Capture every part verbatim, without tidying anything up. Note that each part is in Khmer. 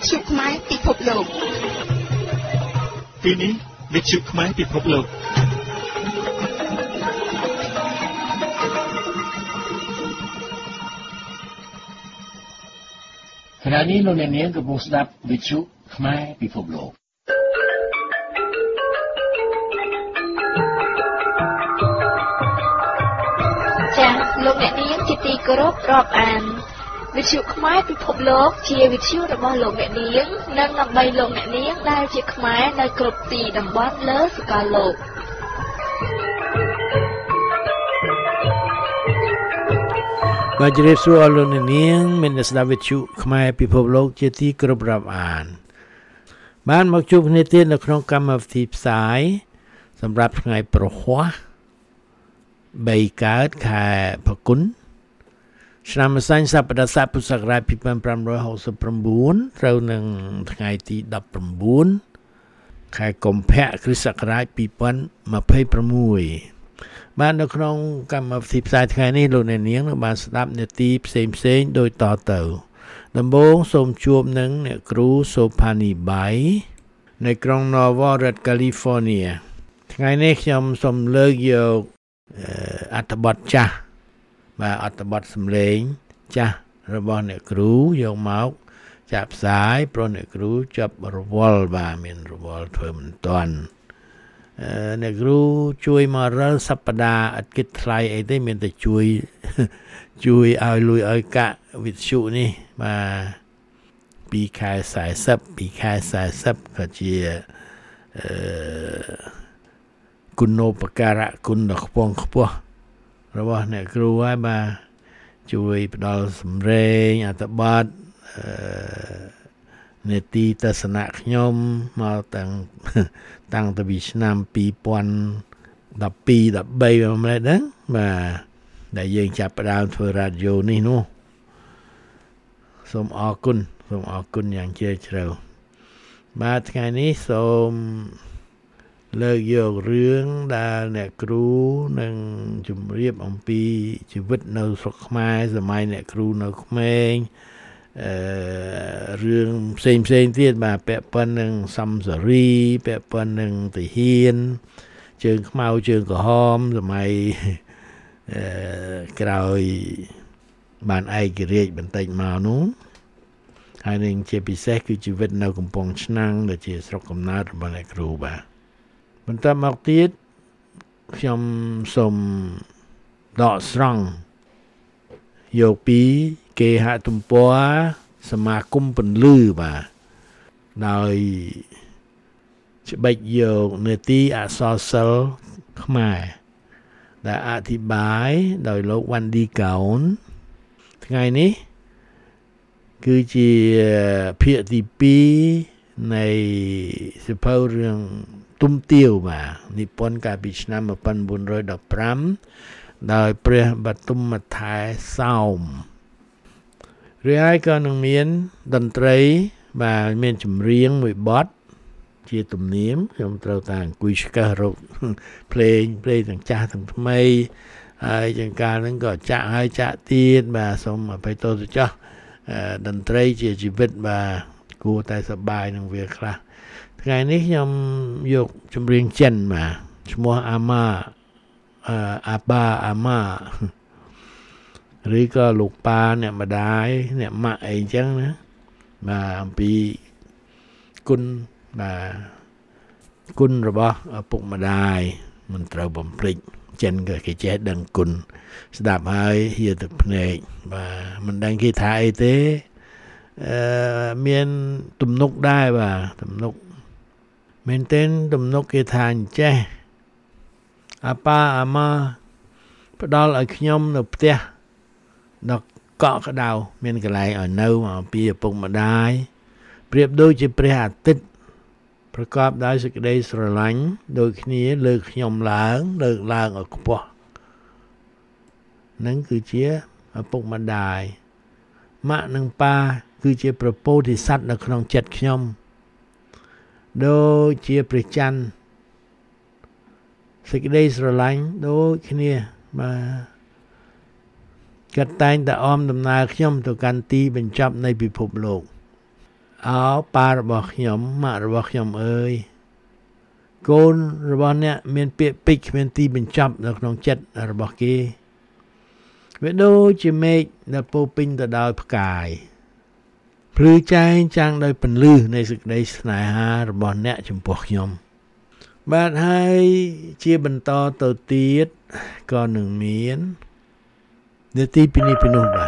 ទ្យុខ្មែរពិភពលោកទីនេះវិទ្យុខ្មែរពិភពលោកខណៈនេះលោកអ្នកនាងកំពុងស្ដាប់វិទ្យុខ្មែរពិភពលោកចា៎លោកអ្នកនាងជាទីគោរពរាប់អានវិទ្យុខ្មែរពិភពលោកជាវិទ្យុរបស់លោកអ្នកនាងនិងដើម្បីលោកអ្នកនាងដែលជាខ្មែរនៅគ្រប់ទីតំបន់លើសកលលោកបាទជម្រាបសួរលោកអ្នកនាងមានស្ដាប់វិទ្យុខ្មែរពិភពលោកជាទីគោរពរាប់អានបានមកជួបគ្នាទៀតនៅក្នុងកម្មវិធីផ្សាយសម្រាប់ថ្ងៃប្រហ័សបីកើតខែផល្គុនឆ្នាំម្សាញ់សប្តាហ៍ស័កពុទ្ធសករាជពីរពាន់ប្រាំរយហកសិប៩ត្រូវនឹងថ្ងៃទីដប់ប្រាំបួនខែកុម្ភៈគ្រិស្តសករាជពីរពាន់ម្ភៃប្រាំមួយបាននៅក្នុងកម្មវិធីផ្សាយថ្ងៃនេះលោកអ្នកនាងនឹងបានស្ដាប់នាទីផ្សេងផ្សេងដូចតទៅដំបូងសូមជួបនឹងអ្នកគ្រូសូផានីបៃនៅក្រុង Nova រដ្ឋ California ថ្ងៃនេះខ្ញុំសូមលើកយកអត្ថបទចាស់បាទអត្ថបទសំឡេងចាស់របស់អ្នកគ្រូយកមកចាក់ផ្សាយព្រោះអ្នកគ្រូចាប់រវល់បាទមានរវល់ធ្វើមិនទាន់អ្នកគ្រូជួយមករាល់សប្តាហ៍អត់គិតថ្លៃអីទេមានតែជួយជួយឲ្យលុយឲ្យកាក់វិទ្យុនេះបាទពីខែសែសិបពីខែសែសិបក៏ជាអឺគុណូបការៈគុណដ៏ខ្ពង់ខ្ពស់របស់អ្នកគ្រូហើយបាទជួយផ្ដល់សម្រេងអត្ថបទអឺនេតិទស្សនៈខ្ញុំមកតាំងតាំងពីឆ្នាំពីរពាន់ដប់ពីរ ដប់បីមកម្លេះហ្នឹងបាទដែលយើងចាប់ផ្ដើមធ្វើរ៉ាឌីយ៉ូនេះនោះសូមអរគុណសូមអរគុណយ៉ាងជ្រាលជ្រៅបាទថ្ងៃនេះសូមលើកយករឿងដែលអ្នកគ្រូនឹងជម្រាបអំពីជីវិតនៅស្រុកខ្មែរសម័យអ្នកគ្រូនៅក្មេងអឺរឿងផ្សេងផ្សេងទៀតបាទពាក់ព័ន្ធនឹងសំសារីពាក់ព័ន្ធនឹងទាហានជើងខ្មៅជើងក្រហមសម័យអឺក្រោយបានឯករាជ្យបន្តិចមកនោះហើយនឹងជាពិសេសគឺជីវិតនៅកំពង់ឆ្នាំងដែលជាស្រុកកំណើតរបស់អ្នកគ្រូបាទបន្តមកទៀតខ្ញុំសូមដកស្រង់យកពីគេហទំព័រសមាគមពន្លឺបាទដោយច្បិចយកនេតិអក្សរសិល្ប៍ខ្មែរដែលអធិប្បាយដោយលោកវ៉ាន់ឌីកោនថ្ងៃនេះគឺជាភាគទីពីរនៃសៀវភៅរឿងទុំទាវបាទនិពន្ធកាលពីឆ្នាំmột nghìn bốn trăm mười lămដោយព្រះបទុមថែសោមរីឯក៏នឹងមានតន្ត្រីបាទមានចម្រៀងមួយបទជាទំនៀមខ្ញុំត្រូវតែអង្គុយស្កេះរកភ្លេងភ្លេងទាំងចាស់ទាំងថ្មីហើយចង្ការហ្នឹងក៏ចាក់ហើយចាក់ទៀតបាទសូមអភ័យទោសចោះតន្ត្រីជាជីវិតបាទគួរតែសប្បាយនឹងវាខ្លះថ្ងៃនេះខ្ញុំយកចម្រៀងចិនបាទឈ្មោះអាម៉ាអាបាអាម៉ាឬក៏លោកប៉ាអ្នកម្ដាយអ្នកម៉ាក់អីចឹងណាបាទអំពីគុណបាទគុណរបស់ឪពុកម្ដាយមិនត្រូវបំភ្លេចចិនក៏គេចេះដឹងគុណស្ដាប់ហើយហៀទឹកភ្នែកបាទមិនដឹងគេថាអីទេអឺមានទំនុកដែរបាទទំនុកមែនទែនទំនុកគេថាអញ្ចេះអាប៉ាអាម៉ាផ្ដល់ឲ្យខ្ញុំនៅផ្ទះដល់កក់ក្ដៅមានកន្លែងឲ្យនៅអំពីឪពុកម្ដាយប្រៀបដូចជាព្រះអាទិត្យប្រកបដោយសេចក្តីស្រឡាញ់ដូចគ្នាលើកខ្ញុំឡើងលើកឡើងឲ្យខ្ពស់នឹងគឺជាឪពុកម្ដាយម៉ាក់និងប៉ាគឺជាប្រពោធិសត្វនៅក្នុងចិត្តខ្ញុំដូចជាព្រះច័ន្ទសេចក្តីស្រឡាញ់ដូចគ្នាបាទគាត់តែងតែអមដំណើរខ្ញុំទៅកាន់ទីបញ្ចប់នៃពិភពលោកអោប៉ារបស់ខ្ញុំម៉ាក់របស់ខ្ញុំអើយកូនរបស់អ្នកមានពាក្យពេចន៍គ្មានទីបញ្ចប់នៅក្នុងចិត្តរបស់គេវាដូចជាមេឃដែលពោពេញទៅដោយផ្កាយភ្លឺចែងចាំងដោយពន្លឺនៃសេចក្តីស្នេហារបស់អ្នកចំពោះខ្ញុំបាទហើយជាបន្តទៅទៀតក៏នឹងមាននាទីពីនេះពីនោះបាទ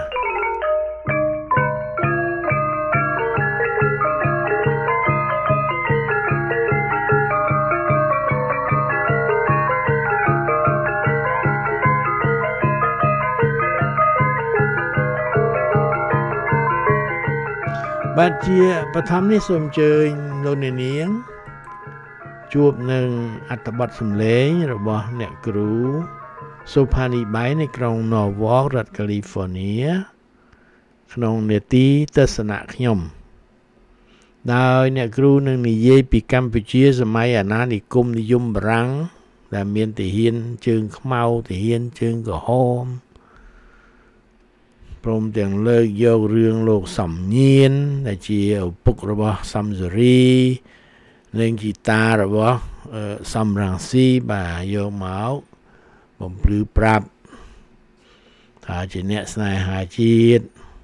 បាទជាបឋមនេះសូមអញ្ជើញលោកអ្នកនាងជួបនឹងអត្ថបទសម្លេងរបស់អ្នកគ្រូសុផានីបៃនៅក្រុង Norwalk រដ្ឋ California ក្នុងនេតិទស្សនៈខ្ញុំដោយអ្នកគ្រូនឹងនិយាយពីកម្ពុជាសម័យអាណានិគមនិយមបារាំងដែលមានទាហានជើងខ្មៅទាហានជើងក្រហមព្រមទាំងលើកយករឿងលោកសំញៀនដែលជាឪពុករបស់សំសេរីលេងហ្គីតារបស់សំរងស៊ីបាទយកមកបំភ្លឺប្រាប់ថាជាអ្នកស្នេហាជាតិ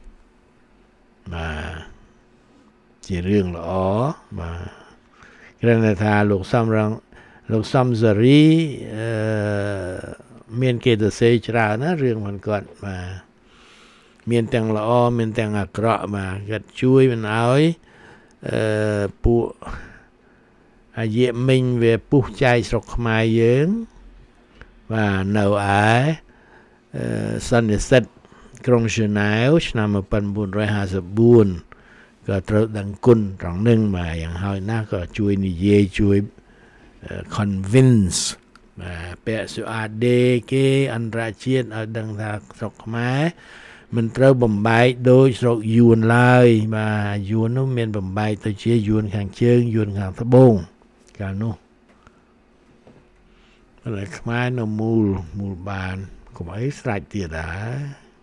បាទជារឿងល្អបាទគ្រាន់តែថាលោកសំរងលោកសំសេរីអឺមានគេទៅសេច្រើនណារឿងមិនគាត់បាទមានទាំងល្អមានទាំងអាក្រក់បាទគាត់ជួយមិនឲ្យអឺពួកអាយមិញវាពុះចែកស្រុកខ្មែរយើងបាទនៅឯអឺសន្និសិទក្រុងហ្សឺណែវឆ្នាំmột nghìn bốn trăm hai mươi tưក៏ត្រូវដឹងគុណត្រង់នឹងបាទយ៉ាងហើយណាស់ក៏ជួយនិយាយជួយ convince បាទពាក្យសុអាដេគេអន្តរជាតិឲ្យដឹងថាស្រុកខ្មែរមិនត្រូវបំបែកដូចស្រុកយួនឡើយបាទយួននោះមានបំបែកទៅជាយួនខាងជើងយួនខាងត្បូងកាលនោះតែខ្មែរនៅមូលមូលបានកុំអីស្រេចទៀតដែរ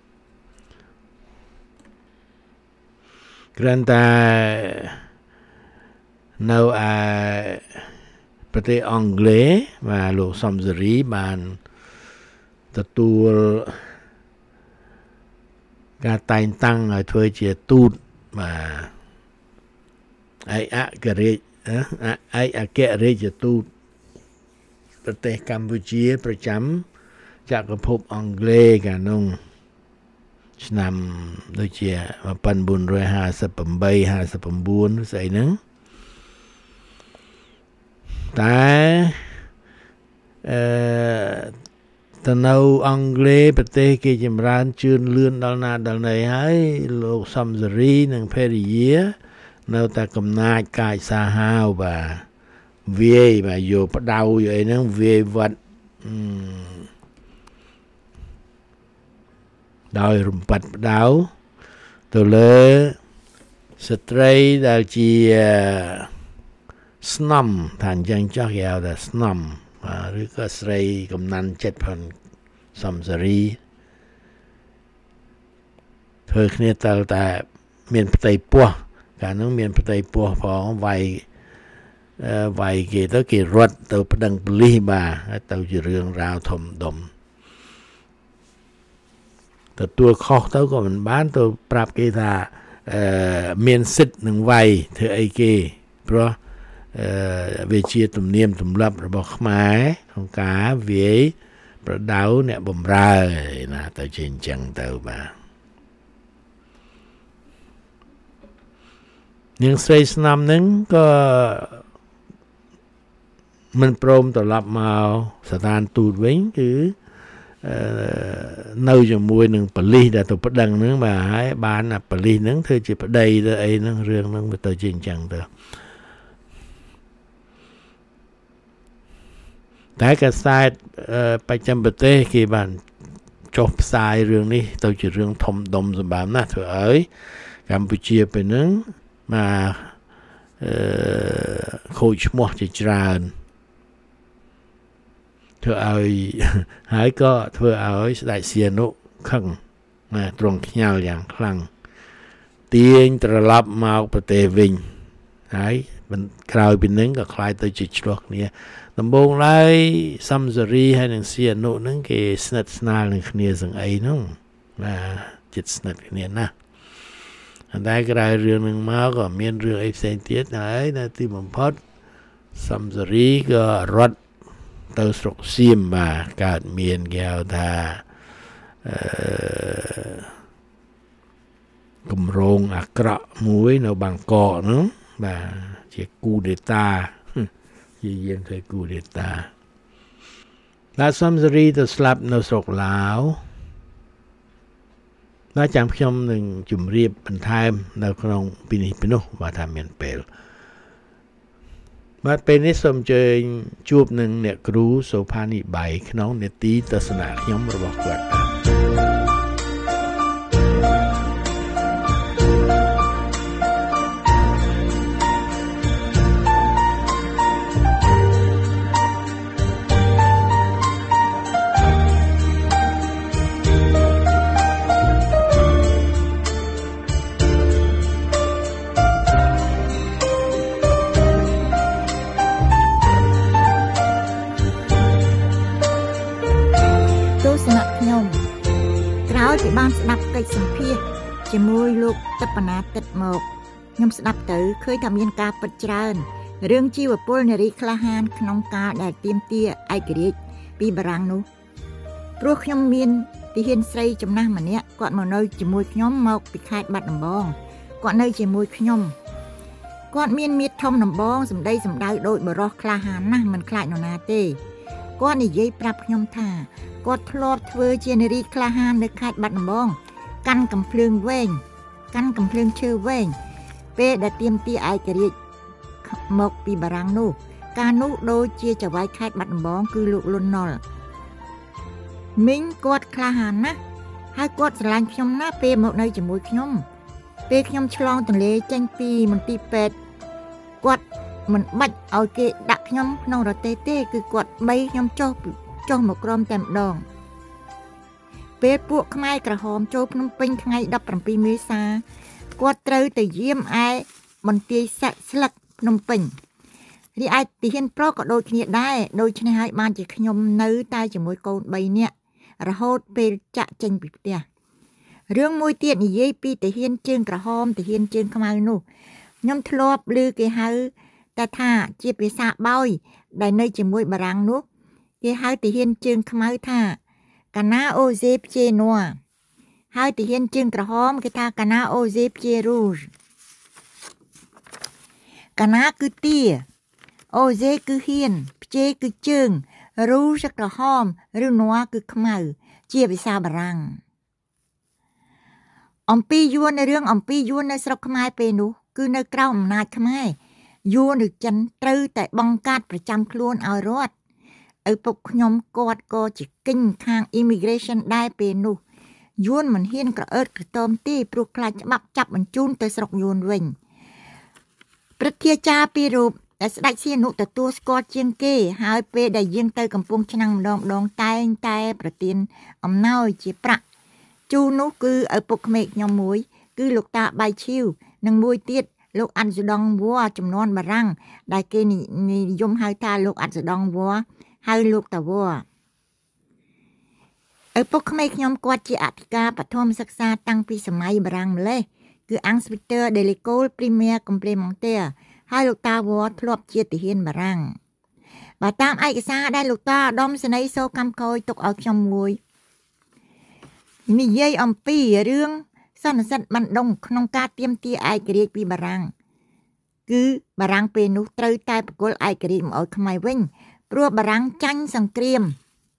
គ្រាន់តែនៅឯប្រទេសអង់គ្លេសបាទលោកសំសេរីបានទទួលការតែងតាំងឲ្យធ្វើជាទូតបាទឯកអគ្គរដ្ឋឯកអគ្គរដ្ឋទូតប្រទេសកម្ពុជាប្រចាំចក្រភពអង់គ្លេសកាលនោះឆ្នាំដូចជាmột nghìn bốn trăm hai mươi tám ห้าสิบเก้าស្អីហ្នឹងតែអឺទៅនៅអង់គ្លេសប្រទេសគេចម្រើនជឿនលឿនដល់ណាដល់ណីហើយលោកសំសេរីនិងភរិយានៅតែកំណាចកាយសាហាវបាទវាយបាទយកផ្ដៅយកអីហ្នឹងវាយវត្តដោយរំប៉ាត់ផ្ដៅទៅលើស្ត្រីដែលជាស្នំថាអញ្ចឹងចោះគេហៅថាស្នំឬក៏ស្រីកំណាន់ចិត្តផងសំសេរីធ្វើគ្នាតើតែមានផ្ទៃពោះកាលនោះមានផ្ទៃពោះផងវាយវាយគេទៅគេរត់ទៅប្តឹងប៉ូលីសបាទហើយទៅជារឿងរ៉ាវធំដុំទទួលខុសទៅក៏មិនបានទៅប្រាប់គេថាអឺមានសិទ្ធិនឹងវាយធ្វើអីគេព្រោះអឺវាជាទំនៀមទម្លាប់របស់ខ្មែរក្នុងការវាយប្រដៅអ្នកបំរើណាទៅជាអញ្ចឹងទៅបាទនាងស្រីស្នំហ្នឹងក៏មិនព្រមត្រឡប់មកស្ថានទូតវិញគឺនៅជាមួយនឹងប៉ូលីសដែលទៅប្តឹងហ្នឹងបាទហើយបានអាប៉ូលីសហ្នឹងធ្វើជាប្តីទៅអីហ្នឹងរឿងហ្នឹងវាទៅជាអញ្ចឹងទៅតែកាសែតបច្ចឹមប្រទេសគេបានចុះផ្សាយរឿងនេះទៅជារឿងធំដុំសម្បើមណាស់ធ្វើឲ្យកម្ពុជាពេលហ្នឹងមកអឺខូចឈ្មោះជាច្រើនធ្វើឲ្យហើយក៏ធ្វើឲ្យស្ដេចសៀនុខឹងណាទ្រង់ខ្ញាល់យ៉ាងខ្លាំងទាញត្រឡប់មកប្រទេសវិញហើយក្រោយពីនឹងក៏คล้ายទៅជាឆ្លោះគ្នាដំបូងឡើយសំសេរីហើយនិងសៀអនុនឹងគេស្និទ្ធស្នាលនឹងគ្នាសឹងអីហ្នឹងបាទចិត្តស្និទ្ធគ្នាណាស់តែក្រៅរឿងនឹងមកក៏មានរឿងអីផ្សេងទៀតហើយនៅទីបំផុតសំសេរីក៏រត់ទៅស្រុកសៀមបាទកើតមានគេហៅថាអឺគម្រោងអាក្រក់មួយនៅបាងកកហ្នឹងបាទជាគូដេតាជាយើងឃើញគូដេតាហើយសំសេរីទៅស្លាប់នៅស្រុកឡាវបាទចាំខ្ញុំនឹងជម្រាបបន្ថែមនៅក្នុងពីនេះពីនោះបាទថាមានពេលបាទពេលនេះសូមអញ្ជើញជួបនឹងអ្នកគ្រូសូផានីបៃក្នុងនេតិទស្សនៈខ្ញុំរបស់គាត់បានស្ដាប់កិច្ចសម្ភាសន៍ជាមួយលោកតបណាទឹកមកខ្ញុំស្ដាប់ទៅឃើញថាមានការពិតច្រើនរឿងជីវពលនារីក្លាហានក្នុងការដែលទាមទារឯករាជ្យពីបារាំងនោះព្រោះខ្ញុំមានទាហានស្រីចំណាស់ម្នាក់គាត់មកនៅជាមួយខ្ញុំមកពីខេត្តបាត់ដំបងគាត់នៅជាមួយខ្ញុំគាត់មានមាឌធំដំបងសម្ដីសម្ដៅដូចបរោះក្លាហានណាស់មិនខ្លាចនរណាទេគាត់និយាយប្រាប់ខ្ញុំថាគាត់ធ្លាប់ធ្វើជានារីក្លាហាននៅខេត្តបាត់ដំបងកាន់កំភ្លើងវែងកាន់កំភ្លើងឈើវែងពេលដែលទាមទារឯករាជ្យមកពីបារាំងនោះកាលនោះដូចជាចៅហ្វាយខេត្តបាត់ដំបងគឺលោកលន់ណុលមីងគាត់ក្លាហានណាស់ហើយគាត់ស្រឡាញ់ខ្ញុំណាស់ពេលមកនៅជាមួយខ្ញុំពេលខ្ញុំឆ្លងទន្លេចេញពីមន្ទីរពេទ្យគាត់មិនបាច់ឲ្យគេដាក់ខ្ញុំក្នុងរទេះទេគឺគាត់បីខ្ញុំចុះចុះមកក្រមតែម្ដងពេលពួកខ្មែរក្រហមចូលភ្នំពេញថ្ងៃដប់ប្រាំពីរមេសាគាត់ត្រូវទៅយាមឯមន្ទីរសាក់ស្លឹកភ្នំពេញរីឯទាហានប្រុសក៏ដូចគ្នាដែរដូច្នេះហើយបានជាខ្ញុំនៅតែជាមួយកូនបីនាក់រហូតពេលចាក់ចេញពីផ្ទះរឿងមួយទៀតនិយាយពីទាហានជើងក្រហមទាហានជើងខ្មៅនោះខ្ញុំធ្លាប់ឮគេហៅតែថាជាភាសាបោយដែលនៅជាមួយបារាំងនោះគេហៅទាហានជើងខ្មៅថាកាណាអូសេព្ជេណូហើយទាហានជើងក្រហមគេថាកាណាអូសេព្ជេរូសកាណាគឺទាអូសេគឺហ៊ានព្ជេគឺជើងរូសក្រហមឬណូគឺខ្មៅជាភាសាបារាំងអំពីយួននៅរឿងអំពីយួននៅស្រុកខ្មែរពេលនោះគឺនៅក្រោមអំណាចខ្មែរយួនឬចិនត្រូវតែបង្កើតប្រចាំខ្លួនឲ្យរដ្ឋឪពុកខ្ញុំគាត់ក៏ជាគិញខាង immigration ដែរពេលនោះយួនមិនហ៊ានក្រអឺតក្រទមទេព្រោះខ្លាចច្បាប់ចាប់បញ្ជូនទៅស្រុកយួនវិញព្រឹទ្ធាចារ្យពីររូបតែស្ដេចសៀនុទទួលស្គាល់ជាងគេហើយពេលដែលយាងទៅកំពង់ឆ្នាំងម្ដងម្ដងតែងតែប្រទានអំណោយជាប្រាក់ជូននោះគឺឪពុកក្មេកខ្ញុំមួយគឺលោកតាបៃឈីវនិងមួយទៀតលោកអាន់សដងវ៉ាចំនួនបារាំងដែលគេនិយមហៅថាលោកអាន់សដងវ៉ាហៅលោកតាវ៉ាឪពុកក្មេកខ្ញុំគាត់ជាអធិការបឋមសិក្សាតាំងពីសម័យបារាំងម្លេះគឺ Inspector de l'École Primaire Complémentaire ហើយលោកតាវ៉ាធ្លាប់ជាទាហានបារាំងបើតាមឯកសារដែលលោកតាឧត្តមសេនីយ៍សូកំកយទុកឲ្យខ្ញុំមួយនិយាយអំពីរឿងសន្និសីទបណ្ដុងក្នុងការទាមទារឯករាជ្យពីបារាំងគឺបារាំងពេលនោះត្រូវតែប្រគល់ឯករាជ្យមកឲ្យខ្មែរវិញព្រោះបារាំងចាញ់សង្គ្រាម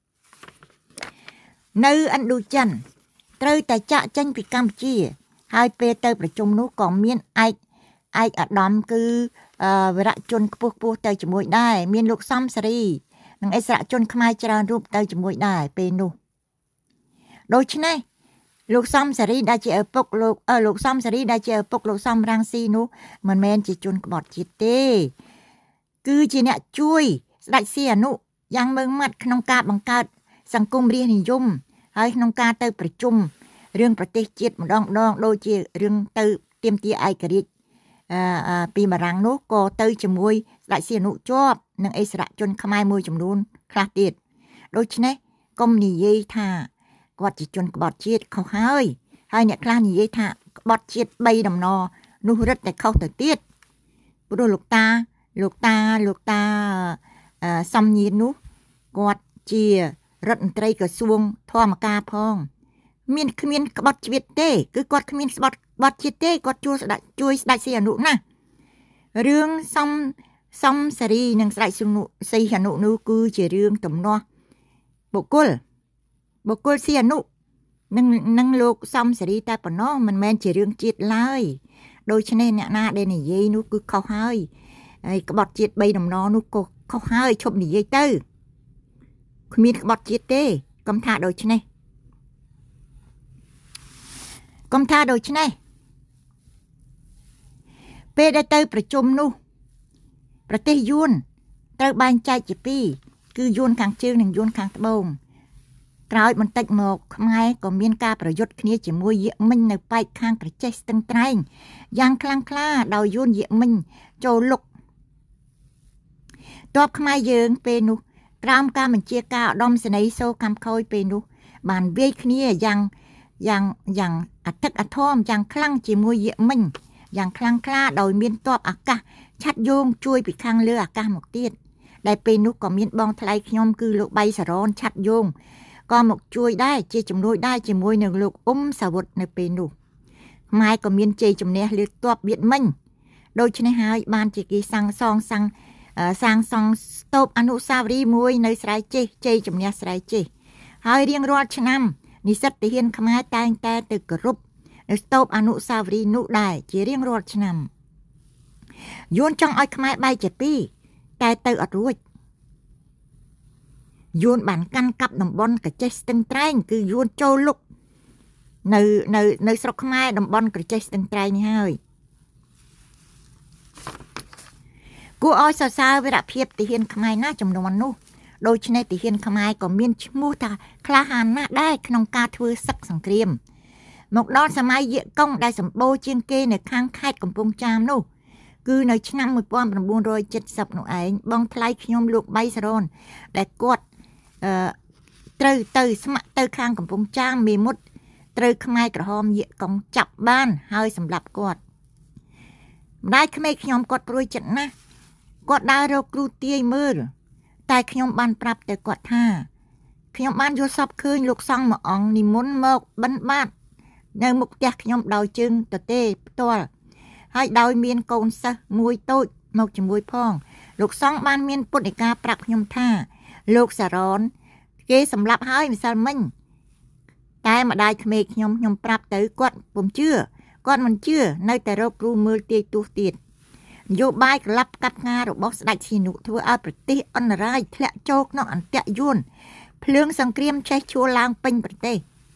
នៅឥណ្ឌូចិនត្រូវតែចាក់ចេញពីកម្ពុជាហើយពេលទៅប្រជុំនោះក៏មានឯកឯកឧត្តមគឺវីរៈជនខ្ពស់ខ្ពស់ទៅជាមួយដែរមានលោកសំសេរីនិងអិសរាជជនខ្មែរច្រើនរូបទៅជាមួយដែរពេលនោះដូច្នេះលោកសំសេរីដែលជាឪពុកលោកអឺលោកសំសេរីដែលជាឪពុកលោកសំរាំងស៊ីនោះមិនមែនជាជនក្បត់ជាតិទេគឺជាអ្នកជួយស្ដេចសៀនុយ៉ាងម៉ឺងម៉ាត់ក្នុងការបង្កើតសង្គមរាស្ត្រនិយមហើយក្នុងការទៅប្រជុំរឿងប្រទេសជាតិម្ដងម្ដងដូចជារឿងទៅទាមទារឯករាជ្យអឺពីបារាំងនោះក៏ទៅជាមួយស្ដេចសៀនុជាប់និងអិសរាជជនខ្មែរមួយចំនួនខ្លះទៀតដូច្នេះកុំនិយាយថាគាត់ជាជនក្បត់ជាតិខុសហើយហើយអ្នកខ្លះនិយាយថាក្បត់ជាតិបីដំណរនោះរឹតតែខុសទៅទៀតព្រោះលោកតាលោកតាលោកតាអឺសំញៀននោះគាត់ជារដ្ឋមន្ត្រីក្រសួងធម្មការផងមានគ្មានក្បត់ជាតិទេគឺគាត់គ្មានស្បត់ក្បត់ជាតិទេគាត់ជួយស្ដេចជួយស្ដេចសីហនុណារឿងសំសំសេរីនិងស្ដេចសីហនុនោះគឺជារឿងទំនាស់បុគ្គលបុគ្គលសីហនុនឹងនឹងលោកសំសេរីតែប៉ុណ្ណោះមិនមែនជារឿងជាតិឡើយដូច្នេះអ្នកណាដែលនិយាយនោះគឺខុសហើយហើយក្បត់ជាតិបីដំណរនោះក៏ខុសហើយឈប់និយាយទៅគ្មានក្បត់ជាតិទេកុំថាដូច្នេះកុំថាដូច្នេះពេលដែលទៅប្រជុំនោះប្រទេសយួនត្រូវបែងចែកជាពីរគឺយួនខាងជើងនិងយួនខាងត្បូងក្រោយបន្តិចមកខ្មែរក៏មានការប្រយុទ្ធគ្នាជាមួយយេមិញនៅប៉ែកខាងក្រចេះស្ទឹងត្រែងយ៉ាងខ្លាំងក្លាដោយយួនយេមិញចូលលុកទ័ពខ្មែរយើងពេលនោះក្រោមការបញ្ជាការឧត្តមសេនីយ៍សូខំខូចពេលនោះបានវាយគ្នាយ៉ាងយ៉ាងយ៉ាងអធិកអធមយ៉ាងខ្លាំងជាមួយយេមិញយ៉ាងខ្លាំងក្លាដោយមានទ័ពអាកាសឆាត់យោងជួយពីខាងលើអាកាសមកទៀតដែលពេលនោះក៏មានបងថ្លៃខ្ញុំគឺលោកបៃសរនឆាត់យោងក៏មកជួយដែរជាជំនួយដែរជាមួយនឹងលោកអ៊ុំសាវុតនៅពេលនោះខ្មែរក៏មានជ័យជំនះលើទ័ពវៀតមិញដូច្នេះហើយបានជាគេសាងសង់សាំងសាងសង់ស្ទូបអនុស្សាវរីយ៍មួយនៅស្រែចេះជ័យជំនះស្រែចេះហើយរៀងរាល់ឆ្នាំនិស្សិតទាហានខ្មែរតែងតែទៅគោរពនៅស្ទូបអនុស្សាវរីយ៍នោះដែរជារៀងរាល់ឆ្នាំយួនចង់ឲ្យខ្មែរបែកជាពីរតែទៅអត់រួចយួនបានកាន់កាប់តំបន់ក្រចេះស្ទឹងត្រែងគឺយួនចូលលុកនៅនៅនៅស្រុកខ្មែរតំបន់ក្រចេះស្ទឹងត្រែងនេះហើយគួរឲ្យសរសើរវីរភាពទាហានខ្មែរណាចំនួននោះដូច្នេះទាហានខ្មែរក៏មានឈ្មោះថាក្លាហានណាស់ដែរក្នុងការធ្វើសឹកសង្គ្រាមមកដល់សម័យយេកុងដែលសម្បូរជាងគេនៅខាងខេត្តកំពង់ចាមនោះគឺនៅឆ្នាំmột nghìn chín trăm七mươiនោះឯងបងថ្លៃខ្ញុំលោកបៃសរនដែលគាត់អឺត្រូវទៅស្ម័គ្រទៅខាងកំពង់ចាមមេមត់ត្រូវខ្មែរក្រហមយេកុងចាប់បានហើយសម្លាប់គាត់ម្ដាយក្មេកខ្ញុំគាត់ព្រួយចិត្តណាស់គាត់ដើររកគ្រូទាយមើលតែខ្ញុំបានប្រាប់ទៅគាត់ថាខ្ញុំបានយល់សពឃើញលោកសង្ឃមួយអង្គនិមន្តមកបិណ្ឌបាតនៅមុខផ្ទះខ្ញុំដោយជើងទទេផ្ទាល់ហើយដោយមានកូនសិស្សមួយតូចមកជាមួយផងលោកសង្ឃបានមានពុទ្ធដីកាប្រាប់ខ្ញុំថាលោកសារ៉នគេសម្លាប់ហើយម្សិលមិញតែម្ដាយក្មេកខ្ញុំខ្ញុំប្រាប់ទៅគាត់ពុំជឿគាត់មិនជឿនៅតែរកគ្រូមើលទាយទូសទៀតនយោបាយក្លាប់កាប់ផ្ងារបស់ស្ដេចសីហនុធ្វើឲ្យប្រទេសអន្តរាយធ្លាក់ចូលក្នុងអន្ទាក់យួនភ្លើងសង្គ្រាមឆេះឈួលឡើងពេញប្រទេស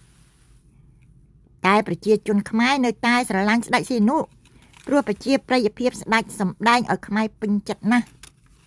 តែប្រជាជនខ្មែរនៅតែស្រឡាញ់ស្ដេចសីហនុព្រោះប្រជាប្រិយភាពស្ដេចសម្ដែងឲ្យខ្មែរពេញចិត្តណាស់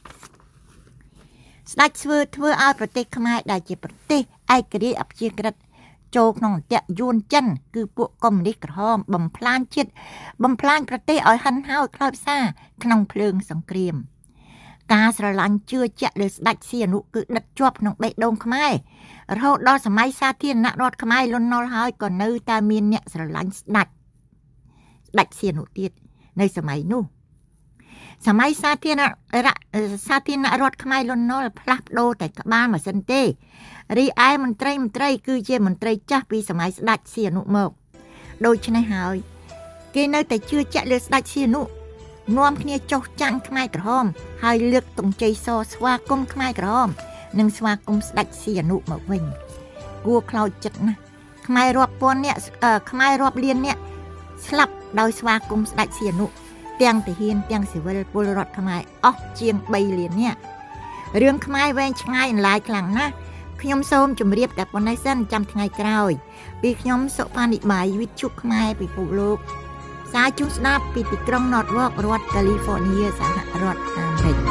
ស្ដេចធ្វើធ្វើឲ្យប្រទេសខ្មែរដែលជាប្រទេសឯករាជ្យអព្យាក្រឹតចូលក្នុងអន្ទាក់យួនចិនគឺពួកកុម្មុយនីសក្រហមបំផ្លាញជាតិបំផ្លាញប្រទេសឲ្យហិនហោចខ្លោចផ្សាក្នុងភ្លើងសង្គ្រាមការស្រឡាញ់ជឿជាក់លើស្ដេចសីហនុគឺដិតជាប់ក្នុងបេះដូងខ្មែររហូតដល់សម័យសាធារណរដ្ឋខ្មែរលន់នល់ហើយក៏នៅតែមានអ្នកស្រឡាញ់ស្ដេចស្ដេចសីហនុទៀតនៅសម័យនោះសម័យសាធារណរដ្ឋសាធារណរដ្ឋខ្មែរលន់នល់ផ្លាស់ប្ដូរតែក្បាលម៉ាស៊ីនទេរីឯមន្ត្រីមន្ត្រីគឺជាមន្ត្រីចាស់ពីសម័យស្ដេចសីហនុមកដូច្នេះហើយគេនៅតែជឿជាក់លើស្ដេចសីហនុនាំគ្នាចុះចាញ់ខ្មែរក្រហមហើយលើកទង់ជ័យសស្វាគមន៍ខ្មែរក្រហមនិងស្វាគមន៍ស្ដេចសីហនុមកវិញគួរខ្លោចចិត្តណាស់ខ្មែររាប់ពាន់នាក់ខ្មែររាប់លាននាក់ស្លាប់ដោយស្វាគមន៍ស្ដេចសីហនុទាំងទាហានទាំងស៊ីវិលពលរដ្ឋខ្មែរអស់ជាងបីលាននាក់រឿងខ្មែរវែងឆ្ងាយអន្លាយខ្លាំងណាស់ខ្ញុំសូមជម្រាបតែប៉ុណ្ណេះសិនចាំថ្ងៃក្រោយពីខ្ញុំសុផានិបាយវិទ្យុខ្មែរពិភពលោកផ្សាយជូនស្ដាប់ពីទីក្រុង Norwalk រដ្ឋ California សហរដ្ឋអាមេរិក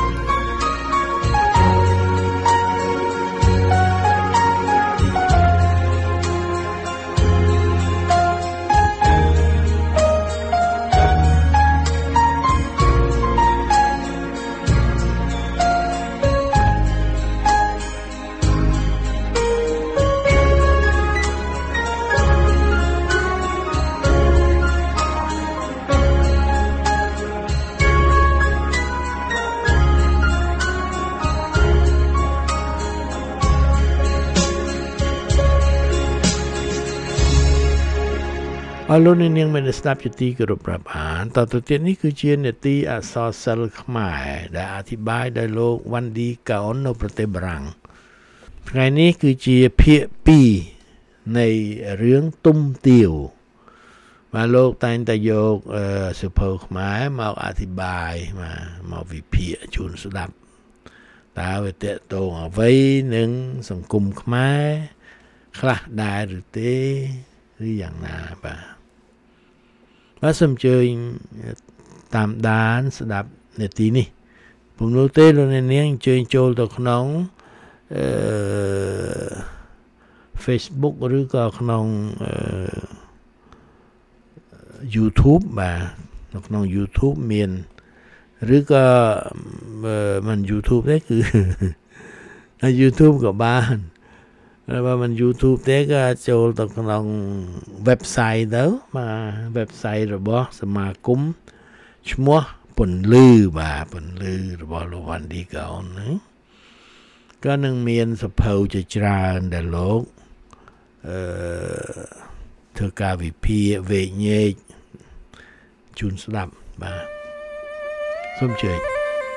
អរលោកអ្នកនាងមានស្ដាប់ជាទីគោរពរាប់អានតទៅទៀតនេះគឺជានេតិអក្សរសិល្ប៍ខ្មែរដែលអធិប្បាយដោយលោកវ៉ាន់ឌីកោននៅប្រទេសបារាំងថ្ងៃនេះគឺជាភាគពីរនៃរឿងទុំទាវបាទលោកតែងតែយកសៀវភៅខ្មែរមកអធិប្បាយមកមកវិភាគជូនស្ដាប់តើវាតកតងអ្វីនឹងសង្គមខ្មែរខ្លះដែរឬទេឬយ៉ាងណាបាទបាទសូមអញ្ជើញតាមដានស្ដាប់នាទីនេះពុំនោះទេលោកអ្នកនាងអញ្ជើញចូលទៅក្នុងអឺ Facebook ឬក៏ក្នុងអឺ YouTube បាទនៅក្នុង YouTube មានឬក៏មិន YouTube ទេគឺនៅ YouTube ក៏បានហើយបើមិន YouTube ទេក៏ចូលទៅក្នុង website ទៅមក website របស់សមាគមឈ្មោះពន្លឺបាទពន្លឺរបស់លោកវ៉ាន់ឌីកោនហ្នឹងក៏នឹងមានសភៅជាច្រើនដែលលោកអឺធ្វើការវិភាគវែកញែកជូនស្ដាប់បាទសូមជើញ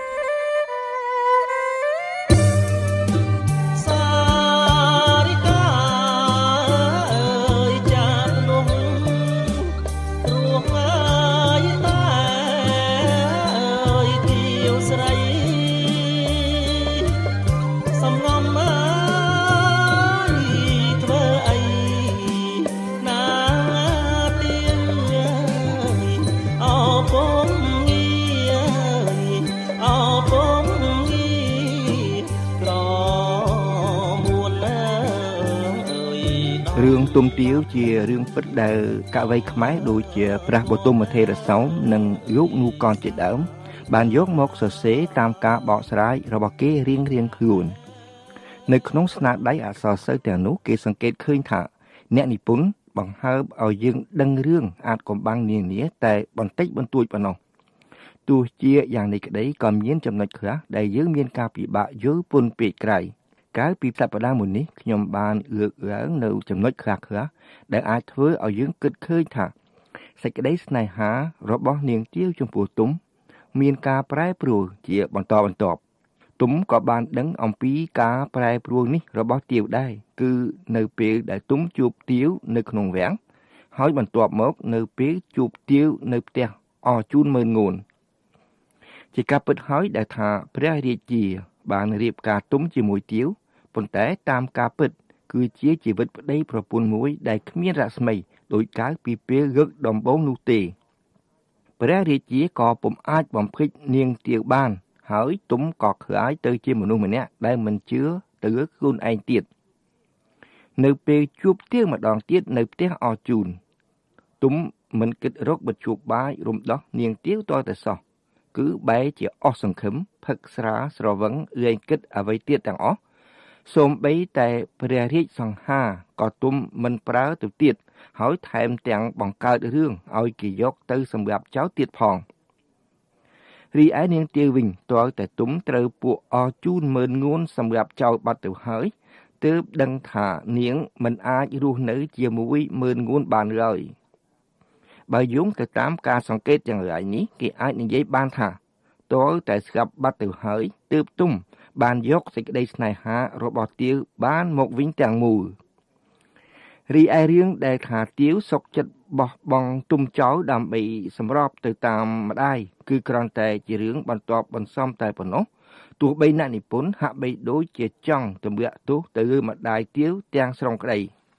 រឿងទុំទាវជារឿងពិតដែលកវីខ្មែរដូចជាព្រះបទុមថេរសោមនិងលោកនូកនជាដើមបានយកមកសរសេរតាមការបកស្រាយរបស់គេរៀងរៀងខ្លួននៅក្នុងស្នាដៃអក្សរសិល្ប៍ទាំងនោះគេសង្កេតឃើញថាអ្នកនិពន្ធបង្ហើបឲ្យយើងដឹងរឿងអាចកំបាំងនានាតែបន្តិចបន្តួចប៉ុណ្ណោះទោះជាយ៉ាងនេះក្តីក៏មានចំណុចខ្លះដែលយើងមានការពិបាកយល់ពន់ពេកក្រៃកាលពីសប្តាហ៍មុននេះខ្ញុំបានលើកឡើងនៅចំណុចខ្លះៗដែលអាចធ្វើឲ្យយើងគិតឃើញថាសេចក្តីស្នេហារបស់នាងទាវចំពោះទុំមានការប្រែប្រួលជាបន្តបន្ទាប់ទុំក៏បានដឹងអំពីការប្រែប្រួលនេះរបស់ទាវដែរគឺនៅពេលដែលទុំជួបទាវនៅក្នុងវាំងហើយបន្ទាប់មកនៅពេលជួបទាវនៅផ្ទះអរជូនម៉ឺនងួនជាការពិតហើយដែលថាព្រះរាជាបានរៀបការទុំជាមួយទាវប៉ុន្តែតាមការពិតគឺជាជីវិតប្តីប្រពន្ធមួយដែលគ្មានរស្មីដោយកាលពីពេលរឹកដំបូងនោះទេព្រះរាជាក៏ពុំអាចបំភ្លេចនាងទាវបានហើយទុំក៏ខ្លាចទៅជាមនុស្សម្នាក់ដែលមិនជឿទៅលើខ្លួនឯងទៀតនៅពេលជួបទាវម្ដងទៀតនៅផ្ទះអរជូនទុំមិនគិតរកបិទជួបបាយរំដោះនាងទាវតតែសោះគឺបែរជាអស់សង្ឃឹមផឹកស្រាស្រវឹងលែងគិតអ្វីទៀតទាំងអស់សូម្បីតែព្រះរាជសង្ហាក៏ទុំមិនប្រើទៅទៀតហើយថែមទាំងបង្កើតរឿងឲ្យគេយកទៅសម្រាប់ចោលទៀតផងរីឯនាងទាវវិញទាល់តែទុំត្រូវពួកអរជូនម៉ឺនងួនសម្រាប់ចោលបាត់ទៅហើយទើបដឹងថានាងមិនអាចរស់នៅជាមួយម៉ឺនងួនបានឡើយបើយោងទៅតាមការសង្កេតយ៉ាងไรនេះគេអាចនិយាយបានថាទាល់តែស្លាប់បាត់ទៅហើយទើបទុំបានយកសេចក្តីស្នេហារបស់ទាវបានមកវិញទាំងមូលរីឯរឿងដែលថាទាវសុកចិត្តបោះបង់ទុំចោលដើម្បីសម្របទៅតាមម្ដាយគឺគ្រាន់តែជារឿងបន្ទាប់បន្សំតែប៉ុណ្ណោះទោះបីអ្នកនិពន្ធហាក់បីដូចជាចង់ទម្លាក់ទោសទៅលើម្ដាយទាវទាំងស្រុងក្តី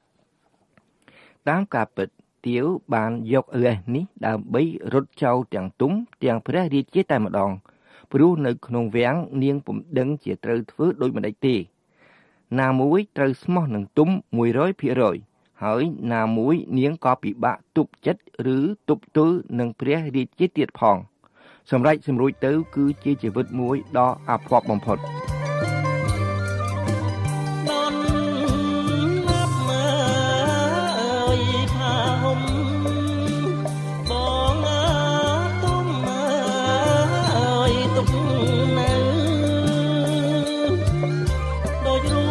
តាមការពិតទាវបានយកលេសនេះដើម្បីរត់ចោលទាំងទុំទាំងព្រះរាជាតែម្ដងព្រោះនៅក្នុងវាំងនាងពុំដឹងជាត្រូវធ្វើដូចម្ដេចទេណាមួយត្រូវស្មោះនឹងទុំ មួយរយភាគរយ ហើយណាមួយនាងក៏ពិបាកទប់ចិត្តឬទប់ទល់នឹងព្រះរាជាទៀតផងសម្រាប់សម្រួចទៅគឺជាជីវិតមួយដ៏អភ័ព្វបំផុត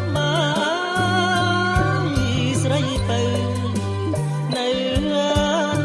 ន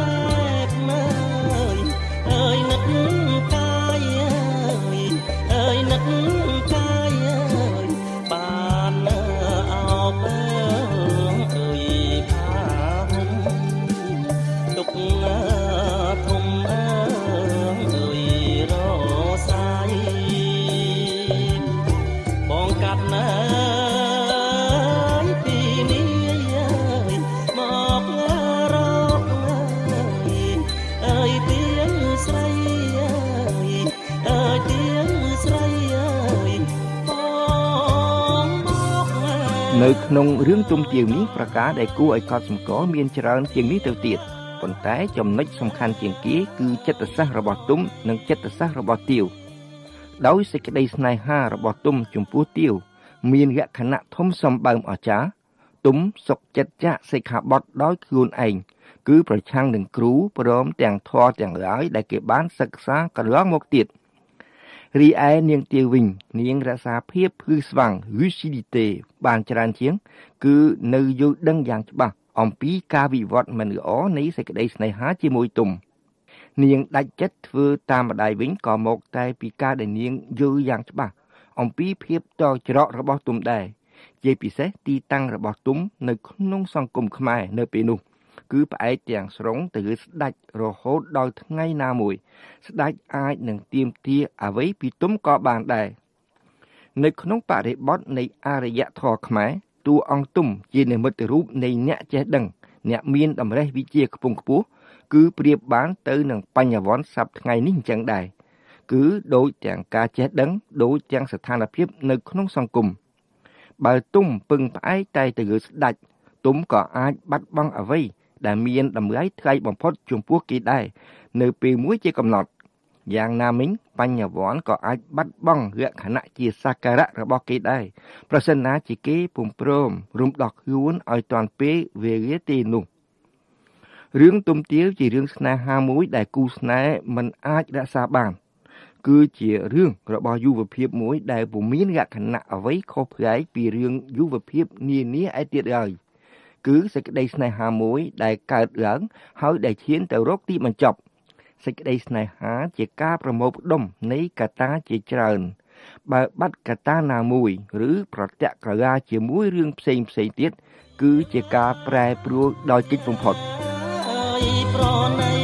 នៅក្នុងរឿងទុំទាវនេះប្រការដែលគួរឲ្យកត់សម្គាល់មានច្រើនជាងនេះទៅទៀតប៉ុន្តែចំណុចសំខាន់ជាងគេគឺចិត្តសាស្ត្ររបស់ទុំនិងចិត្តសាស្ត្ររបស់ទាវដោយសេចក្តីស្នេហារបស់ទុំចំពោះទាវមានលក្ខណៈធំសម្បើមអស្ចារ្យទុំសុខចិត្តចាក់សិក្ខាបទដោយខ្លួនឯងគឺប្រឆាំងនឹងគ្រូព្រមទាំងធម៌ទាំងឡាយដែលគេបានសិក្សាកន្លងមកទៀតរីឯនាងទាវវិញនាងរក្សាភាពភ្លឺស្វាង lucidity បានច្រើនជាងគឺនៅយល់ដឹងយ៉ាងច្បាស់អំពីការវិវត្តមិនល្អនៃសេចក្តីស្នេហាជាមួយទុំនាងដាច់ចិត្តធ្វើតាមម្ដាយវិញក៏មកតែពីការដែលនាងយល់យ៉ាងច្បាស់អំពីភាពតច្រករបស់ទុំដែរជាពិសេសទីតាំងរបស់ទុំនៅក្នុងសង្គមខ្មែរនៅពេលនោះគឺផ្អែកទាំងស្រុងទៅលើស្ដេចរហូតដល់ថ្ងៃណាមួយស្ដេចអាចនឹងទាមទារអ្វីពីទុំក៏បានដែរនៅក្នុងបរិបទនៃអរិយធម៌ខ្មែរតួអង្គទុំជានិមិត្តរូបនៃអ្នកចេះដឹងអ្នកមានតម្រេះវិជ្ជាខ្ពង់ខ្ពស់គឺប្រៀបបានទៅនឹងបញ្ញវន្តសប្តាហ៍ថ្ងៃនេះអញ្ចឹងដែរគឺដូចទាំងការចេះដឹងដូចទាំងស្ថានភាពនៅក្នុងសង្គមបើទុំពឹងផ្អែកតែទៅលើស្ដេចទុំក៏អាចបាត់បង់អ្វីដែលមានតម្លៃថ្លៃបំផុតចំពោះគេដែរនៅពេលមួយជាកំណត់យ៉ាងណាមិញបញ្ញវន្តក៏អាចបាត់បង់លក្ខណៈជាសក្ការៈរបស់គេដែរប្រសិនណាជាគេពុំព្រមរំដោះខ្លួនឲ្យទាន់ពេលវេលាទេនោះរឿងទុំទាវជារឿងស្នេហាមួយដែលគូស្នេហ៍មិនអាចរក្សាបានគឺជារឿងរបស់យុវភាពមួយដែលពុំមានលក្ខណៈអ្វីខុសប្លែកពីរឿងយុវភាពនានាឯទៀតឡើយគឺសេចក្តីស្នេហាមួយដែលកើតឡើងហើយដែលឈានទៅរកទីបញ្ចប់សេចក្តីស្នេហាជាការប្រមូលផ្ដុំនៃកត្តាជាច្រើនបើបាត់កត្តាណាមួយឬប្រតិក្រយាជាមួយរឿងផ្សេងផ្សេងទៀតគឺជាការប្រែប្រួលដោយកិច្ចបំផុតប្រណី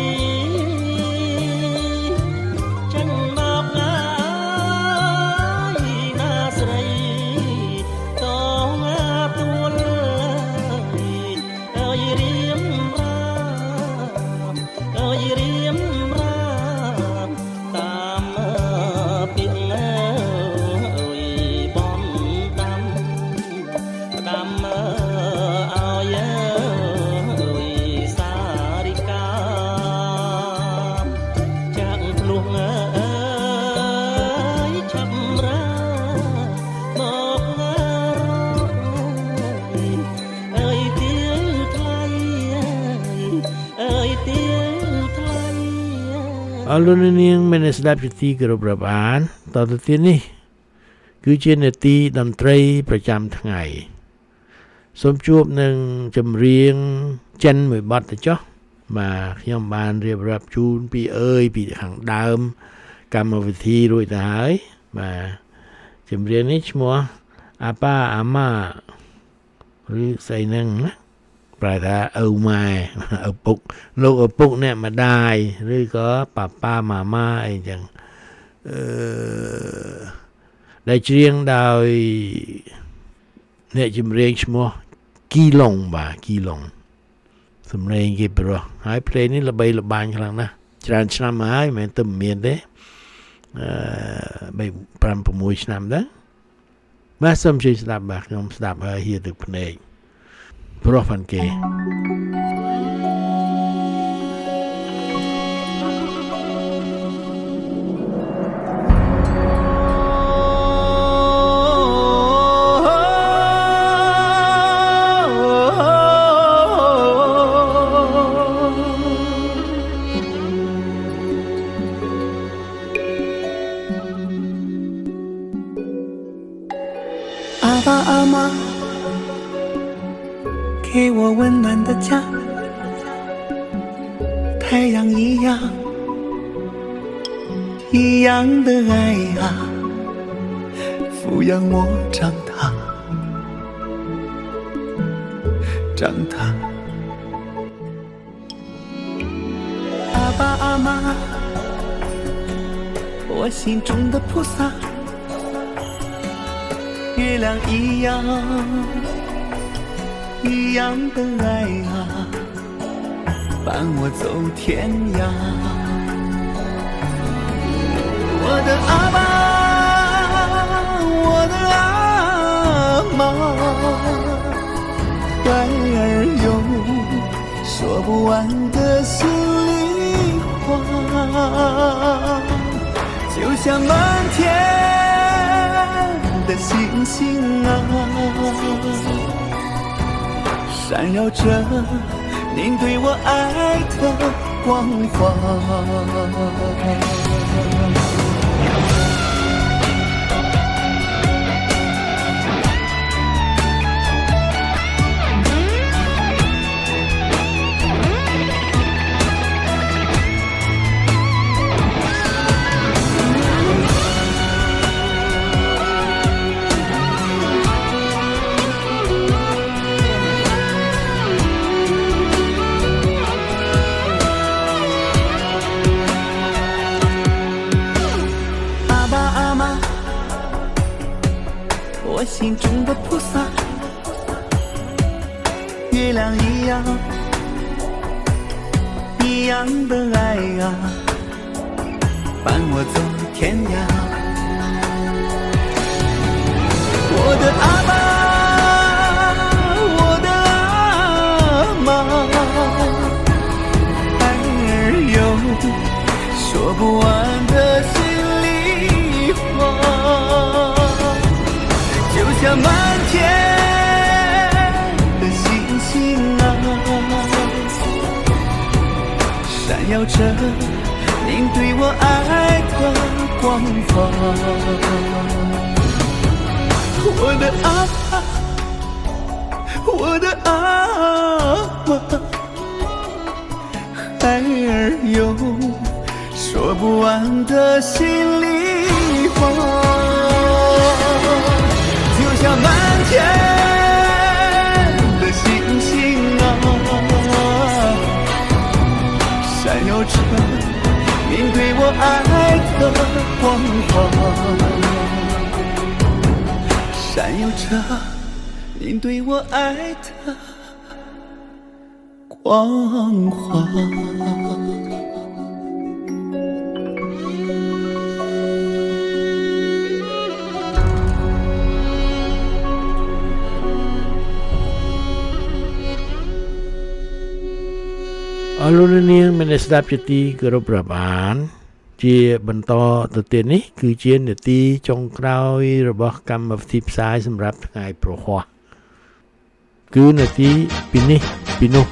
អរលោកនាងមានស្ដាប់ជាទីគោរពរាប់អានតទៅទៀតនេះគឺជានាទីតន្ត្រីប្រចាំថ្ងៃសូមជួបនឹងចម្រៀងចិនមួយបទទៅចុះបាទខ្ញុំបានរៀបរាប់ជូនពីអើយពីខាងដើមកម្មវិធីរួចទៅហើយបាទចម្រៀងនេះឈ្មោះអាប៉ាអាម៉ាឬស្អីហ្នឹងណាប្រែថាឪម៉ែឪពុកលោកឪពុកអ្នកម្ដាយឬក៏ប៉ាប៉ាម៉ាម៉ាអីចឹងអឺដែលច្រៀងដោយអ្នកចម្រៀងឈ្មោះគីឡុងបាទគីឡុងសំឡេងគេប្រុសហើយភ្លេងនេះល្បីល្បាញខ្លាំងណាស់ច្រើនឆ្នាំហើយមិនមែនតែមានទេអឺបីប្រាំប្រាំមួយឆ្នាំដែរបាទសូមជួយស្ដាប់បាទខ្ញុំស្ដាប់ហើយហៀទឹកភ្នែកប្រុសផងគេ给我温暖的家，太阳一样一样的爱啊，抚养我长大长大。阿爸阿妈，我心中的菩萨，月亮一样一样的爱啊，伴我走天涯。我的阿爸，我的阿妈， 不完的心里话，就像满天的星星啊，闪耀着您对我爱的光华。我心中的菩萨，月亮一样一样的爱啊，伴我走天涯。我的阿爸，我的阿妈，爱儿有说不完的心里话，就像满天的星星啊，闪耀着您对我爱的光华。我的阿爸，我的阿妈，爱儿有说不完的心里话，就像满天的星星啊，闪耀着您对我爱的光华，闪耀着您对我爱的光华。 អរលោកនាងមានស្ដាប់ជាទីគោរពរាប់អានជាបន្តទៅទៀតនេះគឺជានាទីចុងក្រោយរបស់កម្មវិធីផ្សាយសម្រាប់ថ្ងៃព្រហស្បតិ៍គឺនាទីពីនេះពីនោះ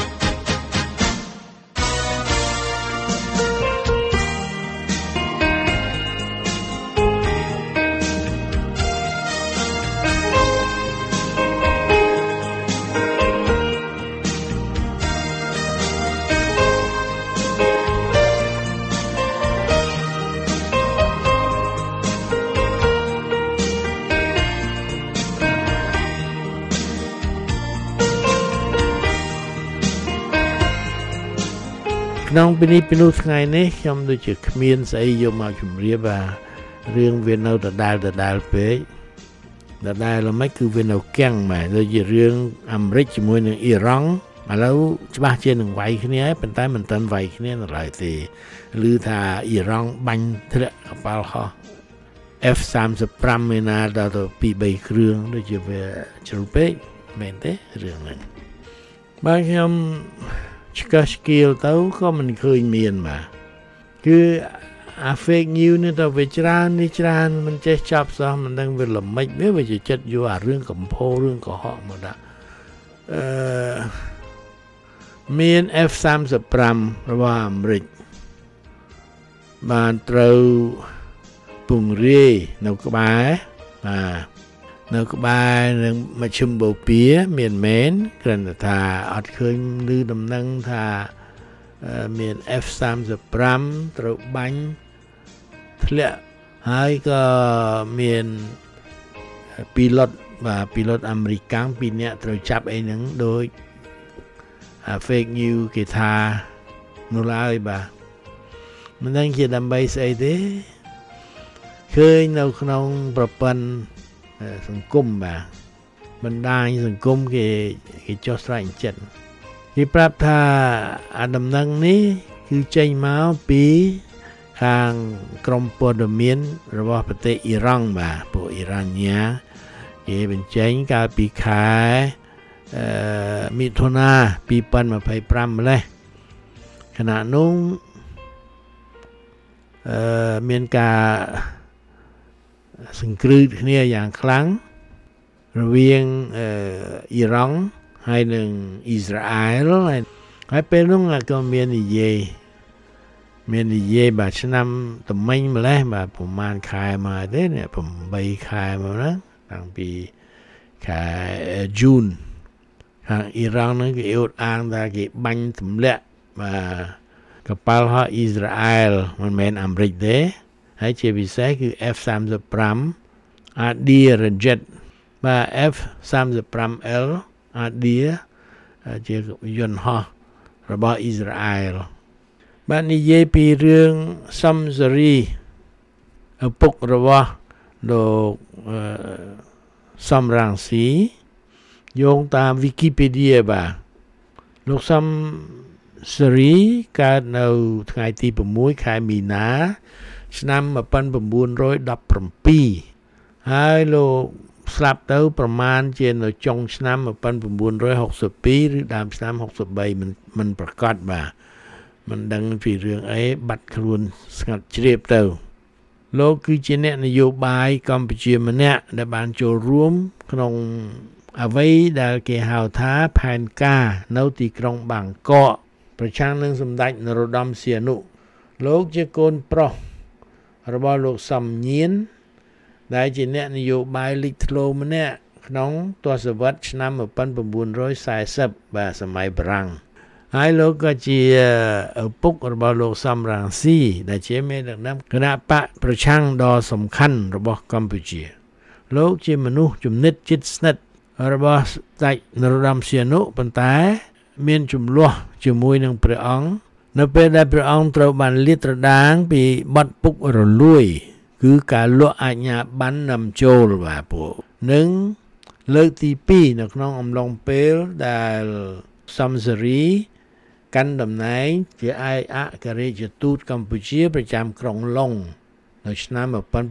ក្នុងពីនេះពីនោះថ្ងៃនេះខ្ញុំដូចជាគ្មានស្អីយកមកជម្រាបថារឿងវានៅដដែលដដែលពេកដដែលល្មិចគឺវានៅកាំងម៉ែដូចជារឿងអាមេរិកជាមួយនឹងអ៊ីរ៉ង់ឥឡូវច្បាស់ជានឹងវាយគ្នាហើយប៉ុន្តែមិនទាន់វាយគ្នានៅឡើយទេឮថាអ៊ីរ៉ង់បាញ់ធ្លាក់កប៉ាល់ហោះ F សាមសិបប្រាំ ឯណាដល់ទៅពីរបីគ្រឿងដូចជាវាជ្រុលពេកមែនទេរឿងហ្នឹងបាទខ្ញុំឆ្កឹះឆ្កៀលទៅក៏មិនឃើញមានបាទគឺអា fake news នេះទៅវាច្រើននេះច្រើនមិនចេះចាប់សោះមិនដឹងវាល្មិចវាវាជាចិត្តយកអារឿងកំផោរឿងកុហកមកដាក់អឺមាន F សាមសិបប្រាំ របស់អាមេរិកបានត្រូវពង្រាយនៅក្បែរបាទនៅក្បែរនឹងមជ្ឈមបូព៌ាមានមែនគ្រាន់តែថាអត់ឃើញឮដំណឹងថាមាន F សាមសិបប្រាំ ត្រូវបាញ់ធ្លាក់ហើយក៏មានពីឡុតបាទពីឡុតអាមេរិកពីរនាក់ត្រូវចាប់អីហ្នឹងដោយ fake news គេថានោះឡើយបាទមិនដឹងជាដើម្បីស្អីទេឃើញនៅក្នុងប្រព័ន្ធសង្គមបាទបណ្ដាញសង្គមគេគេចុះស្រែកចិត្តគេប្រាប់ថាអាដំណឹងនេះគឺចេញមកពីខាងក្រមព័ត៌មានរបស់ប្រទេសអ៊ីរ៉ង់បាទពួកអ៊ីរ៉ាញ៉ាគេបញ្ចេញកាលពីខែអឺមិថុនាពីរពាន់ម្ភៃប្រាំម្លេះខណៈនោះអឺមានការសង្គ្រឹះគ្នាយ៉ាងខ្លាំងរវាងអឺអ៊ីរ៉ង់ហើយនិងអ៊ីស្រាអែលហើយពេលនោះក៏មាននិយាយមាននិយាយបាទឆ្នាំត្មិញម្លេះបាទប្រហែលខែមកទេនេះប្រាំបីខែមកណាតាំងពីខែជូនខាងអ៊ីរ៉ង់ហ្នឹងគេអួតអាងថាគេបាញ់ទម្លាក់បាទកប៉ាល់ហោះអ៊ីស្រាអែលមិនមែនអាមេរិកទេហើយជាពិសេសគឺ F សាមសិបប្រាំ Ardeer Jet បាទ F សាមសិបប្រាំ L Ardeer ជាយន្តហោះរបស់អ៊ីស្រាអែលបាននិយាយពីរឿងសំសេរីឪពុករបស់លោកសំរងស៊ីយោងតាម Wikipedia បាទលោកសំសេរីកើតនៅថ្ងៃទី6ខែមីនាឆ្នាំ천구백십칠ហើយលោកស្លាប់ទៅប្រមាណជានៅចុងឆ្នាំ천구백육십이ឬដើមឆ្នាំ63មិនមិនប្រកាសបាទមិនដឹងពីរឿងអីបាត់ខ្លួនស្ងាត់ជ្រាបទៅលោកគឺជាអ្នកនយោបាយកម្ពុជាម្នាក់ដែលបានចូលរួមក្នុងអ្វីដែលគេហៅថាផែនការនៅទីក្រុងបាងកកប្រឆាំងនឹងសម្ដេចនរោត្តមសីហនុលោកជាកូនប្រុសរបស់លោកសំញៀនដែលជាអ្នកនយោបាយលេចធ្លោម្នាក់ក្នុងទសវត្សរ៍ឆ្នាំ천구백사십បាទសម័យបារាំងហើយលោកក៏ជាឪពុករបស់លោកសំរងស៊ីដែលជាមេដឹកនាំគណបកប្រឆាំងដ៏សំខាន់របស់កម្ពុជាលោកជាមនុស្សជំនិតជិតស្និទ្ធរបស់ស្ដេចនរោត្តមសីហនុប៉ុន្តែមានចំនួនជាមួយនឹងព្រះអង្គនៅពេលដែលព្រះអង្គត្រូវបានលាតត្រដាងពីបទពុករលួយគឺការលក់អាជ្ញាប័ណ្ណនាំចូលបាទពួកនិងលើកទីពីរនៅក្នុងអំឡុងពេលដែលសំសេរីកាន់តំណែងជាឯកអគ្គរដ្ឋទូតកម្ពុជាប្រចាំក្រុងឡុងនៅឆ្នាំ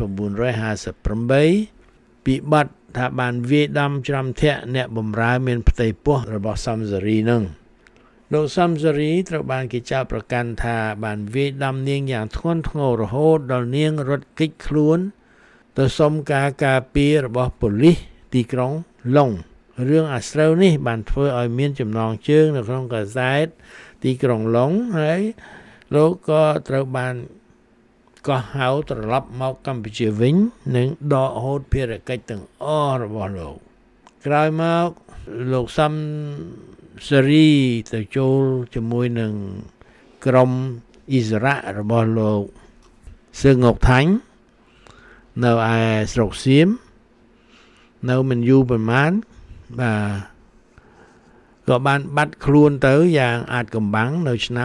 천구백58ពីបទថាបានវាយដំច្រំធាក់អ្នកបម្រើមានផ្ទៃពោះរបស់សំសេរីនឹងលោកសំសេរីត្រូវបានគេចោទប្រកាន់ថាបានវាយដំនាងយ៉ាងធ្ងន់ធ្ងររហូតដល់នាងរត់គេចខ្លួនទៅសុំការការពាររបស់ប៉ូលីសទីក្រុងឡុងរឿងអាស្រូវនេះបានធ្វើឲ្យមានចំណងជើងនៅក្នុងកាសែតទីក្រុងឡុងហើយលោកក៏ត្រូវបានកោះហៅត្រឡប់មកកម្ពុជាវិញនិងដកហូតភារកិច្ចទាំងអស់របស់លោកក្រោយមកលោកសំសេរីទៅចូលជាមួយនឹងក្រុមអ៊ីស្រាអែលរបស់លោកសឿងងកថាញ់នៅឯស្រុកសៀមនៅមិនយូរប៉ុន្មានបាទក៏បានបាត់ខ្លួនទៅយ៉ាងអាចកំបាំងនៅឆ្នាំ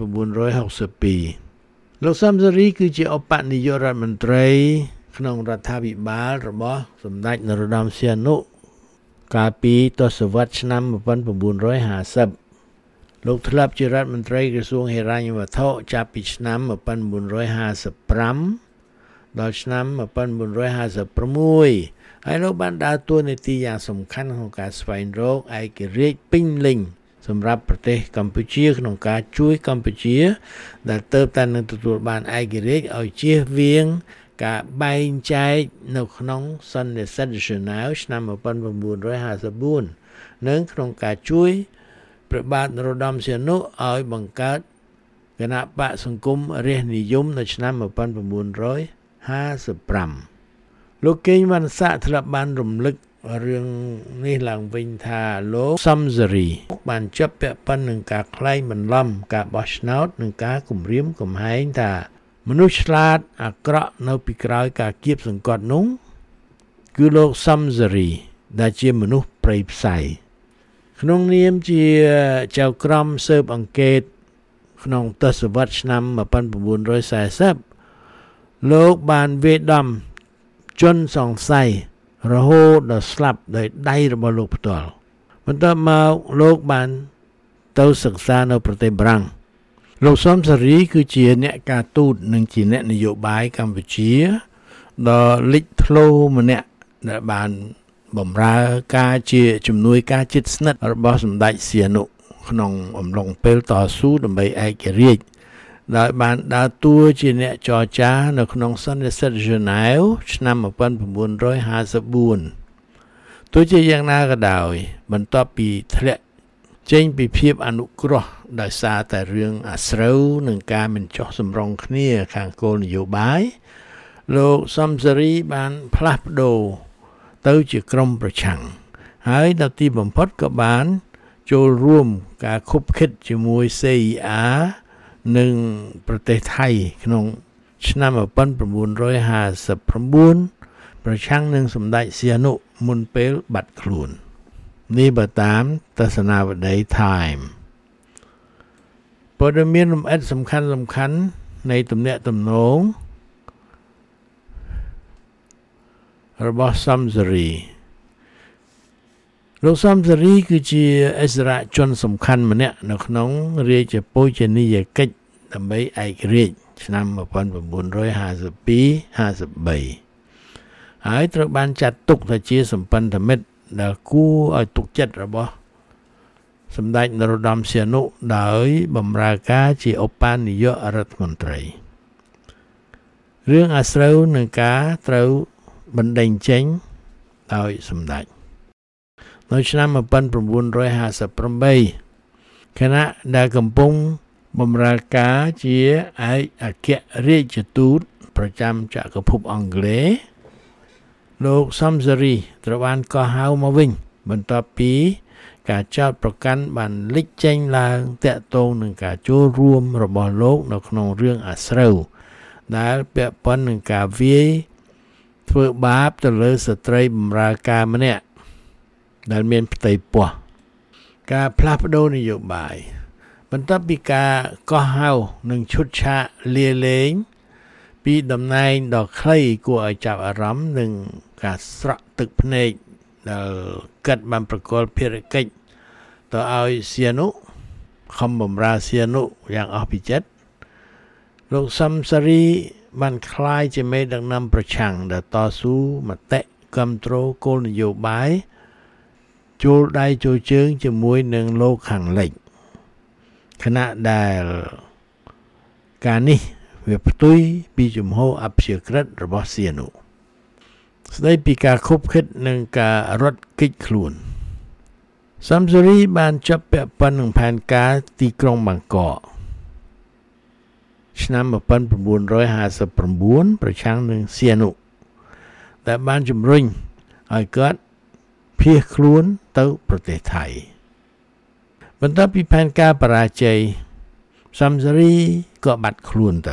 천구백육십이លោកសំសេរីគឺជាឧបនាយករដ្ឋមន្ត្រីក្នុងរដ្ឋាភិបាលរបស់សម្ដេចនរោត្តមសីហនុកាលពីទសវត្សរ៍ឆ្នាំ천구백៥០លោកធ្លាប់ជារដ្ឋមន្ត្រីក្រសួងហិរញ្ញវត្ថុចាប់ពីឆ្នាំ천구백៥៥ដល់ឆ្នាំ천구백៥៦ហើយលោកបានដើរតួនាទីយ៉ាងសំខាន់ក្នុងការស្វែងរកឯករាជ្យពេញលេញសម្រាប់ប្រទេសកម្ពុជាក្នុងការជួយកម្ពុជាដែលទើបតែនឹងទទួលបានឯករាជ្យឲ្យជៀសវាងការបែងចែកនៅក្នុងសន្និសីទហ្សឺណែវឆ្នាំ천구백៥៤និងក្នុងការជួយព្រះបាទនរោត្តមសីហនុឲ្យបង្កើតគណបក្សសង្គមរាស្ត្រនិយមនៅឆ្នាំ천구백៥៥លោកកេងវណ្ណស័ក្តិធ្លាប់បានរំលឹករឿងនេះឡើងវិញថាលោកសំសេរីបានជាប់ពាក់ព័ន្ធនឹងការក្លែងបន្លំការបោះឆ្នោតនិងការគំរាមកំហែងថាមនុស្សឆ្លាតអាក្រក់នៅពីក្រោយការគៀបសង្កត់នោះគឺលោកសំសេរីដែលជាមនុស្សព្រៃផ្សៃក្នុងនាមជាចៅក្រមស៊ើបអង្កេតក្នុងទសវត្សរ៍ឆ្នាំ천구백사십លោកបានវាយដំជនសង្ស័យរហូតដល់ស្លាប់ដោយដៃរបស់លោកផ្ទាល់បន្ទាប់មកលោកបានទៅសិក្សានៅប្រទេសបារាំងលោកសំសេរីគឺជាអ្នកការទូតនិងជាអ្នកនយោបាយកម្ពុជាដ៏លេចធ្លោម្នាក់ដែលបានបំរើការជាជំនួយការជិតស្និទ្ធរបស់សម្ដេចសៀនុក្នុងអំឡុងពេលតស៊ូដើម្បីឯករាជ្យដោយបានដើរតួជាអ្នកចរចានៅក្នុងសន្និសីទហ្សឺណែវឆ្នាំmột nghìn chín trămห้าสิบสี่ទោះជាយ៉ាងណាក៏ដោយបន្ទាប់ពីធ្លាក់ចេញពីភាពអនុគ្រោះដោយសារតែរឿងអាស្រូវនិងការមិនចុះសម្រុងគ្នាខាងគោលនយោបាយលោកសំសេរីបានផ្លាស់ប្ដូរទៅជាក្រុមប្រឆាំងហើយដល់ទីបំផុតក៏បានចូលរួមការខុបខិតជាមួយ C I A និងប្រទេសថៃក្នុងឆ្នាំmột nghìn chín trămห้าสิบเก้าប្រឆាំងនឹងសម្ដេចសៀនុមុនពេលបាត់ខ្លួននេះបើតាមទស្សនាវដ្តី Time ព័ត៌មានលម្អិតសំខាន់សំខាន់នៃទំនាក់ទំនងរបស់សំសេរីលោកសំសេរីគឺជាអិសរាជជនសំខាន់ម្នាក់នៅក្នុងរាជបូជនីយកិច្ចដើម្បីឯករាជ្យឆ្នាំmột nghìn chín trămห้าสิบสอง ห้าสิบสามហើយត្រូវបានចាត់ទុកថាជាសម្ព័ន្ធមិត្តដែលគួរឲ្យទុកចិត្តរបស់សម្ដេចនរោត្តមសីហនុដោយបម្រើការជាឧបនាយករដ្ឋមន្ត្រីរឿងអាស្រូវនឹងការត្រូវបណ្ដេញចេញដោយសម្ដេចនៅឆ្នាំmột nghìn chín trămห้าสิบแปดខណៈដែលកំពុងបម្រើការជាឯកអគ្គរដ្ឋទូតប្រចាំចក្រភពអង់គ្លេសលោកសំសេរីត្រូវបានកោះហៅមកវិញបន្ទាប់ពីការចោទប្រកាន់បានលេចចេញឡើងតាក់ទងនឹងការចូលរួមរបស់លោកនៅក្នុងរឿងអាស្រូវដែលពាក់ព័ន្ធនឹងការវាយធ្វើបាបទៅលើស្ត្រីបម្រើការម្នាក់ដែលមានផ្ទៃពោះការផ្លាស់ប្ដូរនយោបាយបន្ទាប់ពីការកោះហៅនឹងឈុតឆាកលាលែងពីតំណែងដ៏ខ្លីគួរឲ្យចាប់អារម្មណ៍និងការស្រក់ទឹកភ្នែកដែលកាត់បានប្រកល់ភារកិច្ចទៅឲ្យសៀនុខំបម្រើសៀនុយ៉ាងអស់ពីចិត្តលោកសំសេរីបានក្លាយជាមេដឹកនាំប្រឆាំងដែលតស៊ូមតិគាំទ្រគោលនយោបាយចូលដៃចូលជើងជាមួយនឹងលោកខាងលិចខណៈដែលការនេះវាផ្ទុយពីជំហរអព្យាក្រឹតរបស់សៀនុស្ដីពីការខុបខិតនិងការរត់គេចខ្លួនសំសេរីបានចាប់ពាក់ព័ន្ធនឹងផែនការទីក្រុងបាងកកឆ្នាំmột nghìn chín trămห้าสิบเก้าប្រឆាំងនឹងសៀនុដែលបានជំរុញឲ្យគាត់ភៀសខ្លួនទៅប្រទេសថៃបន្ទាប់ពីផែនការបរាជ័យសំសេរីក៏បាត់ខ្លួនទៅ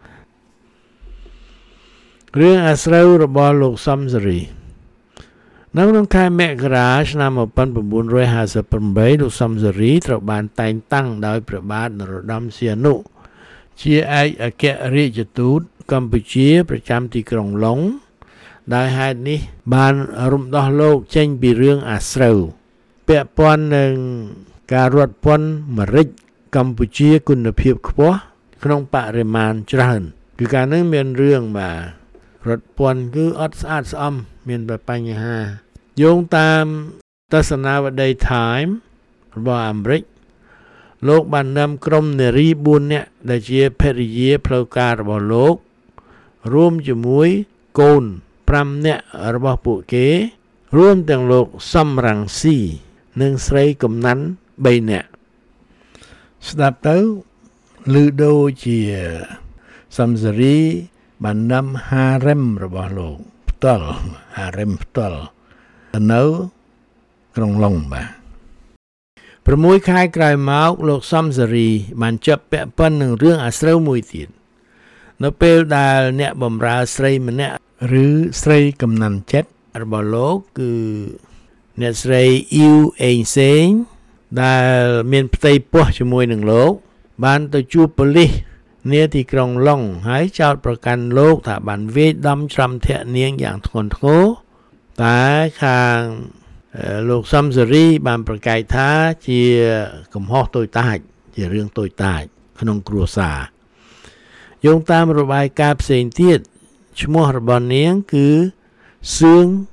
រឿងអាស្រូវរបស់លោកសំសេរីនៅក្នុងខែមករាឆ្នាំmột nghìn chín trămห้าสิบแปดលោកសំសេរីត្រូវបានតែងតាំងដោយព្រះបាទនរោត្តមសីហនុជាឯកអគ្គរដ្ឋទូតកម្ពុជាប្រចាំទីក្រុងឡុងដោយហេតុនេះបានរំដោះលោកចេញពីរឿងអាស្រូវពាក់ព័ន្ធនឹងការរត់ពន្ធម្រេចកម្ពុជាគុណភាពខ្ពស់ក្នុងបរិមាណច្រើនគឺកាលនោះមានរឿងបាទរត់ពន្ធគឺអត់ស្អាតស្អំមានបញ្ហាយោងតាមទស្សនាវដ្តី Time របស់អាមេរិកលោកបាននាំក្រុមនារីបួននាក់ដែលជាភរិយាផ្លូវការរបស់លោករួមជាមួយកូនប្រាំនាក់របស់ពួកគេរួមទាំងលោកសំរងស៊ីនិងស្រីកំណាន់បីនាក់ស្ដាប់ទៅឮដូចជាសំសេរីបាននាំហារ៉េមរបស់លោកផ្ទាល់ហារ៉េមផ្ទាល់នៅក្រុងឡុងបាទ6ខែក្រោយមកលោកសំសេរីបានចាប់ពាក់ព័ន្ធនឹងរឿងអាស្រូវមួយទៀតនៅពេលដែលអ្នកបម្រើស្រីម្នាក់ឬស្រីកំណាន់ចិត្តរបស់លោកគឺអ្នកស្រីអ៊ីវអេងសេងដែលមានផ្ទៃពោះជាមួយនឹងលោកបានទៅជួបប៉ូលីសនាទីក្រុងឡុងហើយចោទប្រកាន់លោកថាបានវាយដំច្រំធាក់នាងយ៉ាងធ្ងន់ធ្ងរតែខាងលោកសំសេរីបានប្រកែកថាជាកំហុសតូចតាចជារឿងតូចតាចក្នុងគ្រួសារយោងតាមរបាយការណ៍ផ្សេងទៀតឈ្មោះរបស់នាងគឺសឿង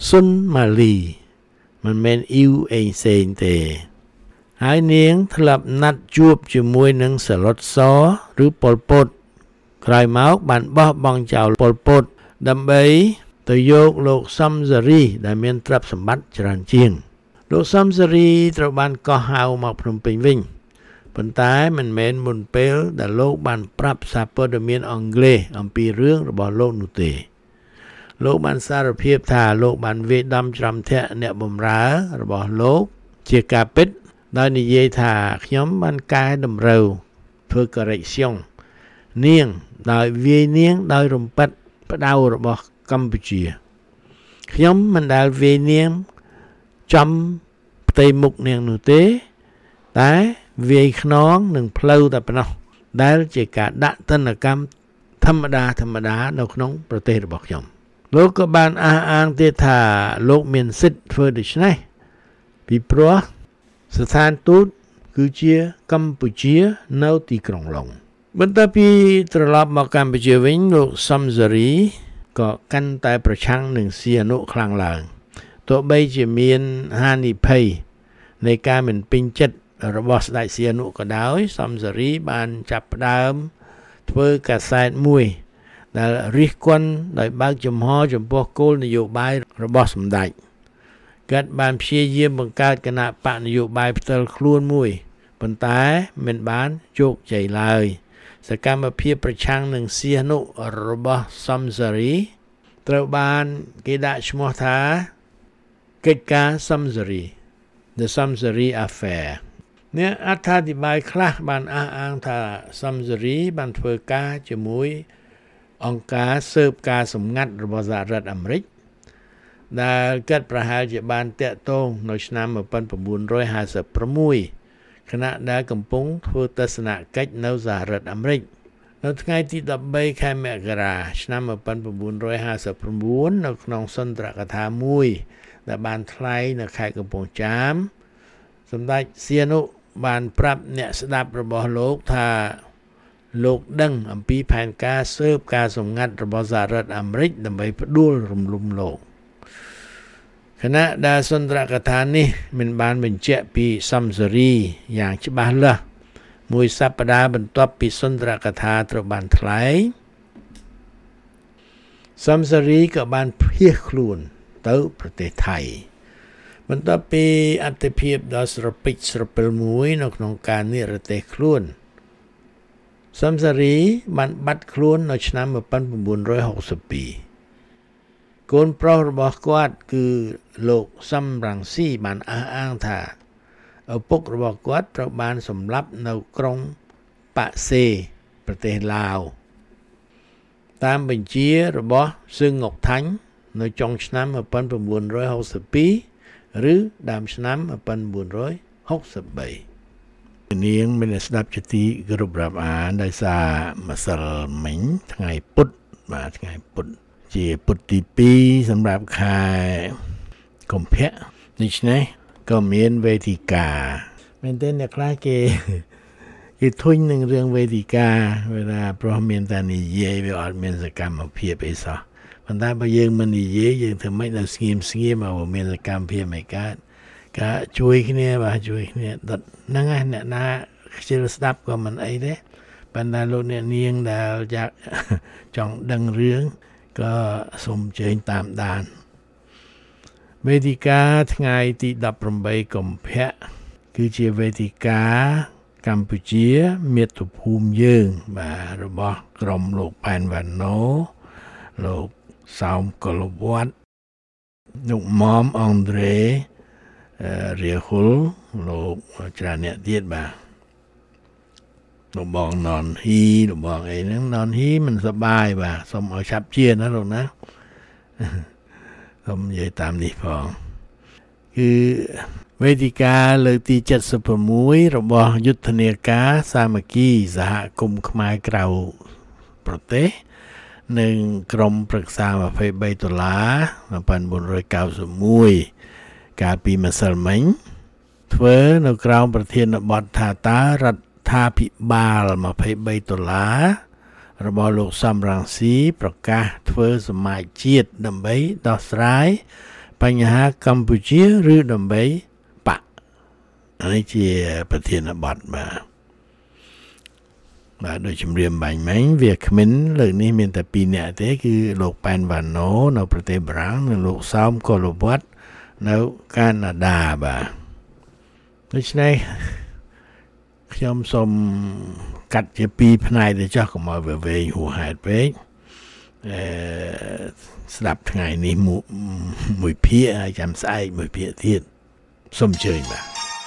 សុនម៉ាលីមិនមែនអ៊ីវអេងសេងទេហើយនាងធ្លាប់ណាត់ជួបជាមួយនឹងសឡុតសឬប៉ុលពតក្រោយមកបានបោះបង់ចោលប៉ុលពតដើម្បីទៅយកលោកសំសារីដែលមានទ្រព្យសម្បត្តិច្រើនជាងលោកសំសារីត្រូវបានកោះហៅមកភ្នំពេញវិញប៉ុន្តែមិនមែនមុនពេលដែលលោកបានប្រាប់សារព័ត៌មានអង់គ្លេសអំពីរឿងរបស់លោកនោះទេលោកបានសារភាពថាលោកបានវាយដំច្រំធាក់អ្នកបម្រើរបស់លោកជាការពិតដោយនិយាយថាខ្ញុំបានកែតម្រូវធ្វើ correction នាងដោយវាយនាងដោយរំពេចផ្ដៅរបស់កម្ពុជាខ្ញុំមិនដែលវាយនាងចំផ្ទៃមុខនាងនោះទេតែវាយខ្នងនឹងផ្លូវតែប៉ុណ្ណោះដែលជាការដាក់ទណ្ឌកម្មធម្មតាធម្មតានៅក្នុងប្រទេសរបស់ខ្ញុំលោកក៏បានអះអាងទៀតថាលោកមានសិទ្ធិធ្វើដូច្នេះពីព្រោះស្ថានទូតគឺជាកម្ពុជានៅទីក្រុងឡុងបន្ទាប់ពីត្រឡប់មកកម្ពុជាវិញលោកសំសារីក៏កាន់តែប្រឆាំងនឹងសៀនុខ្លាំងឡើងទោះបីជាមានហានិភ័យនៃការមិនពេញចិត្តរបស់ស្ដេចសៀនុក៏ដោយសំសារីបានចាប់ផ្ដើមធ្វើកាសែតមួយដែលរិះគន់ដោយបើកចំហចំពោះគោលនយោបាយរបស់សម្ដេចគាត់បានព្យាយាមបង្កើតគណៈបកនយោបាយផ្ទាល់ខ្លួនមួយប៉ុន្តែមិនបានជោគជ័យឡើយសកម្មភាពប្រឆាំងនឹងសៀនុរបស់សំសារីត្រូវបានគេដាក់ឈ្មោះថាកិច្ចការសំសារី The Samsari Affair អ្នកអត្ថាធិប្បាយខ្លះបានអះអាងថាសំសារីបានធ្វើការជាមួយអង្គការស៊ើបការសម្ងាត់របស់សហរដ្ឋអាមេរិកដែលគាត់ប្រហែលជាបានតាក់ទងនៅឆ្នាំnineteen fifty-sixខណៈដែលកំពុងធ្វើទស្សនកិច្ចនៅសហរដ្ឋអាមេរិកនៅថ្ងៃទីthirteenខែមករាឆ្នាំnineteen fifty-nineនៅក្នុងសន្ទរកថាមួយដែលបានថ្លែងនៅខេត្តកំពង់ចាមសម្ដេចសៀនុបានប្រាប់អ្នកស្ដាប់របស់លោកថាលោកដឹងអំពីផែនការស៊ើបការសម្ងាត់របស់សហរដ្ឋអាមេរិកដើម្បីផ្ដួលរំលំលោកខណៈដែលសន្ទរកថានេះមិនបានបញ្ជាក់ពីសំសារីយ៉ាងច្បាស់លាស់មួយសប្តាហ៍បន្ទាប់ពីសន្ទរកថាត្រូវបានថ្លែងសំសារីក៏បានភៀសខ្លួនទៅប្រទេសថៃបន្ទាប់ពីអត្ថិភាពដ៏ស្រពេចស្រពិលមួយនៅក្នុងការនិរទេសខ្លួនសំសារីបានបាត់ខ្លួននៅឆ្នាំnineteen sixty-twoកូនប្រុសរបស់គាត់គឺលោកសំរងស៊ីបានអះអាងថាឪពុករបស់គាត់ត្រូវបានសម្លាប់នៅក្រុងប៉ាសេប្រទេសឡាវតាមបញ្ជារបស់សឺងងុកថាញ់នៅចុងឆ្នាំnineteen sixty-twoឬដើមឆ្នាំnineteen sixty-threeនាងមានស្ដាប់ជាទីគោរពរាប់អានដោយសារម្សិលមិញថ្ងៃពុធបាទថ្ងៃពុធជាពុធទីtwoសម្រាប់ខែកុម្ភៈដូច្នេះក៏មានវេទិកាមែនទេអ្នកខ្លះគេគេធុញនឹងរឿងវេទិកាเวลาព្រោះមានតែនិយាយវាអត់មានសកម្មភាពអីសោះប៉ុន្តែបើយើងមិននិយាយយើងធ្វើម៉េចនៅស្ងៀមស្ងៀមមកមានសកម្មភាពមិនកើតការជួយគ្នាបាទជួយគ្នាដុតហ្នឹងឯងអ្នកណាខ្ជិលស្ដាប់ក៏មិនអីទេប៉ុន្តែលោកអ្នកនាងដែលอยากចង់ដឹងរឿងក៏សូមជើញតាមដានវេទិកាថ្ងៃទីeighteenកុម្ភៈគឺជាវេទិកាកម្ពុជាមាតុភូមិយើងបាទរបស់ក្រុមលោកប៉ែនវ៉ាណូលោកសោមកុលវត្តលោកមុំអង់ដ្រេរាហុលលោកច្រើនអ្នកទៀតបាទលោកបងណនហ៊ីលោកបងអីហ្នឹងណនហ៊ីមិនសប្បាយបាទសូមឲ្យឆាប់ជាណាលោកណាសូមនិយាយតាមនេះផងគឺវេទិកាលើកទីseventy-sixរបស់យុទ្ធនាការសាមគ្គីសហគមន៍ខ្មែរក្រៅប្រទេសនិងក្រុមប្រឹក្សាtwenty-threeដុល្លារnineteen ninety-oneកាលពីម្សិលមិញធ្វើនៅក្រោមប្រធានបទថាតើរដ្ឋាភិបាលtwenty-threeដុល្លាររបស់លោកសំរងស៊ីប្រកាសធ្វើសមាជជាតិដើម្បីដោះស្រាយបញ្ហាកម្ពុជាឬដើម្បីបកនេះជាប្រធានបទបាទបាទដោយជំរាបបាញ់មិញវាគ្មិនលើកនេះមានតែពីរនាក់ទេគឺលោកប៉ែនវ៉ាណូនៅប្រទេសបារាំងនិងលោកសោមកុលវត្តនៅកាណាដាបាទដូច្នេះខ្ញុំសូមកាត់ជាពីរផ្នែកទៅចុះកុំឲ្យវាវែងហួសហេតុពេកអឺស្ដាប់ថ្ងៃនេះមួយភាគហើយចាំស្អែកមួយភាគទៀតសូមអញ្ជើញបាទ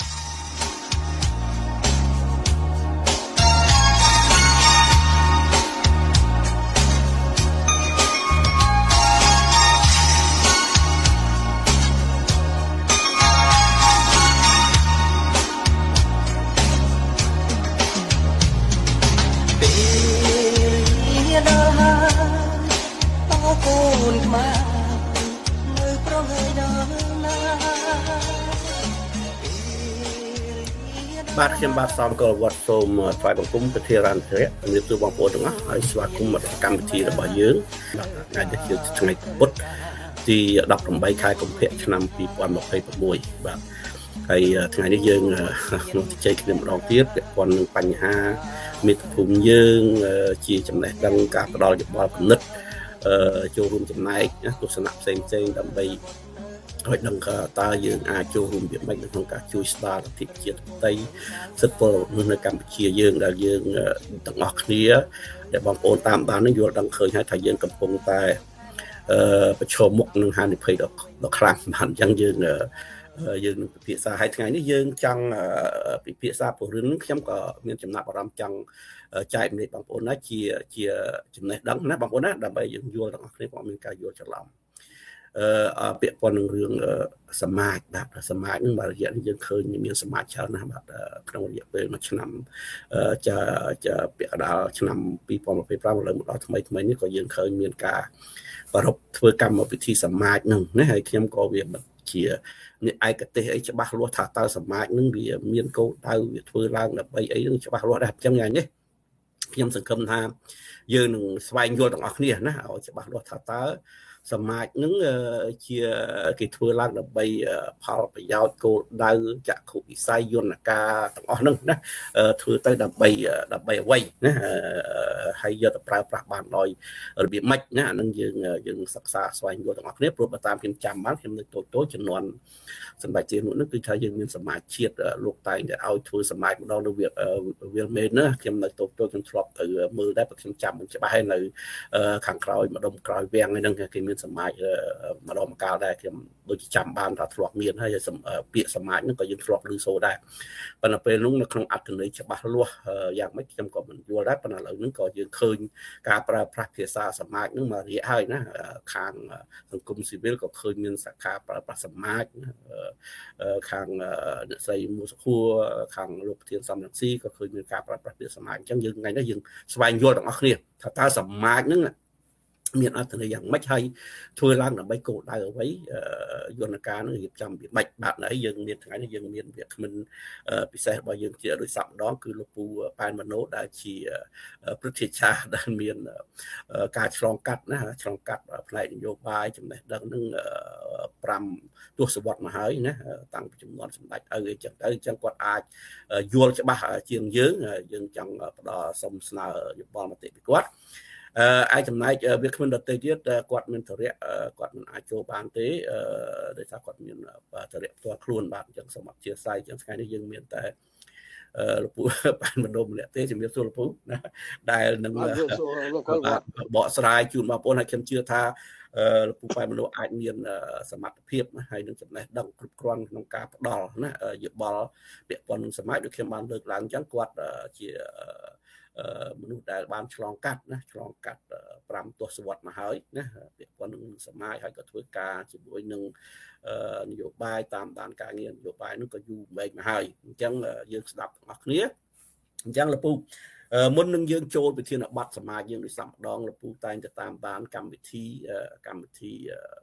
បាទខ្ញុំបាទសោមកុលវត្តសូមថ្លែងបង្គំប្រធានរដ្ឋជំរាបសួរបងប្អូនទាំងអស់ហើយស្វាគមន៍មកកម្មវិធីរបស់យើងថ្ងៃនេះជាថ្ងៃពុធទីដប់ប្រាំបីខែកុម្ភៈឆ្នាំពីរពាន់ម្ភៃប្រាំមួយបាទហើយថ្ងៃនេះយើងនឹងជជែកគ្នាម្ដងទៀតពាក់ព័ន្ធនឹងបញ្ហាមាតុភូមិយើងជាចំណេះដឹងការផ្ដល់យោបល់គំនិតចូលរួមចំណែកទស្សនៈផ្សេងៗដើម្បីហើយនឹងតើយើងអាចចូលរួមវាមិនក្នុងការជួយស្ដារលទ្ធិជាតិតីសិទ្ធិពលរដ្ឋនៅកម្ពុជាយើងដែលយើងទាំងអស់គ្នាដែលបងប្អូនតាមដាននេះយល់ដឹងឃើញហើយថាយើងកំពុងតែអឺប្រឈមមុខនឹងហានិភ័យដ៏ដ៏ខ្លាំងបានអញ្ចឹងយើងយើងនឹងពិភាក្សាហើយថ្ងៃនេះយើងចង់ពិភាក្សាពរឿងនេះខ្ញុំក៏មានចំណាប់អារម្មណ៍ចង់ចែកម្លែកបងប្អូនណាជាជាចំណេះដឹងណាបងប្អូនណាដើម្បីយើងយល់ទាំងអស់គ្នាកុំមានការយល់ច្រឡំអឺពាក់ព័ន្ធនឹងរឿងសមាជបាទសមាជនឹងបាទរយៈនេះយើងឃើញមានសមាជច្រើនណាស់បាទក្នុងរយៈពេលមួយឆ្នាំចាចាពាក់កណ្ដាលឆ្នាំពីរពាន់ម្ភៃប្រាំឥឡូវមកដល់ថ្មីថ្មីនេះក៏យើងឃើញមានការប្រារព្ធធ្វើកម្មវិធីសមាជនឹងណាហើយខ្ញុំក៏វាជានេះឯកទេសអីច្បាស់លាស់ថាតើសមាជនឹងវាមានគោលដៅវាធ្វើឡើងដើម្បីអីនឹងច្បាស់លាស់ដែរអញ្ចឹងយ៉ាងនេះខ្ញុំសង្ឃឹមថាយើងនឹងស្វែងយល់ទាំងអស់គ្នាណាឲ្យច្បាស់លាស់ថាតើសមាជនឹងជាគេធ្វើឡើងដើម្បីផលប្រយោជន៍គោលដៅចក្ខុវិស័យយន្តការទាំងអស់ហ្នឹងណាធ្វើទៅដើម្បីដើម្បីអ្វីណាហើយយកទៅប្រើប្រាស់បានដោយរបៀបម៉េចណាអានឹងយើងយើងសិក្សាស្វែងយល់ទាំងអស់គ្នាព្រោះបើតាមខ្ញុំចាំបានខ្ញុំនៅតូចតូចចំនួនសម្ដេចជានោះគឺថាយើងមានសមាជជាតិលោកតែងតែឲ្យធ្វើសមាជម្ដងនៅវាលមេនណាខ្ញុំនៅតូចតូចខ្ញុំធ្លាប់ទៅមើលដែរបើខ្ញុំចាំមិនច្បាស់ហើយនៅខាងក្រោយម្ដុំក្រោយវាំងហ្នឹងគេមានសមាជម្ដងម្កាលដែរខ្ញុំដូចចាំបានថាធ្លាប់មានហើយពាក្យសមាជហ្នឹងក៏យើងធ្លាប់ឮសូរដែរប៉ុន្តែពេលនោះនៅក្នុងអត្ថន័យច្បាស់លាស់យ៉ាងម៉េចខ្ញុំក៏មិនយល់ដែរប៉ុន្តែឥឡូវហ្នឹងក៏យើងឃើញការប្រើប្រាស់ភាសាសមាជហ្នឹងមករយៈហើយណាខាងសង្គមស៊ីវិលក៏ឃើញមានសាខាប្រើប្រាស់សមាជខាងអ្នកស្រីមូសុខួរខាងលោកប្រធានសំរងស៊ីក៏ឃើញមានការប្រើប្រាស់ពាក្យសមាជអញ្ចឹងយើងថ្ងៃនេះយើងស្វែងយល់ទាំងអស់គ្នាថាតើសមាជហ្នឹងមានអត្ថន័យយ៉ាងម៉េចហើយធ្វើឡើងដើម្បីគោលដៅអ្វីយន្តការនឹងរៀបចំពីម៉េចបាទហើយយើងមានថ្ងៃនេះយើងមានវាគ្មិនពិសេសរបស់យើងជាដោយសប្តាហ៍គឺលោកពូប៉ែនម៉ាណូដែលជាព្រឹទ្ធាចារ្យដែលមានការឆ្លងកាត់ណាឆ្លងកាត់ផ្នែកនយោបាយចំណេះដឹងនឹងប្រាំទសវត្សរ៍មកហើយណាតាំងពីចំនួនសម្ដេចឪអីចឹងទៅអញ្ចឹងគាត់អាចយល់ច្បាស់ជាងយើងយើងចង់ផ្ដល់សុំស្នើយោបល់មតិពីគាត់ឯចំណែកវាគ្មិនដទៃទៀតគាត់មានធរៈគាត់មិនអាចចូលបានទេដោយសារគាត់មានធរៈផ្ទាល់ខ្លួនបាទអញ្ចឹងសូមអធិស្ឋានអញ្ចឹងថ្ងៃនេះយើងមានតែលោកពូប៉ែនបណ្ដុំម្នាក់ទេជំរាបសួរលោកពូណាដែលនឹងបកស្រាយជូនបងប្អូនហើយខ្ញុំជឿថាលោកពូប៉ែនបណ្ដុំអាចមានសមត្ថភាពហើយនឹងចំណេះដឹងគ្រប់គ្រាន់ក្នុងការផ្ដល់ណាយោបល់ពាក់ព័ន្ធនឹងសម័យដូចខ្ញុំបានលើកឡើងអញ្ចឹងគាត់ជាមនុស្សដែលបានឆ្លងកាត់ណាឆ្លងកាត់ប្រាំទសវត្សរ៍មកហើយណាពាក់ព័ន្ធនឹងសមាជហើយក៏ធ្វើការជាមួយនឹងនយោបាយតាមដានការងារនយោបាយនោះក៏យូរមែកមកហើយអញ្ចឹងយើងស្ដាប់ទាំងអស់គ្នាអញ្ចឹងលោកពូមុននឹងយើងចូលវិធានបទសមាជយើងដោយសាម្ដងលោកពូតែងតែតាមដានកម្មវិធីកម្មវិធី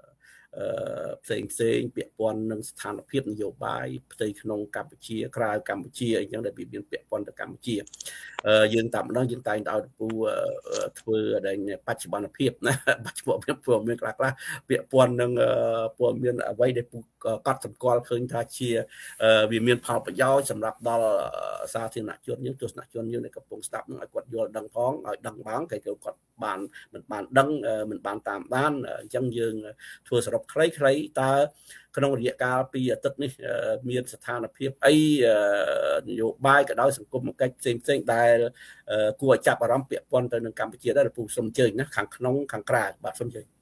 ផ្សេងផ្សេងពាក់ព័ន្ធនឹងស្ថានភាពនយោបាយផ្ទៃក្នុងកម្ពុជាក្រៅកម្ពុជាអីចឹងដែលវាមានពាក់ព័ន្ធទៅកម្ពុជាយើងតាមម្ដងយើងតែងឲ្យពូធ្វើដែលបច្ចុប្បន្នភាពណាបច្ចុប្បន្នភាពព័ត៌មានខ្លះខ្លះពាក់ព័ន្ធនឹងព័ត៌មានអ្វីដែលពូកត់សម្គាល់ឃើញថាជាវាមានផលប្រយោជន៍សម្រាប់ដល់សាធារណជនយើងទស្សនជនយើងដែលកំពុងស្ដាប់នឹងឲ្យគាត់យល់ដឹងផងឲ្យដឹងផងគេគាត់បានមិនបានដឹងមិនបានតាមដានអញ្ចឹងយើងធ្វើសរុបខ្លីៗតើក្នុងរយៈកាលពីអាទិត្យនេះមានស្ថានភាពអីនយោបាយក៏ដោយសង្គមគិច្ចផ្សេងផ្សេងដែលគួរឲ្យចាប់អារម្មណ៍ពាក់ព័ន្ធទៅនឹងកម្ពុជាដែរពូសូមអញ្ជើញណាខាងក្នុងខាងក្រៅបាទសូមអញ្ជើញ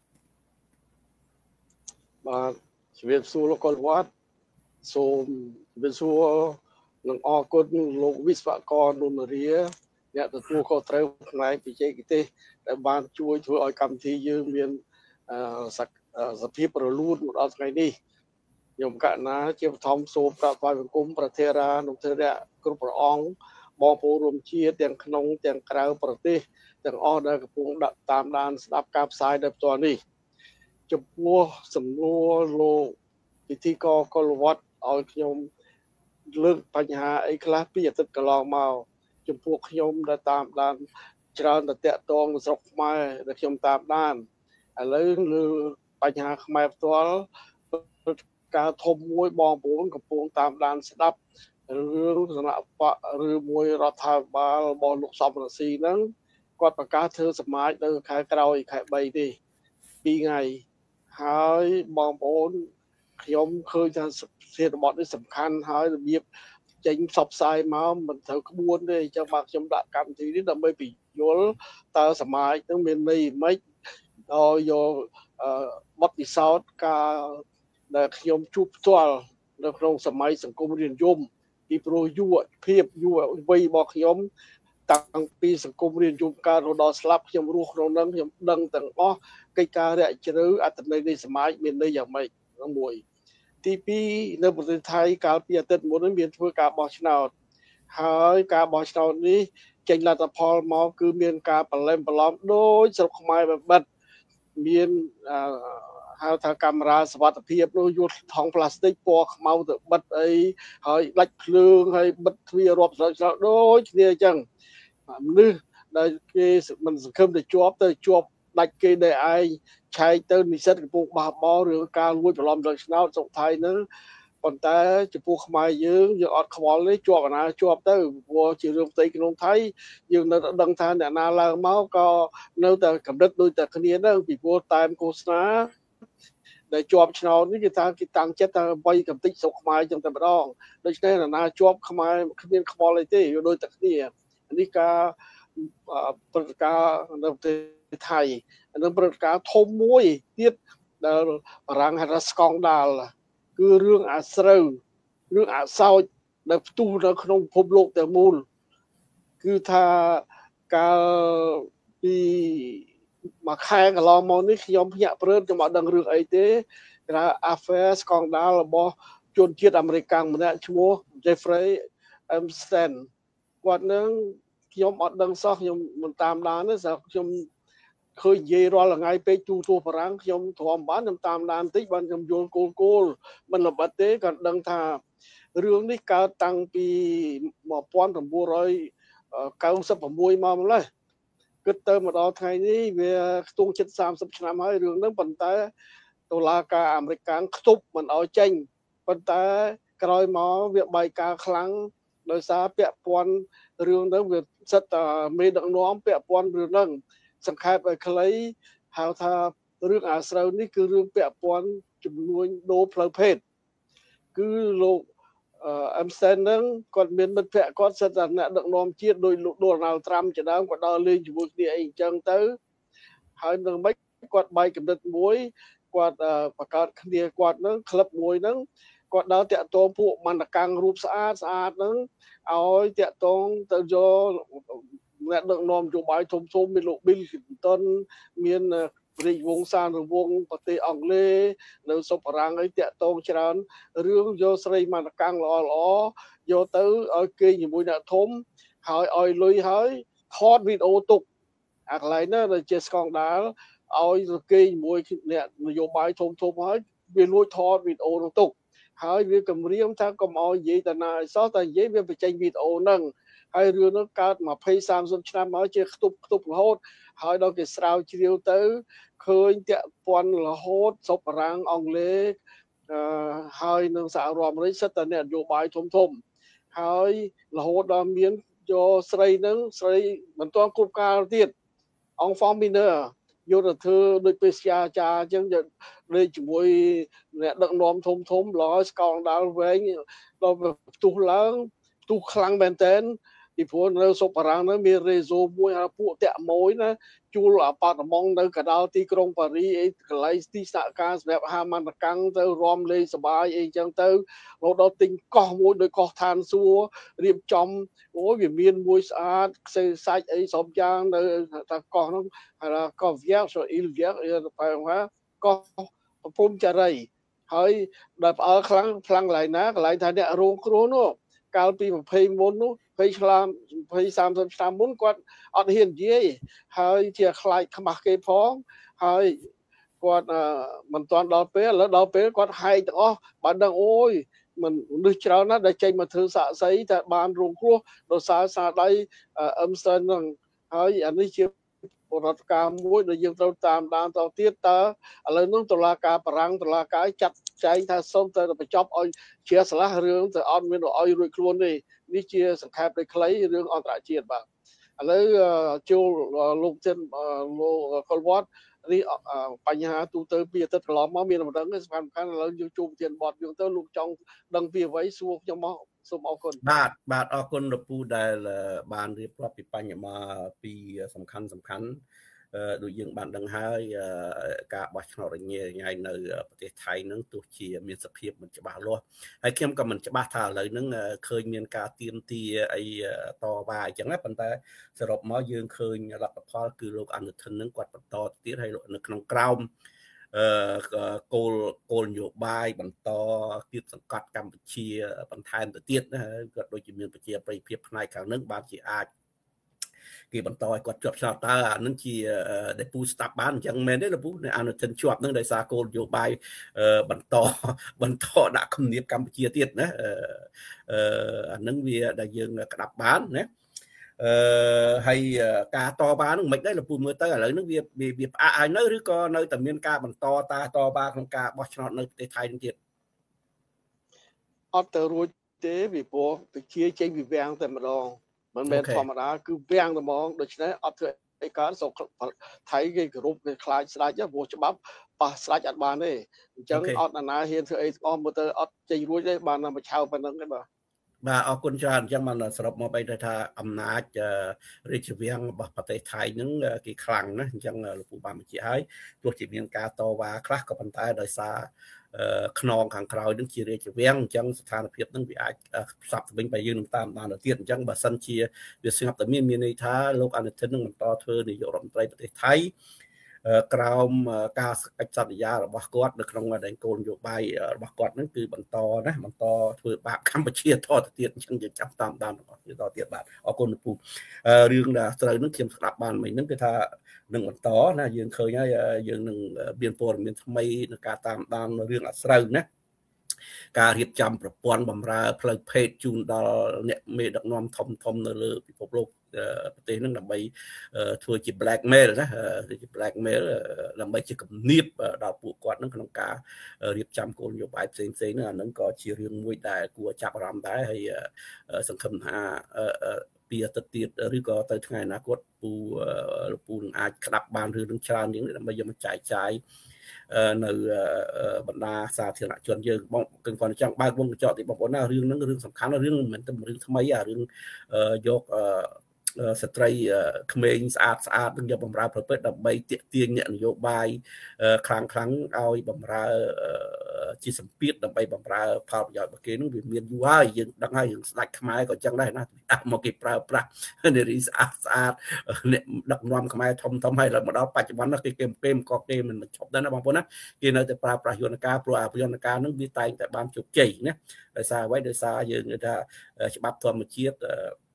បាទជំរាបសួរលោកកុលវត្តសូមជំរាបសួរនិងអរគុណលោកវិស្វករនុនរាអ្នកទទួលខុសត្រូវផ្នែកបច្ចេកទេសដែលបានជួយធ្វើឲ្យកម្មវិធីយើងមានសភាពរលូនមកដល់ថ្ងៃនេះខ្ញុំកណ្ណាជាបឋមសូមប្រាថ្នាបង្គំប្រធារានុធរៈគ្រប់ព្រះអង្គបងប្អូនរួមជាតិទាំងក្នុងទាំងក្រៅប្រទេសទាំងអស់ដែលកំពុងដាក់តាមដានស្ដាប់ការផ្សាយដោយផ្ទាល់នេះចំពោះសំណួរលោកពិធីករកុលវត្តឲ្យខ្ញុំលើកបញ្ហាអីខ្លះពីអាទិត្យកន្លងមកចំពោះខ្ញុំដែលតាមដានច្រើនតែតាក់ទងនឹងស្រុកខ្មែរដែលខ្ញុំតាមដានឥឡូវលើបញ្ហាខ្មែរផ្ទាល់ការធំមួយបងប្អូនកំពុងតាមដានស្ដាប់រឿងគណៈបកឬមួយរដ្ឋាភិបាលរបស់លោកសំរងស៊ីហ្នឹងគាត់ប្រកាសធ្វើសមាជនៅខែក្រោយខែបីនេះពីរថ្ងៃហើយបងប្អូនខ្ញុំឃើញថាសេដ្ឋបទនេះសំខាន់ហើយរបៀបចេញផ្សព្វផ្សាយមកមិនត្រូវក្បួនទេអញ្ចឹងបាទខ្ញុំដាក់កម្មវិធីនេះដើម្បីពន្យល់តើសមាជនឹងមានន័យម៉េចដល់យកបទពិសោធន៍ការដែលខ្ញុំជួបផ្ទាល់នៅក្នុងសម័យសង្គមរាស្ត្រនិយមពីព្រោះយុវភាពយុវវ័យរបស់ខ្ញុំតាំងពីសង្គមរាស្ត្រនិយមកើតរហូតដល់ស្លាប់ខ្ញុំរស់ក្នុងនឹងខ្ញុំដឹងទាំងអស់កិច្ចការរយៈជ្រៅអត្ថន័យនៃសមាជមានន័យយ៉ាងម៉េចនោះមួយទីពីរនៅប្រទេសថៃកាលពីអាទិត្យមុននេះមានធ្វើការបោះឆ្នោតហើយការបោះឆ្នោតនេះចេញលទ្ធផលមកគឺមានការប្រឡែមប្រឡំដោយស្រុកខ្មែរបិទមានហៅថាកាមេរ៉ាសុវត្ថិភាពនោះយកថង់ផ្លាស្ទិកពណ៌ខ្មៅទៅបិទអីហើយដាច់ភ្លើងហើយបិទទ្វាររាប់ស្រោចស្រោចដូចគ្នាអញ្ចឹងមនុស្សដែលគេមិនសង្ឃឹមទៅជាប់ទៅជាប់ដាច់គេដែលឯងឆែកទៅនិស្សិតកំពុងបះបោរឿងការលួចបន្លំរកឆ្នោតសុខថៃហ្នឹងប៉ុន្តែចំពោះខ្មែរយើងយើងអត់ខ្វល់ទេជាប់កណាជាប់ទៅព្រោះជារឿងផ្ទៃក្នុងថៃយើងនៅតែដឹងថាអ្នកណាឡើងមកក៏នៅតែកម្រិតដូចតែគ្នាហ្នឹងពីព្រោះតែមឃោសនាដែលជាប់ឆ្នោតនេះគេថាគេតាំងចិត្តថាបីកំតិចស្រុកខ្មែរចឹងតែម្ដងដូច្នេះអ្នកណាជាប់ខ្មែរគ្មានខ្វល់អីទេវាដូចតែគ្នានេះការព្រឹត្តិការណ៍នៅប្រទេសថៃនឹងព្រឹត្តិការណ៍ធំមួយទៀតដែលបារាំងហៅថាស្កង់ដាលគឺរឿងអាស្រូវរឿងអាសោចដែលផ្ទុះនៅក្នុងពិភពលោកទាំងមូលគឺថាកាលពីមួយខែកន្លងមកនេះខ្ញុំភ្ញាក់ព្រឺនខ្ញុំអត់ដឹងរឿងអីទេគេថា affair ស្កង់ដាលរបស់ជនជាតិអាមេរិកម្នាក់ឈ្មោះ Jeffrey Epstein គាត់នឹងខ្ញុំអត់ដឹងសោះខ្ញុំមិនតាមដានទេស្រាប់ខ្ញុំឃើញនិយាយរាល់ថ្ងៃពេកទូទួបារាំងខ្ញុំទ្រាំបានខ្ញុំតាមដានបន្តិចបានខ្ញុំយល់គោលគោលមិនល្បិតទេគាត់ដឹងថារឿងនេះកើតតាំងពីnineteen ninety-sixមកម្លេះគិតទៅមកដល់ថ្ងៃនេះវាខ្ទង់ជិតthirtyឆ្នាំហើយរឿងហ្នឹងប៉ុន្តែតុលាការអាមេរិកកាំងខ្ទប់មិនឲ្យចេញប៉ុន្តែក្រោយមកវាបែកការខ្លាំងដោយសារពាក់ព័ន្ធរឿងហ្នឹងវាសិតតែមេដឹកនាំពាក់ព័ន្ធរឿងហ្នឹងសង្ខេបឲ្យខ្លីហៅថារឿងអាស្រូវនេះគឺរឿងពាក់ព័ន្ធចំនួនដូរផ្លូវភេទគឺលោកអឹមស្តេនហ្នឹងគាត់មានមិត្តភក្តិគាត់សិតតែអ្នកដឹកនាំជាតិដោយលោកដូណាល់ត្រាំជាដើមគាត់ដល់លេងជាមួយគ្នាអីអញ្ចឹងទៅហើយនឹងមិនគាត់បែកកំណត់មួយគាត់បង្កើតគ្នាគាត់ហ្នឹងក្លឹបមួយហ្នឹងគាត់ដើរតាក់ទងពួកមន្តកាំងរូបស្អាតស្អាតហ្នឹងឲ្យតាក់ទងទៅយកអ្នកដឹកនាំនយោបាយធំធំមានលោក Bill Clinton មានរាជវង្សានុវង្សប្រទេសអង់គ្លេសនៅសុបបារាំងអីតាក់ទងច្រើនរឿងយកស្រីមន្តកាំងល្អល្អយកទៅឲ្យគេជាមួយអ្នកធំហើយឲ្យលុយហើយថតវីដេអូទុកអាកន្លែងហ្នឹងដែលជាស្កង់ដាលឲ្យរកេជាមួយអ្នកនយោបាយធំធំហើយវាលួចថតវីដេអូនោះទុកហើយវាគម្រាមថាកុំឲ្យនិយាយតាណាសោះតែនិយាយវាបញ្ចេញវីដេអូហ្នឹងហើយរឿងនោះកើត20 30ឆ្នាំមកជាខ្ទប់ខ្ទប់រហូតហើយដល់គេស្រាវជ្រាវទៅឃើញតាក់ព័ន្ធរហូតសុបបារាំងអង់គ្លេសអឺហើយនឹងសហរដ្ឋអាមេរិកសិតតែអ្នកនយោបាយធំធំហើយរហូតដល់មានយកស្រីហ្នឹងស្រីមិនទាន់គ្រប់កាលទៀតអង្គហ្វមីនឺយកទៅធ្វើដូចពេទ្យាចារអញ្ចឹងយកលេខជាមួយអ្នកដឹកនាំធំធំឡើយស្កង់ដាលវែងដល់ផ្ទុះឡើងផ្ទុះខ្លាំងមែនតើពីព្រោះនៅសុបបារាំងហ្នឹងមានរេសូមួយហៅពួកតាក់មួយណាជួលអាប៉ាតម៉ង់នៅកណ្ដាលទីក្រុងប៉ារីអីកន្លែងទីស្នាក់ការសម្រាប់ហាមន្តកម្មទៅរំលេងសបាយអីចឹងទៅរហូតដល់ទិញកោះមួយដោយកោះឋានសួគ៌រៀបចំអូយវាមានមួយស្អាតខ្សែសាច់អីសំយ៉ាងនៅតាកោះហ្នឹងហៅថាកោះវាសអ៊ីលវាទៅបែបថាកោះប្រពំចារីហើយដល់ផ្អើលខ្លាំងខ្លាំងកន្លែងណាកន្លែងថាអ្នករងគ្រោះនោះកាលពី20មុននោះ20ឆ្លាម20 30ឆ្នាំមុនគាត់អត់ហ៊ាននិយាយហើយជាខ្លាចខ្មាស់គេផងហើយគាត់មិនទាន់ដល់ពេលឥឡូវដល់ពេលគាត់ហែកទាំងអស់បានដឹងអូយមិននឹកច្រើនណាស់ដែលចេញមកធ្វើសាក់សីតែបានរងគ្រោះដោយសារសារដៃអឹមសិនហ្នឹងហើយអានេះជារដ្ឋការមួយដែលយើងត្រូវតាមដានតទៅទៀតតើឥឡូវនោះតុលាការបារាំងតុលាការចាត់ចែងថាសូមទៅបញ្ចប់ឲ្យជាឆ្លាស់រឿងទៅអត់មានឲ្យរួចខ្លួនទេនេះជាសង្ខេបដោយខ្លីរឿងអន្តរជាតិបាទឥឡូវចូលលោកចិនលោកកុលវត្តនេះបញ្ហាទូទៅពីអាទិត្យកន្លងមកមានមិនដឹងទេសំខាន់ៗឥឡូវយើងជួបប្រធានបទយើងទៅលោកចង់ដឹងពីអ្វីសួរខ្ញុំមកសូមអរគុណបាទបាទអរគុណលោកពូដែលបានរៀបរាប់ពីបញ្ហាពីសំខាន់សំខាន់ដូចយើងបានដឹងហើយការបោះឆ្នោតរញ៉េរញ៉ៃនៅប្រទេសថៃនឹងទោះជាមានសភាពមិនច្បាស់លាស់ហើយខ្ញុំក៏មិនច្បាស់ថាឥឡូវហ្នឹងឃើញមានការទៀមទាអីតវ៉ាអញ្ចឹងណាប៉ុន្តែសរុបមកយើងឃើញលទ្ធផលគឺលោកអនុทิននឹងគាត់បន្តទៀតហើយនៅក្នុងក្រោមអឺគោលគោលនយោបាយបន្តទៀតសង្កត់កម្ពុជាបន្ថែមទៅទៀតណាគាត់ដូចជាមានប្រជាប្រិយភាពផ្នែកខាងនឹងបានជាអាចគេបន្តឲ្យគាត់ជាប់ឆ្នោតតើអានឹងជាដែលពូស្ដាប់បានអញ្ចឹងមែនទេលោកពូនៅអនុทิនជាប់នឹងដោយសារគោលនយោបាយបន្តបន្តដាក់គំនាបកម្ពុជាទៀតណាអឺអានឹងវាដែលយើងក្តាប់បានណាអឺហើយការតវ៉ានឹងមិនដែរលោកពូមើលទៅឥឡូវហ្នឹងវាវាផ្អាកហើយនៅឬក៏នៅតែមានការបន្តតាតវ៉ាក្នុងការបោះឆ្នោតនៅប្រទេសថៃនឹងទៀតអត់ទៅរួចទេពីព្រោះពជាចេញពីវាំងតែម្ដងមិនមែនធម្មតាគឺវាំងតែម្ដងដូច្នេះអត់ធ្វើអីកើតស្រុកថៃគេគោរពគេខ្លាចស្ដាច់ព្រោះច្បាប់ប៉ះស្ដាច់អត់បានទេអញ្ចឹងអត់អាណាហ៊ានធ្វើអីអស់មើលទៅអត់ចេញរួចទេបានតែមួយឆៅប៉ុណ្្នឹងទេបាទបាទអរគុណច្រើនអញ្ចឹងបានសរុបមកបីទៅថាអំណាចរាជវាំងរបស់ប្រទេសថៃហ្នឹងគេខ្លាំងណាស់អញ្ចឹងលោកពូបានបញ្ជាក់ហើយទោះជាមានការតវ៉ាខ្លះក៏ប៉ុន្តែដោយសារខ្នងខាងក្រោយនឹងជារាជវាំងអញ្ចឹងស្ថានភាពនឹងវាអាចផ្សព្វទៅវិញបើយើងនឹងតាមដានទៅទៀតអញ្ចឹងបើសិនជាវាស្ងាត់តែមានមានន័យថាលោកអនុทิននឹងបន្តធ្វើនាយករដ្ឋមន្ត្រីប្រទេសថៃក្រោមការកិច្ចសន្យារបស់គាត់នៅក្នុងដែនគោលនយោបាយរបស់គាត់ហ្នឹងគឺបន្តណាបន្តធ្វើបាបកម្ពុជាតទៅទៀតអញ្ចឹងយើងចាប់តាមដានរបស់ទៀតតទៀតបាទអរគុណលោកពូរឿងដែលត្រូវហ្នឹងខ្ញុំស្ដាប់បានមិញហ្នឹងគឺថានឹងបន្តណាយើងឃើញហើយយើងនឹងមានព័ត៌មានថ្មីនៅការតាមដានរឿងអាស្រូវណាការរៀបចំប្រព័ន្ធបម្រើផ្លូវភេទជូនដល់អ្នកមេដឹកនាំធំធំនៅលើពិភពលោកប្រទេសហ្នឹងដើម្បីធ្វើជា blackmail ណាជា blackmail ដើម្បីជាគំនាបដល់ពួកគាត់ហ្នឹងក្នុងការរៀបចំគោលនយោបាយផ្សេងផ្សេងហ្នឹងអាហ្នឹងក៏ជារឿងមួយដែលគួរចាប់អារម្មណ៍ដែរហើយសង្ឃឹមថាពីអាទិត្យទៀតឬក៏ទៅថ្ងៃអនាគតពូលោកពូនឹងអាចក្តាប់បានរឿងនឹងច្រើនជាងនេះដើម្បីយកមកចែកចាយនៅបណ្ដាសាធារណជនយើងបងគឺគាត់ចង់បើកវងកញ្ចក់ទីបងប្អូនណារឿងហ្នឹងរឿងសំខាន់រឿងមិនមែនតែរឿងថ្មីអារឿងយកស្ត្រីក្មេងស្អាតស្អាតនឹងយកបំរើប្រពៃដើម្បីទាក់ទាញអ្នកនយោបាយខ្លាំងខ្លាំងឲ្យបំរើជាសម្ពាធដើម្បីបំរើផលប្រយោជន៍របស់គេនឹងវាមានយូរហើយយើងដឹងហើយយើងស្ដាច់ខ្មែរក៏ចឹងដែរណាដាក់មកគេប្រើប្រាស់នារីស្អាតស្អាតអ្នកដឹកនាំខ្មែរធំធំហើយដល់មកដល់បច្ចុប្បន្នគេគេគេក៏គេមិនឈប់ដែរណាបងប្អូនណាគេនៅតែប្រើប្រាស់យន្តការព្រោះអាយន្តការនឹងវាតែងតែបានជោគជ័យណាដោយសារអ្វីដោយសារយើងនិយាយថាច្បាប់ធម្មជាតិ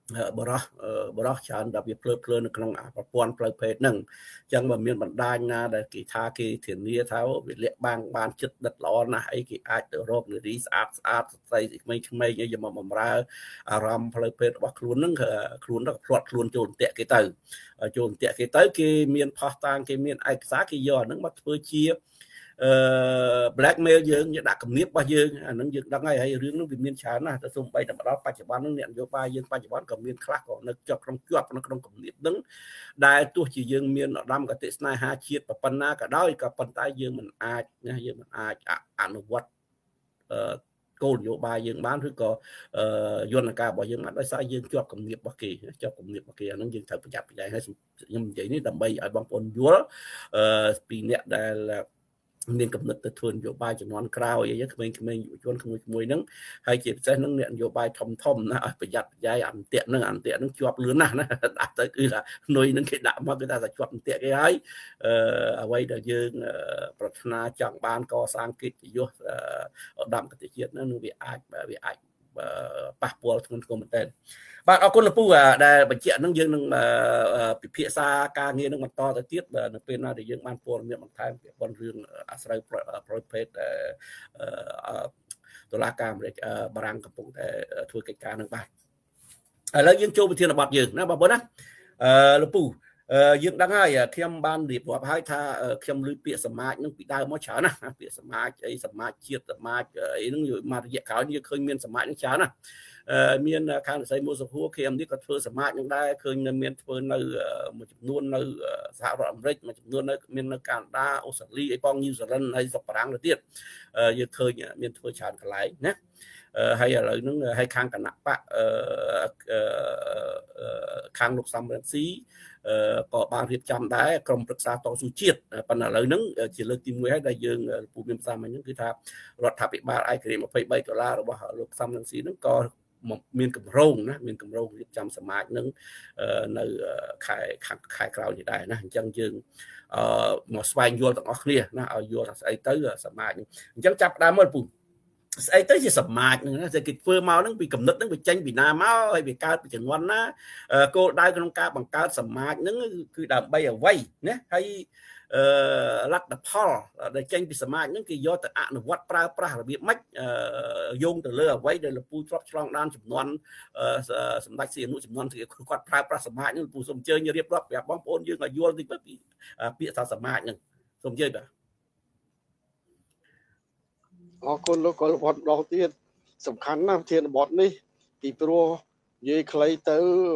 បរោះបរោះច្រើនដែលវាភ្លើភ្លើនៅក្នុងប្រព័ន្ធផ្លូវភេទហ្នឹងអញ្ចឹងបើមានបណ្ដាញណាដែលគេថាគេធានាថាវាលាក់បាំងបានចិត្តដិតល្អណាស់អីគេអាចទៅរកនារីស្អាតស្អាតស្ត្រីក្មេងៗអីយកមកបម្រើអារម្មណ៍ផ្លូវភេទរបស់ខ្លួនហ្នឹងខ្លួនទៅផ្លាត់ខ្លួនចូលអន្ទាក់គេទៅចូលអន្ទាក់គេទៅគេមានផុសតាងគេមានឯកសារគេយកអាហ្នឹងមកធ្វើជាអឺ blackmail យើងយកដាក់គំនាបរបស់យើងអាហ្នឹងយើងដឹងហើយហើយរឿងហ្នឹងវាមានច្រើនណាស់តែសូម្បីតែមកដល់បច្ចុប្បន្នហ្នឹងអ្នកនយោបាយយើងបច្ចុប្បន្នក៏មានខ្លះក៏នៅជាប់ក្នុងជាប់នៅក្នុងគំនាបហ្នឹងដែលទោះជាយើងមានឧត្តមកតេស្នេហាជាតិប៉ុណ្ណាក៏ដោយក៏ប៉ុន្តែយើងមិនអាចណាយើងមិនអាចអនុវត្តអឺគោលនយោបាយយើងបានឬក៏យន្តការរបស់យើងបានដោយសារយើងជាប់គំនាបរបស់គេជាប់គំនាបរបស់គេអាហ្នឹងយើងត្រូវប្រយ័ត្នប្រយែងហើយខ្ញុំនិយាយនេះដើម្បីឲ្យបងប្អូនយល់អឺពីអ្នកដែលមានកំណត់ទៅធ្វើនយោបាយចំនួនក្រោយអីក្មេងៗយុវជនក្មួយៗហ្នឹងហើយជាពិសេសហ្នឹងអ្នកនយោបាយធំធំណាឲ្យប្រយ័ត្នប្រយែងអន្ទាក់ហ្នឹងអន្ទាក់ហ្នឹងជាប់លឿនណាស់ណាដាក់ទៅគឺថាຫນុយហ្នឹងគេដាក់មកគឺថាតែជាប់អន្ទាក់គេហើយអឺអ្វីដែលយើងប្រាថ្នាចង់បានកសាងកិត្តិយសឧត្តមគតិជាតិហ្នឹងវាអាចវាអាចប៉ះពាល់ធ្ងន់ធ្ងរមែនទែនបាទអរគុណលោកពូដែលបញ្ជាក់ហ្នឹងយើងនឹងពិភាក្សាការងារនឹងបន្តទៅទៀតនៅពេលណាដែលយើងបានព័ត៌មានបន្ថែមពីប៉ុនរឿងអាស្រ័យប្រភេទតុលាការអាមេរិកបារាំងកំពុងតែធ្វើកិច្ចការនឹងបាទឥឡូវយើងចូលប្រធានបទយើងណាបងប្អូនណាអឺលោកពូយើងដឹងហើយខ្ញុំបានរៀបរាប់ហើយថាខ្ញុំឮពាក្យសមាជនឹងពីដើមមកច្រើនណាពាក្យសមាជអីសមាជជាតិសមាជអីហ្នឹងមករយៈក្រោយយើងឃើញមានសមាជនឹងច្រើនណាមានខាងវិស័យមូលសហគមន៍ គេ em នេះក៏ធ្វើសមាជនឹងដែរឃើញមានធ្វើនៅមួយចំនួននៅសហរដ្ឋអាមេរិកមួយចំនួននៅមាននៅកាណាដាអូស្ត្រាលីអីផងញូហ្សេឡង់ហើយស្រុកបារាំងទៅទៀតយើងឃើញមានធ្វើច្រើនកន្លែងណាហើយឥឡូវហ្នឹងហើយខាងគណៈបកខាងលោកសំរងស៊ីក៏បានរៀបចំដែរក្រុមប្រឹក្សាតស៊ូជាតិប៉ុន្តែឥឡូវហ្នឹងជាលើកទីមួយហើយដែលយើងពូមានប្រសាសន៍មិញហ្នឹងគឺថារដ្ឋាភិបាលឯករាជ្យម្ភៃបីដុល្លាររបស់លោកសំរងស៊ីហ្នឹងក៏មានកម្រងណាមានកម្រងរៀបចំសមាជនឹងនៅខែខែក្រោយនេះដែរណាអញ្ចឹងយើងអឺមកស្វែងយល់ទាំងអស់គ្នាណាឲ្យយល់ថាស្អីទៅសមាជអញ្ចឹងចាប់ដើមមកពូស្អីទៅជាសមាជហ្នឹងណាគេធ្វើមកហ្នឹងពីកំណត់ហ្នឹងវាចេញពីណាមកហើយវាកើតពីជំនាន់ណាគោលដៅក្នុងការបង្កើតសមាជហ្នឹងគឺដើម្បីអ្វីណាហើយអឺលទ្ធផលដែលចេញពីសមាជហ្នឹងគេយកទៅអនុវត្តប្រើប្រាស់របៀបម៉េចយោងទៅលើអ្វីដែលលោកពូធ្លាប់ឆ្លងដានចំនួនសម្ដេចសីហនុចំនួនគេគាត់ប្រើប្រាស់សមាជហ្នឹងលោកពូសូមអញ្ជើញរៀបរាប់ប្រាប់បងប្អូនយើងឲ្យយល់តិចទៅពីពាក្យថាសមាជហ្នឹងសូមអញ្ជើញបាទអរគុណលោកកុលវត្តម្ដងទៀតសំខាន់ណាស់ប្រធានបទនេះពីព្រោះនិយាយខ្លីទៅ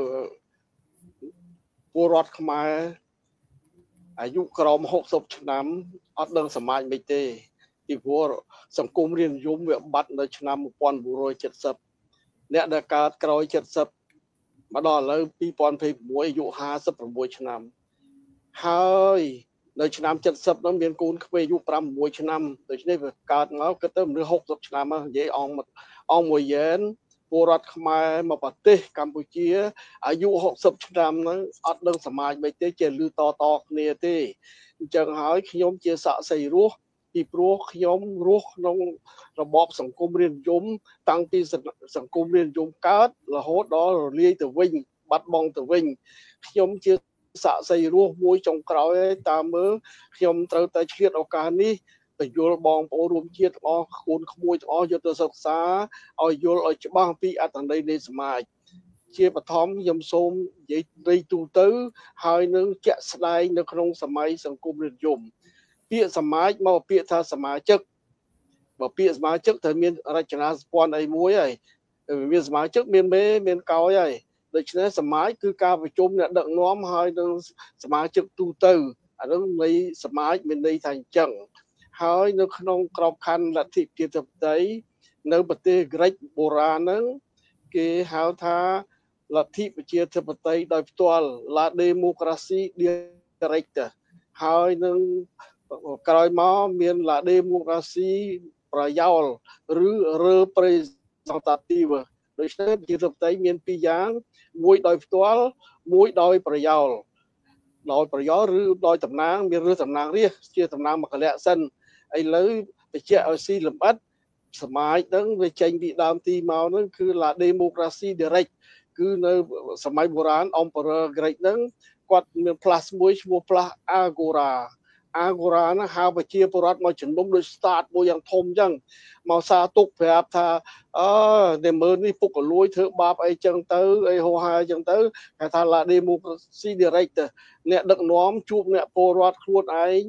ពលរដ្ឋខ្មែរអាយុក្រោមហុកសិបឆ្នាំអត់ដឹងសមាជមិនទេពីព្រោះសង្គមរាស្ត្រនិយមវាបាត់នៅឆ្នាំmột nghìn chín trăm七十អ្នកដែលកើតក្រោយ七十មកដល់ឥឡូវ二零二十六អាយុห้าสิบหกឆ្នាំហើយនៅឆ្នាំ七十ហ្នឹងមានកូនក្មេងអាយុห้าสิบหกឆ្នាំដូច្នេះវាកើតមកគិតទៅមនុស្សหกสิบឆ្នាំមកនិយាយអងអងមួយយ៉ែនពលរដ្ឋខ្មែរមកប្រទេសកម្ពុជាអាយុหกสิบឆ្នាំហ្នឹងអត់ដឹងសមាជមិនទេចេះលឺតតគ្នាទេអញ្ចឹងហើយខ្ញុំជាស័ក្តិសិទ្ធិរស់ពីព្រោះខ្ញុំរស់ក្នុងរបបសង្គមរាស្ត្រនិយមតាំងពីសង្គមរាស្ត្រនិយមកើតរហូតដល់រលាយទៅវិញបាត់បង់ទៅវិញខ្ញុំជាស័ក្តិសិទ្ធិរស់មួយចុងក្រោយតាមមើលខ្ញុំត្រូវតែឆ្លៀតឱកាសនេះបញ្យល់បងប្អូនរួមជាតិទាំងអស់គូនក្មួយទាំងអស់យកទៅសិក្សាឲ្យយល់ឲ្យច្បាស់ពីអត្ថន័យនៃសមាជជាបឋមខ្ញុំសូមនិយាយត្រីទូទៅហើយនឹងជាក់ស្ដែងនៅក្នុងសម័យសង្គមរាស្ត្រនិយមពាក្យសមាជមកពាក្យថាសមាជិកបើពាក្យសមាជិកត្រូវមានរចនាសម្ព័ន្ធអីមួយហើយមានសមាជិកមានមេមានកោយហើយដូច្នេះសមាជគឺការប្រជុំអ្នកដឹកនាំហើយនឹងសមាជិកទូទៅអានោះនៃសមាជមានន័យថាអញ្ចឹងហើយនៅក្នុងក្របខ័ណ្ឌលទ្ធិប្រជាធិបតេយ្យនៅប្រទេសក្រិកបុរាណហ្នឹងគេហៅថាលទ្ធិប្រជាធិបតេយ្យដោយផ្ទាល់ La Democracy Direct ហើយនឹងក្រោយមកមាន La Democracy ប្រយោលឬ Representative ដូច្នេះប្រជាធិបតេយ្យមានពីរយ៉ាងមួយដោយផ្ទាល់មួយដោយប្រយោលដោយប្រយោលឬដោយតំណាងមានឬតំណាងរាស្ត្រជាតំណាងមកលក្ខសិនឥឡូវបញ្ជាក់ឲ្យស៊ីលម្អិតសមាជហ្នឹងវាចេញពីដើមទីមកហ្នឹងគឺ La Democracy Direct គឺនៅសម័យបុរាណ Emperor Greek ហ្នឹងគាត់មានផ្លាស់មួយឈ្មោះផ្លាស់ Agora Agora ហ្នឹងហៅប្រជាពលរដ្ឋមកជំនុំដោយ start មួយយ៉ាងធំអញ្ចឹងមកសារទុកប្រាប់ថាអឺតែមើលនេះពុកកលួយធ្វើបាបអីចឹងទៅអីហោហាអញ្ចឹងទៅគេថា La democracy direct អ្នកដឹកនាំជួបអ្នកពលរដ្ឋខ្លួនឯង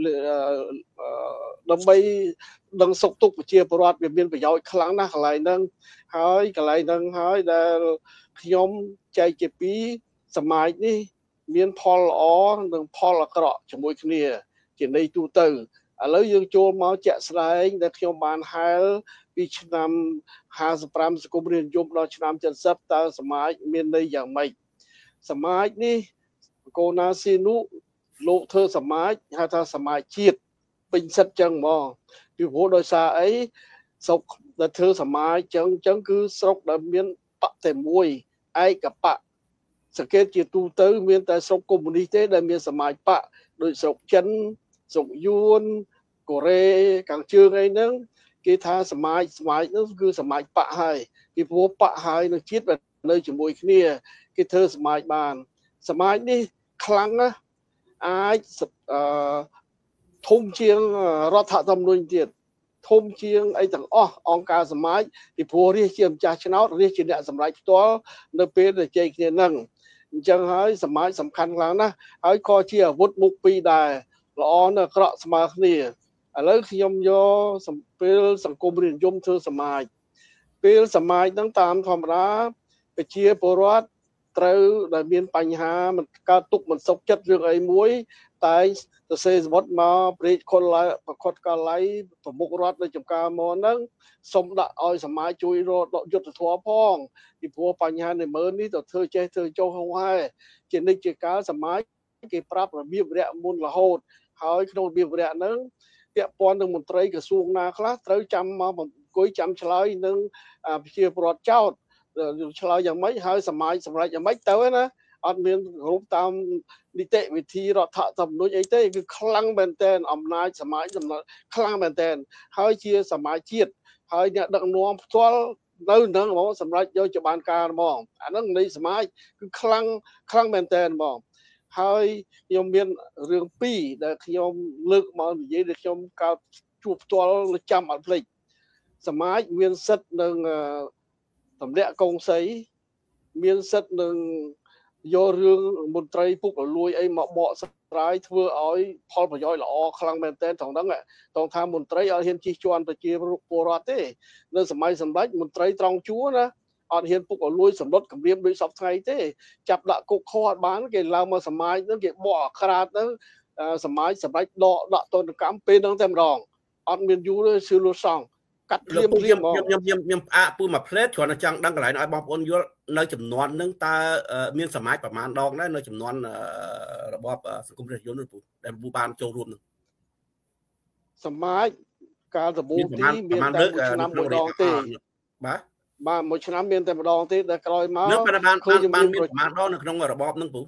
ដើម្បីដឹងសុខទុក្ខប្រជាពលរដ្ឋវាមានប្រយោជន៍ខ្លាំងណាស់កន្លែងហ្នឹងហើយកន្លែងហ្នឹងហើយដែលខ្ញុំចែកជាពីរសមាជនេះមានផលល្អនិងផលអាក្រក់ជាមួយគ្នាជាន័យទូទៅឥឡូវយើងចូលមកជាក់ស្ដែងដែលខ្ញុំបានហែលពីឆ្នាំห้าสิบห้าសង្គមរាស្ត្រនិយមដល់ឆ្នាំเจ็ดสิบតើសមាជមានន័យយ៉ាងម៉េចសមាជនេះកូណាស៊ីនូលោកធ្វើសមាជហៅថាសមាជជាតិពេញសិទ្ធចឹងហ្មងពីព្រោះដោយសារអីស្រុកដែលធ្វើសមាជចឹងចឹងគឺស្រុកដែលមានបកតែមួយឯកបកសង្កេតជាទូទៅមានតែស្រុកកុម្មុយនីសទេដែលមានសមាជបកដូចស្រុកចិនស្រុកយួនកូរ៉េខាងជើងអីហ្នឹងគេថាសមាជសមាជនោះគឺសមាជបកហើយពីព្រោះបកហើយនឹងជាតិនៅជាមួយគ្នាគេធ្វើសមាជបានសមាជនេះខ្លាំងណាស់អាចអឺធំជាងរដ្ឋធម្មនុញ្ញទៀតធំជាងអីទាំងអស់អង្គការសមាជពីព្រោះរាជជាម្ចាស់ឆ្នោតរាជជាអ្នកសម្រេចផ្ទាល់នៅពេលដែលជ័យគ្នានឹងអញ្ចឹងហើយសមាជសំខាន់ខ្លាំងណាស់ហើយក៏ជាអាវុធមុខពីរដែរល្អនៅអាក្រក់ស្មើគ្នាឥឡូវខ្ញុំយកសម្ពេលសង្គមរាស្ត្រនិយមធ្វើសមាជពេលសមាជហ្នឹងតាមធម្មតាប្រជាពលរដ្ឋត្រូវដែលមានបញ្ហាមិនកើតទុកមិនសុខចិត្តរឿងអីមួយតែសរសេរសមុទ្រមកព្រេកខុលប្រខុតកាល័យប្រមុខរដ្ឋនៅចំការមកហ្នឹងសូមដាក់ឲ្យសមាជជួយរកយុទ្ធធម៌ផងពីព្រោះបញ្ហានៃមើលនេះទៅធ្វើចេះធ្វើចុះហោហើយជានិច្ចជាកាលសមាជគេប្រាប់របៀបវរៈមុនរហូតហើយក្នុងរបៀបវរៈហ្នឹងពាក់ព័ន្ធនឹងមន្ត្រីក្រសួងណាខ្លះត្រូវចាំមកអង្គុយចាំឆ្លើយនឹងប្រជាពលរដ្ឋចោតឆ្លើយយ៉ាងម៉េចហើយសមាជសម្រាប់យ៉ាងម៉េចទៅណាអត់មានរូបតាមនីតិវិធីរដ្ឋធម្មនុញ្ញអីទេគឺខ្លាំងមែនទែនអំណាចសមាជខ្លាំងមែនទែនហើយជាសមាជជាតិហើយអ្នកដឹកនាំផ្ទាល់នៅនឹងហ្មងសម្រាប់យកច្បានការហ្មងអាហ្នឹងនៃសមាជគឺខ្លាំងខ្លាំងមែនទែនហ្មងហើយខ្ញុំមានរឿងពីរដែលខ្ញុំលើកមកនិយាយដែលខ្ញុំកើតជួបផ្ទាល់ចាំអត់ភ្លេចសមាជមានសិទ្ធិនឹងទម្លាក់កងសីមានសិទ្ធិនឹងយករឿងមន្ត្រីពុករលួយអីមកបកស្រាយធ្វើឲ្យផលប្រយោជន៍ល្អខ្លាំងមែនទែនត្រង់ហ្នឹងត្រង់ថាមន្ត្រីអត់ហ៊ានជិះជាន់ប្រជាពលរដ្ឋទេនៅសម័យសម្ដេចមន្ត្រីត្រង់ជួរណាអត់ហ៊ានពុករលួយសម្លុតគម្រាមដូចសពថ្ងៃទេចាប់ដាក់គុកខអត់បានគេឡើងមកសមាជហ្នឹងគេបកអាក្រាតហ្នឹងសមាជសម្ដេចដកដាក់ទណ្ឌកម្មពេលហ្នឹងតែម្ដងអត់មានយូរទេស៊ឺលូសងកាត់ព្រាមព្រាមហ្មងខ្ញុំខ្ញុំខ្ញុំផ្អាកពូមួយផ្លេតគ្រាន់តែចង់ដឹងកន្លែងឲ្យបងប្អូនយល់នៅចំនួនហ្នឹងតើមានសមាជប្រមាណដងដែរនៅចំនួនរបបសង្គមរាស្ត្រនិយមនោះពូដែលពូបានចូលរួមនឹងសមាជកាលដំបូងទីមានតែមួយឆ្នាំម្ដងទេបាទបាទមួយឆ្នាំមានតែម្ដងទេតែក្រោយមកនឹងបានបានបានមានប្រមាណដងនៅក្នុងរបបហ្នឹងពូ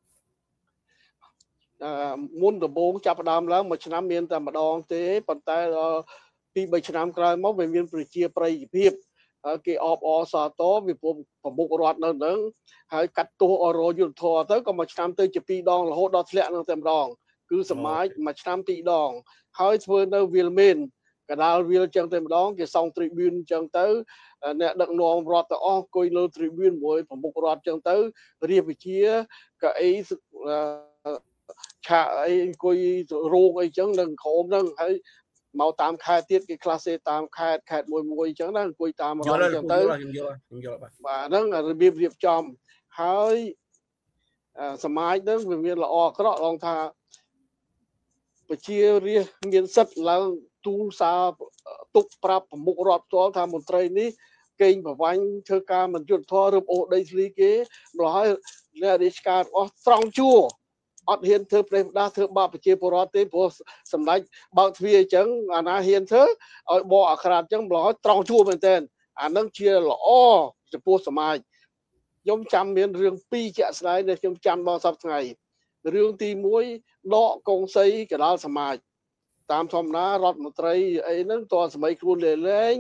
អឺមុនដំបូងចាប់ផ្ដើមឡើងមួយឆ្នាំមានតែម្ដងទេប៉ុន្តែដល់ពីរឆ្នាំក្រោយមកវាមានប្រជាប្រិយភាពគេអបអរសាទរវាប្រមុខរដ្ឋនៅនឹងហើយកាត់ទោសអរយុទ្ធធរទៅក៏មួយឆ្នាំទៅជាពីរដងរហូតដល់ធ្លាក់នឹងតែម្ដងគឺសមាជមួយឆ្នាំពីរដងហើយធ្វើនៅវាលមេនកដាលវាលចឹងតែម្ដងគេសង់ tribune ចឹងទៅអ្នកដឹកនាំរដ្ឋទាំងអស់អង្គុយលើ tribune មួយប្រមុខរដ្ឋចឹងទៅរាជវិជាកៅអីឆាកអីអង្គុយរោងអីចឹងនឹងក្រោមហ្នឹងហើយមកតាមខេត្តទៀតគេខ្លះសេតាមខេត្តខេត្តមួយមួយអញ្ចឹងណាអង្គុយតាមរងអញ្ចឹងទៅខ្ញុំយល់ខ្ញុំយល់បាទបាទហ្នឹងរបៀបរៀបចំហើយសមាជហ្នឹងវាមានល្អអាក្រក់ឡងថាប្រជារាស្ត្រមានសិទ្ធិឡើងទូលសារទុកប្រាប់ប្រមុខរដ្ឋផ្ទាល់ថាមន្ត្រីនេះកេងប្រវ័ញ្ចធ្វើការមិនយុត្តិធម៌រឹបអូសដីធ្លីគេម្ល៉េះហើយអ្នករាជការអស់ត្រង់ជួរអត់ហ៊ានធ្វើប្រេះផ្ដាស់ធ្វើបាបប្រជាពលរដ្ឋទេព្រោះសម្ដេចបើកទ្វារអញ្ចឹងអាណាហ៊ានធ្វើឲ្យបកអាក្រាតអញ្ចឹងម្ល៉េះហើយត្រង់ជួរមែនទែនអានឹងជាល្អចំពោះសមាជខ្ញុំចាំមានរឿងពីរជាក់ស្ដែងដែលខ្ញុំចាំដល់សប្តាហ៍ថ្ងៃរឿងទីមួយដកកងសីកដាលសមាជតាមធម្មតារដ្ឋមន្ត្រីអីហ្នឹងតសម័យខ្លួនលេលែង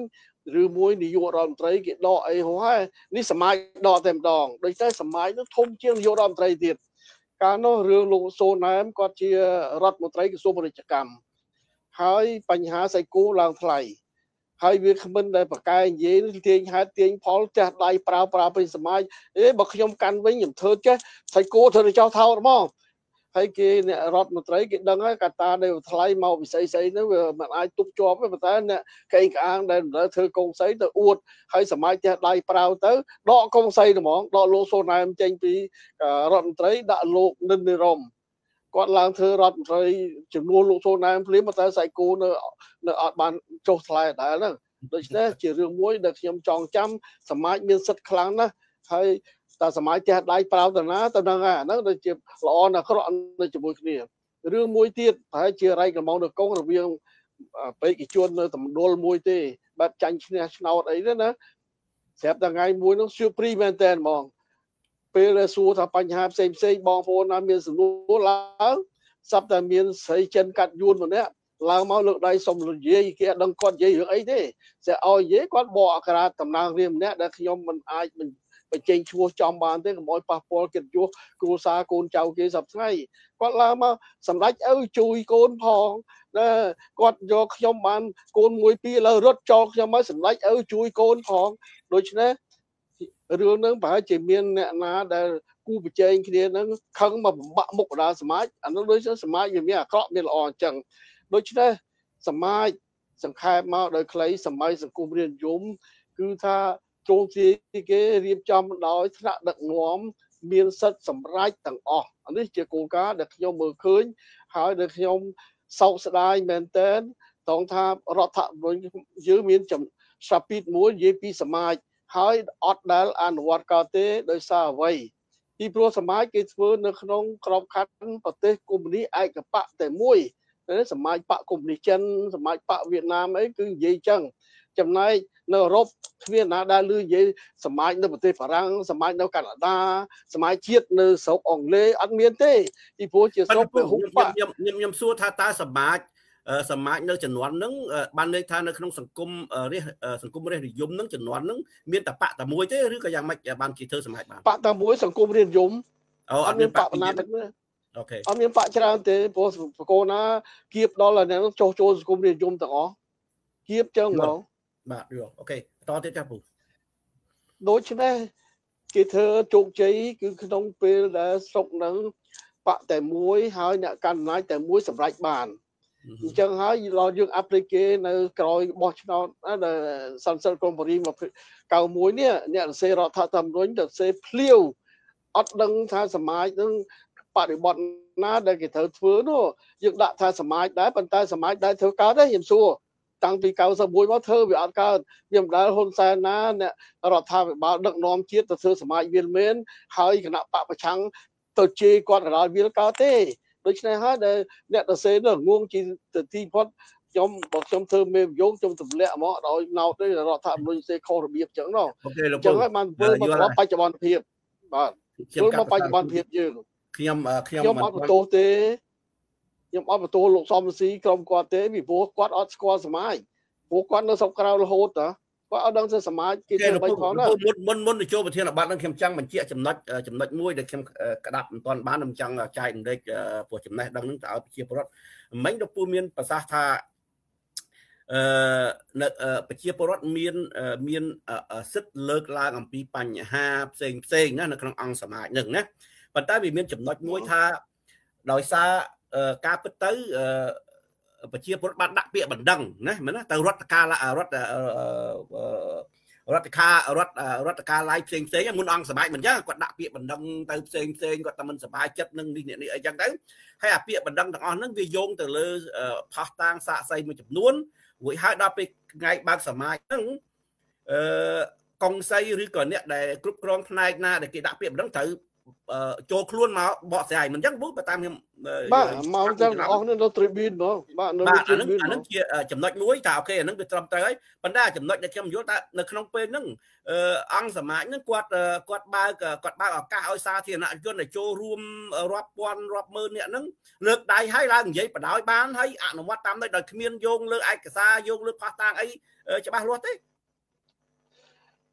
ឬមួយនាយករដ្ឋមន្ត្រីគេដកអីហោះហើយនេះសមាជដកតែម្ដងដូច្នេះសមាជនោះធំជាងនាយករដ្ឋមន្ត្រីទៀតកាលនោះរឿងលោកសូណែមគាត់ជារដ្ឋមន្ត្រីក្រសួងពាណិជ្ជកម្មហើយបញ្ហាសៃគូឡើងថ្លៃហើយវាគ្មិនដែលប្រកែកនិយាយទាញហេតុទាញផលចាស់ដៃប្រើប្រើពេញសមាជអេបើខ្ញុំកាន់វិញខ្ញុំធ្វើចេះសៃគូធ្វើទៅចោលថោកហ្មងហើយគេអ្នករដ្ឋមន្ត្រីគេដឹងហើយកត្តាដែលថ្លៃមកវិស័យស្អីហ្នឹងវាមិនអាចទប់ជាប់ទេប៉ុន្តែអ្នកកេងក្អាងដែលមិនដែលធ្វើកងសីទៅអួតហើយសមាជចេះដៃប្រើទៅដកកងសីហ្មងដកលោកសូណែមចេញពីរដ្ឋមន្ត្រីដាក់លោកនិននិរមគាត់ឡើងធ្វើរដ្ឋមន្ត្រីចំនួនលោកសូណែមភ្លាមតែសៃគូនៅនៅអត់បានចុះថ្លៃដែរហ្នឹងដូច្នេះជារឿងមួយដែលខ្ញុំចងចាំសមាជមានសិទ្ធិខ្លាំងណាស់ហើយតែសមាជចេះដៃប្រើទៅណាទៅហ្នឹងហ្នឹងដូចជាល្អណាស់អាក្រក់នៅជាមួយគ្នារឿងមួយទៀតប្រហែលជារៃកំងនៅកងរវាងបេក្ខជននៅតំដុលមួយទេបែបចាញ់ឈ្នះឆ្នោតអីហ្នឹងណាស្រាប់តែថ្ងៃមួយនោះសួរព្រីមែនតើហ្មងពេលដែលសួរថាបញ្ហាផ្សេងផ្សេងបងប្អូនណាមានសំណួរឡើងស្រាប់តែមានស្រីចិនកាត់យួនម្នាក់ឡើងមកលើកដៃសុំនិយាយគេអត់ដឹងគាត់និយាយរឿងអីទេតែឲ្យនិយាយគាត់បកអក្សរតំណាងរាម្នាក់ដែលខ្ញុំមិនអាចបញ្ចេញឈ្មោះចំបានទេកុំឲ្យប៉ះពាល់កិត្តិយសគ្រួសារកូនចៅគេសប្តាហ៍ថ្ងៃគាត់ឡើងមកសម្ដេចឪជួយកូនផងណាគាត់យកខ្ញុំបានកូនមួយពីរឥឡូវរត់ចោលខ្ញុំមកសម្ដេចឪជួយកូនផងដូច្នេះរឿងហ្នឹងប្រហែលជាមានអ្នកណាដែលគូប្រជែងគ្នាហ្នឹងខឹងមកបំបាក់មុខកណ្ដាលសមាជអានោះដូចសមាជវាមានអាក្រក់មានល្អអញ្ចឹងដូច្នេះសមាជសង្ខេបមកដោយខ្លីសម័យសង្គមរាស្ត្រនិយមគឺថាទ្រង់ទ្រាយគេរៀបចំដោយថ្នាក់ដឹកនាំមានសិទ្ធិសម្រេចទាំងអស់អានេះជាគោលការណ៍ដែលខ្ញុំមើលឃើញហើយដែលខ្ញុំសោកស្ដាយមែនទែនត្រង់ថារដ្ឋធម្មនុញ្ញយើងមានសាពីតមួយនិយាយពីសមាជហើយអត់ដែលអនុវត្តកើតទេដោយសារអ្វីពីព្រោះសមាជគេធ្វើនៅក្នុងក្របខ័ណ្ឌប្រទេសកុម្មុយនីឯកបកតែមួយសមាជបកកុម្មុយនីចិនសមាជបកវៀតណាមអីគឺនិយាយចឹងចំណែកនៅអឺរ៉ុបគ្មានណាដែលលឺនិយាយសមាជនៅប្រទេសបារាំងសមាជនៅកាណាដាសមាជជាតិនៅស្រុកអង់គ្លេសអត់មានទេពីព្រោះជាស្រុកពហុបកខ្ញុំខ្ញុំខ្ញុំសួរថាតើសមាជសមាជនៅចំនួនហ្នឹងបានន័យថានៅក្នុងសង្គមរាស្ត្រសង្គមរាស្ត្រនិយមហ្នឹងចំនួនហ្នឹងមានតែបកតែមួយទេឬក៏យ៉ាងម៉េចបានជាធ្វើសមាជបានបកតែមួយសង្គមរាស្ត្រនិយមអូអត់មានបកណាទឹកទេអូខេអត់មានបកច្រើនទេព្រោះបកណាគៀបដល់អាហ្នឹងចុះចូលសង្គមរាស្ត្រនិយមទាំងអស់គៀបចឹងហ្មងបាទយល់អូខេបន្តទៀតចាស់ពូដូច្នេះគេធ្វើជោគជ័យគឺក្នុងពេលដែលស្រុកហ្នឹងបកតែមួយហើយអ្នកកាន់អំណាចតែមួយសម្រេចបានអញ្ចឹងហើយដល់យើងអាប់លីគេនៅក្រោយបោះឆ្នោតដែលសន្និសីទកុម្មុយនីកៅមួយនេះអ្នកសរសេររដ្ឋធម្មនុញ្ញទៅសរសេរភ្លាវអត់ដឹងថាសមាជនឹងបរិបត្តិណាដែលគេត្រូវធ្វើនោះយើងដាក់ថាសមាជដែរប៉ុន្តែសមាជដែរធ្វើកើតទេខ្ញុំសួរតាំងពីកៅសិបមួយមកធ្វើវាអត់កើតវាមិនដែលហ៊ុនសែនណាអ្នករដ្ឋាភិបាលដឹកនាំជាតិទៅធ្វើសមាជវាមែនហើយគណៈបកប្រឆាំងទៅជេរគាត់កណ្ដាលវាកើតទេដូច្នេះហើយដែលអ្នកទៅសេនឹងងងជាទីផុតខ្ញុំបើខ្ញុំធ្វើមេប្រយោគខ្ញុំទម្លាក់មកដោយណោតទេរដ្ឋធម្មនុញ្ញសេខុសរបៀបចឹងណោះអញ្ចឹងហើយបានធ្វើមកបច្ចុប្បន្នភាពបាទធ្វើមកបច្ចុប្បន្នភាពយើងខ្ញុំខ្ញុំខ្ញុំអត់បន្ទោសទេខ្ញុំអត់បន្ទោសលោកសំស៊ីក្រុមគាត់ទេពីព្រោះគាត់អត់ស្គាល់សមាជព្រោះគាត់នៅស្រុកក្រៅរហូតតាគាត់អត់ដឹងថាសមាជគេធ្វើមិនផងណាមុនមុនទៅចូលប្រធានបទនឹងខ្ញុំចង់បញ្ជាក់ចំណុចចំណុចមួយដែលខ្ញុំក្តាប់មិនទាន់បានខ្ញុំចង់ចែករំលែកព្រោះចំណេះដឹងនឹងទៅឲ្យប្រជាពលរដ្ឋមិញលោកពូមានប្រសាសន៍ថាអឺប្រជាពលរដ្ឋមានមានសិទ្ធិលើកឡើងអំពីបញ្ហាផ្សេងផ្សេងណានៅក្នុងអង្គសមាជនឹងណាប៉ុន្តែវាមានចំណុចមួយថាដោយសារការពិតទៅប្រជាពលរដ្ឋបានដាក់ពាក្យបណ្ដឹងណាមែនណាទៅរដ្ឋការរដ្ឋរដ្ឋការរដ្ឋរដ្ឋការឡាយផ្សេងផ្សេងមុនអង្គសមាជមិនចឹងគាត់ដាក់ពាក្យបណ្ដឹងទៅផ្សេងផ្សេងគាត់តែមិនសប្បាយចិត្តនឹងនេះនេះអីចឹងទៅហើយអាពាក្យបណ្ដឹងទាំងអស់ហ្នឹងវាយោងទៅលើផុសតាងសាកសីមួយចំនួនរួចហើយដល់ពេលថ្ងៃបើកសមាជហ្នឹងអឺកុងសីឬក៏អ្នកដែលគ្រប់គ្រងផ្នែកណាដែលគេដាក់ពាក្យបណ្ដឹងត្រូវចូលខ្លួនមកបកស្រាយមិនអញ្ចឹងពូបើតាមខ្ញុំបាទមកអញ្ចឹងអស់នេះនៅ tribune ហ្មងបាទនៅ tribune អានឹងជាចំណុចមួយថាអូខេអានឹងវាត្រឹមត្រូវហើយប៉ុន្តែចំណុចដែលខ្ញុំយល់ថានៅក្នុងពេលហ្នឹងអង្គសមាជហ្នឹងគាត់គាត់បើកគាត់បើកឱកាសឲ្យសាធារណជនដែលចូលរួមរាប់ពាន់រាប់ម៉ឺនអ្នកហ្នឹងលើកដៃឲ្យឡើងនិយាយបដ ாய் បានហើយអនុវត្តតាមនោះដោយគ្មានយោងលើឯកសារយោងលើផាសតាងអីច្បាស់លាស់ទេ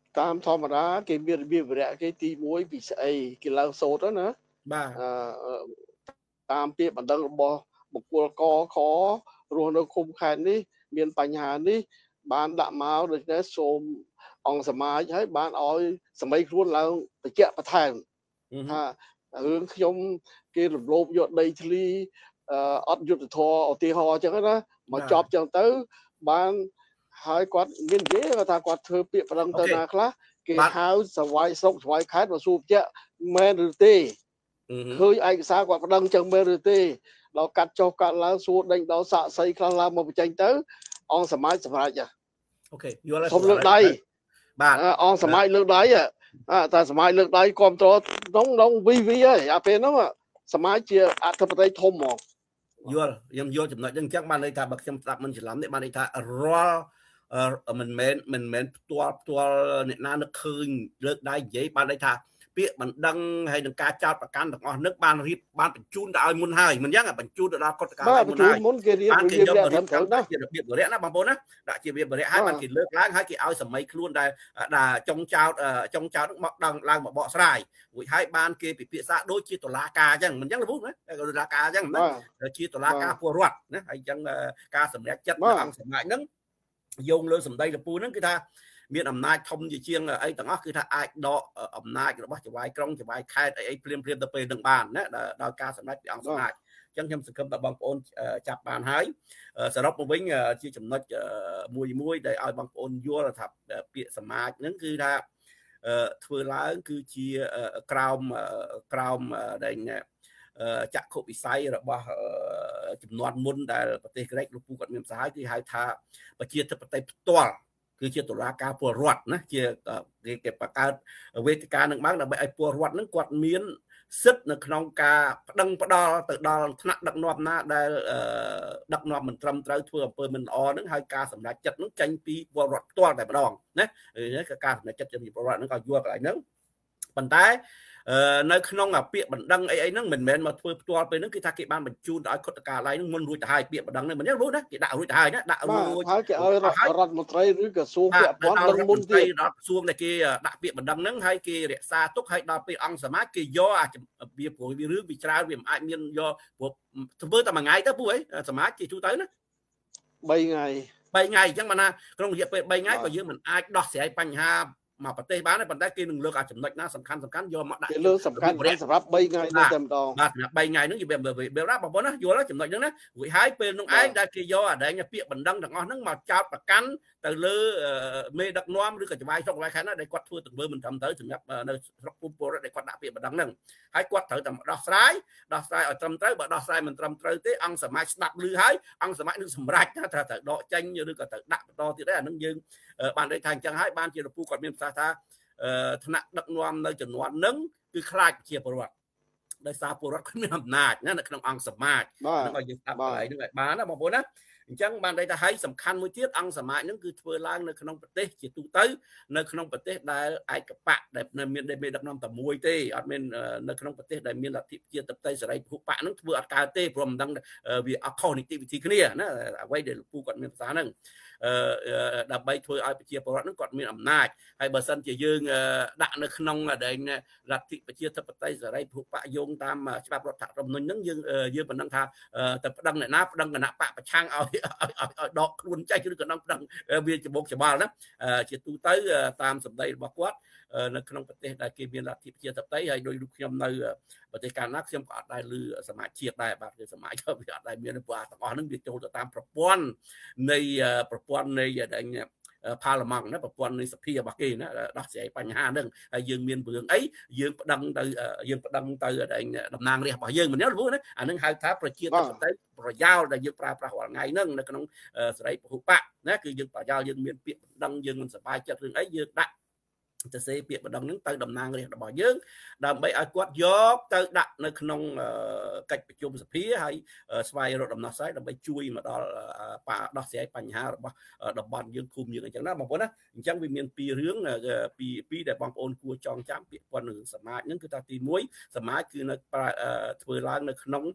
តាមធម្មតាគេមានរបៀបវរៈគេទីមួយពីស្អីគេឡើងសូត្រណាបាទអឺតាមពាក្យបណ្ដឹងរបស់បុគ្គលកខរស់នៅឃុំខេត្តនេះមានបញ្ហានេះបានដាក់មកដូច្នេះសូមអង្គសមាជឲ្យបានឲ្យសម័យខ្លួនឡើងបញ្ជាក់បន្ថែមថារឿងខ្ញុំគេរំលោភយកដីធ្លីអត់យុត្តិធម៌ឧទាហរណ៍អញ្ចឹងណាមកចប់អញ្ចឹងទៅបានហើយគាត់មាននិយាយថាគាត់ធ្វើពាក្យប្រឹងទៅណាខ្លះគេហៅសវាយស្រុកសវាយខេត្តមកសួរបញ្ជាក់មែនឬទេឃើញឯកសារគាត់ប្រឹងអញ្ចឹងមែនឬទេដល់កាត់ចុះកាត់ឡើងសួរដេញដល់សាក់សីខ្លះឡើងមកបញ្ចេញទៅអង្គសមាជសម្រាប់អូខេយល់ហើយសូមលើកដៃបាទអង្គសមាជលើកដៃតែសមាជលើកដៃគ្រប់ត្រក្នុងក្នុងវីវីហើយអាពេលហ្នឹងសមាជជាអធិបតីធំហ្មងយល់ខ្ញុំយល់ចំណុចហ្នឹងអញ្ចឹងបានន័យថាបើខ្ញុំស្ដាប់មិនច្រឡំនេះបានន័យថារាល់មិនមែនមិនមែនផ្ទាល់ផ្ទាល់អ្នកណានឹកឃើញលើកដៃនិយាយបានន័យថាពាក្យបណ្ដឹងហើយនឹងការចោទប្រកាន់ទាំងអស់នឹកបានរៀបបានបញ្ជូនទៅឲ្យមុនហើយមិនអញ្ចឹងបញ្ជូនទៅដល់កฎកាលមុនហើយមុនគេរៀបរៀបរៀបត្រឹមត្រូវណាជារបៀបបរិយណាបងប្អូនណាដាក់ជារបៀបបរិយហើយបានគេលើកឡើងហើយគេឲ្យសម័យខ្លួនដែលដែលចុងចោទចុងចោទមកដល់ឡើងមកបកស្រាយរួចហើយបានគេពិភាក្សាដូចជាតុលាការអញ្ចឹងមិនអញ្ចឹងលោកណាតុលាការអញ្ចឹងណាជាតុលាការពលរដ្ឋណាហើយអញ្ចឹងការសម្រេចចិត្តរបស់អង្គសមាជហ្នឹងយោងលើសម្ដីលពូហ្នឹងគឺថាមានអំណាចធំជាជាងអីទាំងអស់គឺថាអាចដកអំណាចរបស់ចៅហ្វាយក្រុងចៅហ្វាយខេត្តអីអីព្រាមព្រាមទៅពេលនឹងបានណាដោយការសម្ដែងពីអង្គសមាជអញ្ចឹងខ្ញុំសង្ឃឹមថាបងប្អូនចាប់បានហើយសរុបមកវិញជាចំណុចមួយមួយដែលឲ្យបងប្អូនយល់ថាពាក្យសមាជហ្នឹងគឺថាធ្វើឡើងគឺជាក្រោមក្រោមដែលចក្ខុវិស័យរបស់ចំនួនមុនដែលប្រទេសក្រិចលោកពូគាត់មានផ្សាយគឺហៅថាប្រជាធិបតេយ្យផ្ទាល់គឺជាតុលាការពលរដ្ឋណាជាគេបង្កើតវេទិកានឹងបានដើម្បីឲ្យពលរដ្ឋនឹងគាត់មានសិទ្ធិនៅក្នុងការប្តឹងផ្ដាល់ទៅដល់ថ្នាក់ដឹកនាំណាដែលដឹកនាំមិនត្រឹមត្រូវធ្វើអំពើមិនល្អនឹងហើយការសម្រេចចិត្តនឹងចេញពីពលរដ្ឋផ្ទាល់តែម្ដងណាគឺការសម្រេចចិត្តចេញពីពលរដ្ឋនឹងក៏យល់កន្លែងហ្នឹងប៉ុន្តែនៅក្នុងពាក្យបណ្ដឹងអីអីហ្នឹងមិនមែនមកធ្វើផ្ទាល់ពេលហ្នឹងគឺថាគេបានបញ្ជូនឲ្យគុតកាល័យហ្នឹងមុនរួចទៅហើយពាក្យបណ្ដឹងហ្នឹងមិនចឹងรู้ណាគេដាក់រួចទៅហើយណាដាក់រួចហើយគេឲ្យរដ្ឋមន្ត្រីឬក្រសួងពាក់ព័ន្ធដឹងមុនទៀតដល់ក្រសួងដែលគេដាក់ពាក្យបណ្ដឹងហ្នឹងហើយគេរក្សាទុកហើយដល់ពេលអង្គសមាជគេយកអាវាព្រោះវារឿងវាច្រើនវាមិនអាចមានយកព្រោះធ្វើតែមួយថ្ងៃទៅពូអីសមាជគេទូទៅណាបីថ្ងៃបីថ្ងៃអញ្ចឹងបានណាក្នុងរយៈពេលបីថ្ងៃក៏យើងមិនអាចដោះស្រាយបញ្ហាមកប្រទេសបានទេប៉ុន្តែគេនឹងលើកអាចំណុចណាសំខាន់សំខាន់យកមកដាក់លើកសំខាន់សម្រាប់បីថ្ងៃនេះតែម្ដងបាទសម្រាប់បីថ្ងៃហ្នឹងវាវារ៉ាបងប្អូនណាយល់ចំណុចហ្នឹងណារួចហើយពេលនោះឯងដែលគេយកអាដែងពាក្យបណ្ដឹងទាំងអស់ហ្នឹងមកចោទប្រកាន់ទៅលើមេដឹកនាំឬក៏ចៅហ្វាយស្រុកចៅហ្វាយខេត្តណាដែលគាត់ធ្វើទង្វើមិនត្រឹមត្រូវសម្រាប់នៅស្រុកភូមិពលរដ្ឋដែលគាត់ដាក់ពាក្យបណ្ដឹងហ្នឹងហើយគាត់ត្រូវតែដោះស្រាយដោះស្រាយឲ្យត្រឹមត្រូវបើដោះស្រាយមិនត្រឹមត្រូវទេអង្គសមាជស្ដាប់ឮហើយអង្គសមាជនឹងសម្រេចថាត្រូវដកចេញឬក៏ត្រូវដាក់បន្តទៀតដែរអានឹងយើងបានន័យថាអញ្ចឹងហើយបានជាលោកពូគាត់មានប្រសាសន៍ថាថ្នាក់ដឹកនាំនៅចំនួនហ្នឹងគឺខ្លាចជាពលរដ្ឋដោយសារពលរដ្ឋគាត់មានអំណាចណានៅក្នុងអង្គសមាជហ្នឹងឲ្យយើងស្ដាប់កន្លែងហ្នឹងឲ្យបានណាបងប្អូនណាអញ្ចឹងបានន័យថាហើយសំខាន់មួយទៀតអង្គសមាជហ្នឹងគឺធ្វើឡើងនៅក្នុងប្រទេសជាទូទៅនៅក្នុងប្រទេសដែលឯកបកដែលមានមេដឹកនាំតែមួយទេអត់មាននៅក្នុងប្រទេសដែលមានលទ្ធិប្រជាធិបតេយ្យសេរីពហុបកហ្នឹងធ្វើអត់កើតទេព្រោះមិនដឹងវាអត់ខុសនីតិវិធីគ្នាណាអ្វីដែលលោកពូគាត់មានប្រសាសន៍ហ្នឹងអឺដើម្បីធ្វើឲ្យប្រជាពលរដ្ឋនឹងគាត់មានអំណាចហើយបើសិនជាយើងដាក់នៅក្នុងដែលលទ្ធិប្រជាធិបតេយ្យសេរីពហុបកយោងតាមច្បាប់រដ្ឋធម្មនុញ្ញហ្នឹងយើងយើងមិនដឹងថាទៅប្តឹងអ្នកណាប្តឹងគណៈបកប្រឆាំងឲ្យឲ្យដកខ្លួនចេញឬក៏នឹងប្តឹងវាច្បុកច្បល់ណាជាទូទៅតាមសម្ដីរបស់គាត់នៅក្នុងប្រទេសដែលគេមានលទ្ធិប្រជាធិបតេយ្យហើយដោយលោកខ្ញុំនៅប្រទេសកាណាខ្ញុំក៏អត់ដែលឮសមាជិកដែរបាទគឺសមាជិកវាអត់ដែលមានព្រោះអាទាំងអស់ហ្នឹងវាចូលទៅតាមប្រព័ន្ធនៃប្រព័ន្ធនៃដែលផាឡឺម៉ង់ណាប្រព័ន្ធនៃសភារបស់គេណាដោះស្រាយបញ្ហាហ្នឹងហើយយើងមានរឿងអីយើងប្តឹងទៅយើងប្តឹងទៅតំណាងរាស្ត្ររបស់យើងមិនហ្នឹងណាអាហ្នឹងហៅថាប្រជាធិបតេយ្យប្រយោលដែលយើងប្រើប្រាស់រាល់ថ្ងៃហ្នឹងនៅក្នុងសេរីពហុបកណាគឺយើងប្រយោលយើងមានពាក្យប្តឹងយើងមិនសប្បាយចិត្តរឿងអីយើងដាក់ទៅសេពាក្យបណ្ដឹងហ្នឹងទៅតំណាងរាស្ត្ររបស់យើងដើម្បីឲ្យគាត់យកទៅដាក់នៅក្នុងកិច្ចប្រជុំសភាហើយស្វែងរកដំណោះស្រាយដើម្បីជួយមកដល់ដោះស្រាយបញ្ហារបស់តំបន់យើងឃុំយើងអញ្ចឹងណាបងប្អូនណាអញ្ចឹងវាមានពីររឿងពីពីដែលបងប្អូនគួរចងចាំពាក្យព័ន្ធនឹងសមាជហ្នឹងគឺថាទីមួយសមាជគឺនៅធ្វើឡើងនៅក្នុង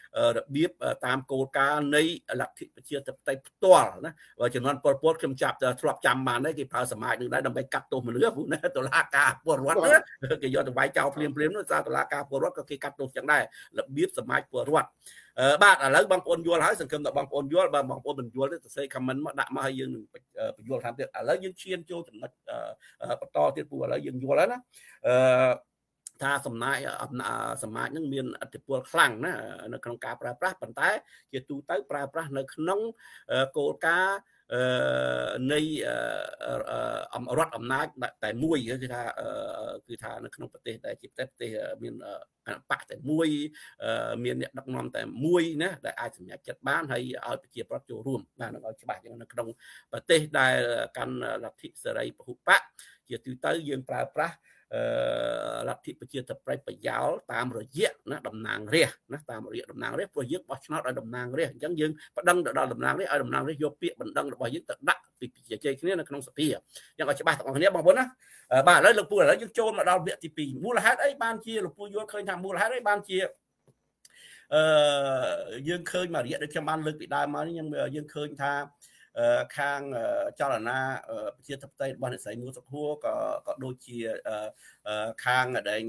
របៀបតាមគោលការណ៍នៃលទ្ធិប្រជាធិបតេយ្យផ្ទាល់ណាចំនួនពលពតខ្ញុំចាប់ធ្លាប់ចាំបានទេគេប្រើសមាជនឹងដែរដើម្បីកាត់ទោសមនុស្សព្រោះណាតុលាការពលរដ្ឋគេយកទៅវាយចោលភ្លាមភ្លាមនោះសារតុលាការពលរដ្ឋក៏គេកាត់ទោសចឹងដែររបៀបសមាជពលរដ្ឋបាទឥឡូវបងប្អូនយល់ហើយសង្ឃឹមថាបងប្អូនយល់បើបងប្អូនមិនយល់ទេសរសេរ comment មកដាក់មកឲ្យយើងនឹងបញ្យល់តាមទៀតឥឡូវយើងឈានចូលចំណុចបន្តទៀតព្រោះឥឡូវយើងយល់ហើយណាអឺថាសំណាយសមាជនឹងមានឥទ្ធិពលខ្លាំងណានៅក្នុងការប្រើប្រាស់ប៉ុន្តែជាទូទៅប្រើប្រាស់នៅក្នុងគោលការណ៍នៃរដ្ឋអំណាចតែមួយគឺថាគឺថានៅក្នុងប្រទេសដែលជាប្រទេសមានគណៈបកតែមួយមានអ្នកដឹកនាំតែមួយណាដែលអាចសម្រេចចិត្តបានហើយឲ្យប្រជាប្រដ្ឋចូលរួមបានឲ្យច្បាស់យ៉ាងនៅក្នុងប្រទេសដែលកាន់លទ្ធិសេរីពហុបកជាទូទៅយើងប្រើប្រាស់លទ្ធិប្រជាធិបតេយ្យប្រយោលតាមរយៈណាតំណាងរាស្ត្រណាតាមរយៈតំណាងរាស្ត្រព្រោះយើងបោះឆ្នោតឲ្យតំណាងរាស្ត្រអញ្ចឹងយើងប្តឹងទៅដល់តំណាងរាស្ត្រឲ្យតំណាងរាស្ត្រយកពាក្យបណ្ដឹងរបស់យើងទៅដាក់ពីជជែកគ្នានៅក្នុងសភាអញ្ចឹងឲ្យច្បាស់ទាំងអស់គ្នាបងប្អូនណាបាទឥឡូវលោកពូឥឡូវយើងចូលមកដល់វគ្គទីពីរមូលហេតុអីបានជាលោកពូយល់ឃើញថាមូលហេតុអីបានជាអឺយើងឃើញមករយៈដូចខ្ញុំបានលើកពីដើមមកនេះយើងយើងឃើញថាខាងចលនាប្រជាធិបតេយ្យរបស់អ្នកស្រីមួលសុខួរក៏ក៏ដូចជាខាងដែល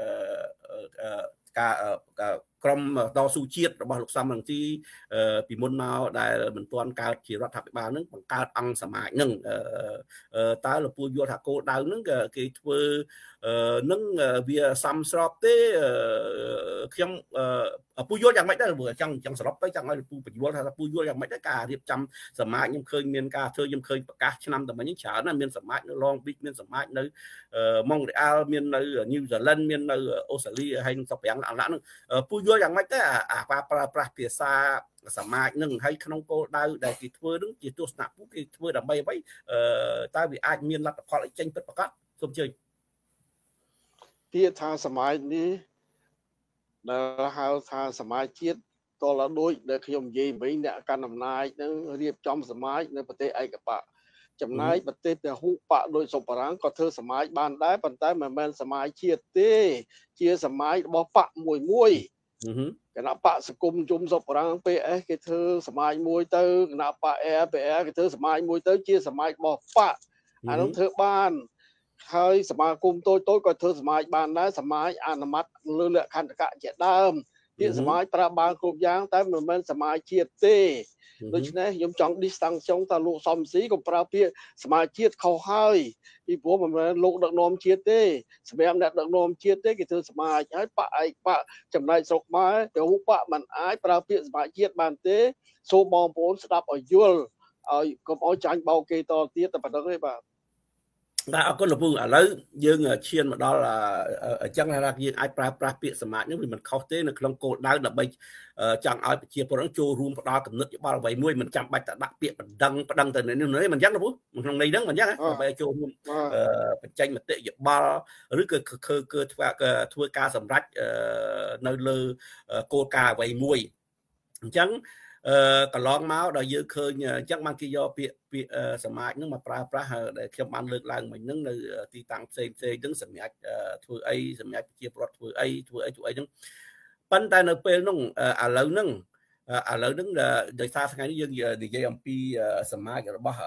ការក្រុមតស៊ូជាតិរបស់លោកសំរងស៊ីពីមុនមកដែលមិនទាន់កើតជារដ្ឋាភិបាលនឹងបង្កើតអង្គសមាជនឹងតើលោកពូយល់ថាគោលដៅនឹងគេធ្វើនឹងវាសំស្របទេខ្ញុំពូយល់យ៉ាងម៉េចដែរព្រោះចង់ចង់សរុបទៅចង់ឲ្យលោកពូបញ្យល់ថាពូយល់យ៉ាងម៉េចដែរការរៀបចំសមាជខ្ញុំឃើញមានការធ្វើខ្ញុំឃើញប្រកាសឆ្នាំតែមិញច្រើនណាស់មានសមាជនៅ Long Beach មានសមាជនៅ Montreal មាននៅ New Zealand មាននៅអូស្ត្រាលីហើយនឹងស្រុកប្រាំងអាឡានឹងពូយល់យ៉ាងម៉េចដែរអាការប្រើប្រាស់ភាសាសមាជនឹងហើយក្នុងគោលដៅដែលគេធ្វើនឹងជាទស្សនៈពូគេធ្វើដើម្បីអ្វីតើវាអាចមានលទ្ធផលអីចេញពិតប្រាកដសូមជឿពាក្យថាសមាជនេះដែលហៅថាសមាជជាតិតលដូចដែលខ្ញុំនិយាយមិញអ្នកកាន់អំណាចនឹងរៀបចំសមាជនៅប្រទេសឯកបកចំណែកប្រទេសពហុបកដោយសុបារាំងក៏ធ្វើសមាជបានដែរប៉ុន្តែមិនមែនសមាជជាតិទេជាសមាជរបស់បកមួយមួយគណៈបកសង្គមជុំសុបារាំង pê ét គេធ្វើសមាជមួយទៅគណៈបក e rờ pê rờ គេធ្វើសមាជមួយទៅជាសមាជរបស់បកអានោះធ្វើបានហើយសមាគមតូចតូចក៏ធ្វើសមាជបានដែរសមាជអនុម័តលើលក្ខន្តិកៈជាដើមពាក្យសមាជប្រើបានគ្រប់យ៉ាងតែមិនមែនសមាជជាតិទេដូច្នេះខ្ញុំចង់ distinction ថាលោកសំស៊ីក៏ប្រើពាក្យសមាជជាតិខុសហើយពីព្រោះមិនមែនលោកដឹកនាំជាតិទេសម្រាប់អ្នកដឹកនាំជាតិទេគេធ្វើសមាជហើយបកឯកបកចំណែកស្រុកម៉ែទៅបកមិនអាចប្រើពាក្យសមាជជាតិបានទេសូមបងប្អូនស្ដាប់ឲ្យយល់ឲ្យកុំឲ្យចាញ់បោកគេតទៀតតែប៉ុណ្្នឹងទេបាទបាទអរគុណលោកពូឥឡូវយើងឈានមកដល់អញ្ចឹងថាយើងអាចប្រើប្រាស់ពាក្យសមាជនេះវាមិនខុសទេនៅក្នុងគោលដៅដើម្បីចង់ឲ្យប្រជាពលរដ្ឋចូលរួមផ្ដល់គំនិតយោបល់អ្វីមួយមិនចាំបាច់តែដាក់ពាក្យបណ្ដឹងបណ្ដឹងទៅនេះនេះមិនអញ្ចឹងលោកពូក្នុងន័យហ្នឹងមិនអញ្ចឹងដើម្បីចូលរួមបញ្ចេញមតិយោបល់ឬក៏គឺគឺធ្វើធ្វើការសម្រេចនៅលើគោលការណ៍អ្វីមួយអញ្ចឹងអឺកន្លងមកដល់យើងឃើញអញ្ចឹងបានគេយកពាក្យពាក្យសមាជនឹងមកប្រើប្រាស់ដែលខ្ញុំបានលើកឡើងមិញហ្នឹងនៅទីតាំងផ្សេងផ្សេងហ្នឹងសម្រាប់ធ្វើអីសម្រាប់ប្រជាពលរដ្ឋធ្វើអីធ្វើអីធ្វើអីហ្នឹងប៉ុន្តែនៅពេលហ្នឹងឥឡូវហ្នឹងឥឡូវហ្នឹងដោយសារថ្ងៃនេះយើងនិយាយអំពីសមាជរបស់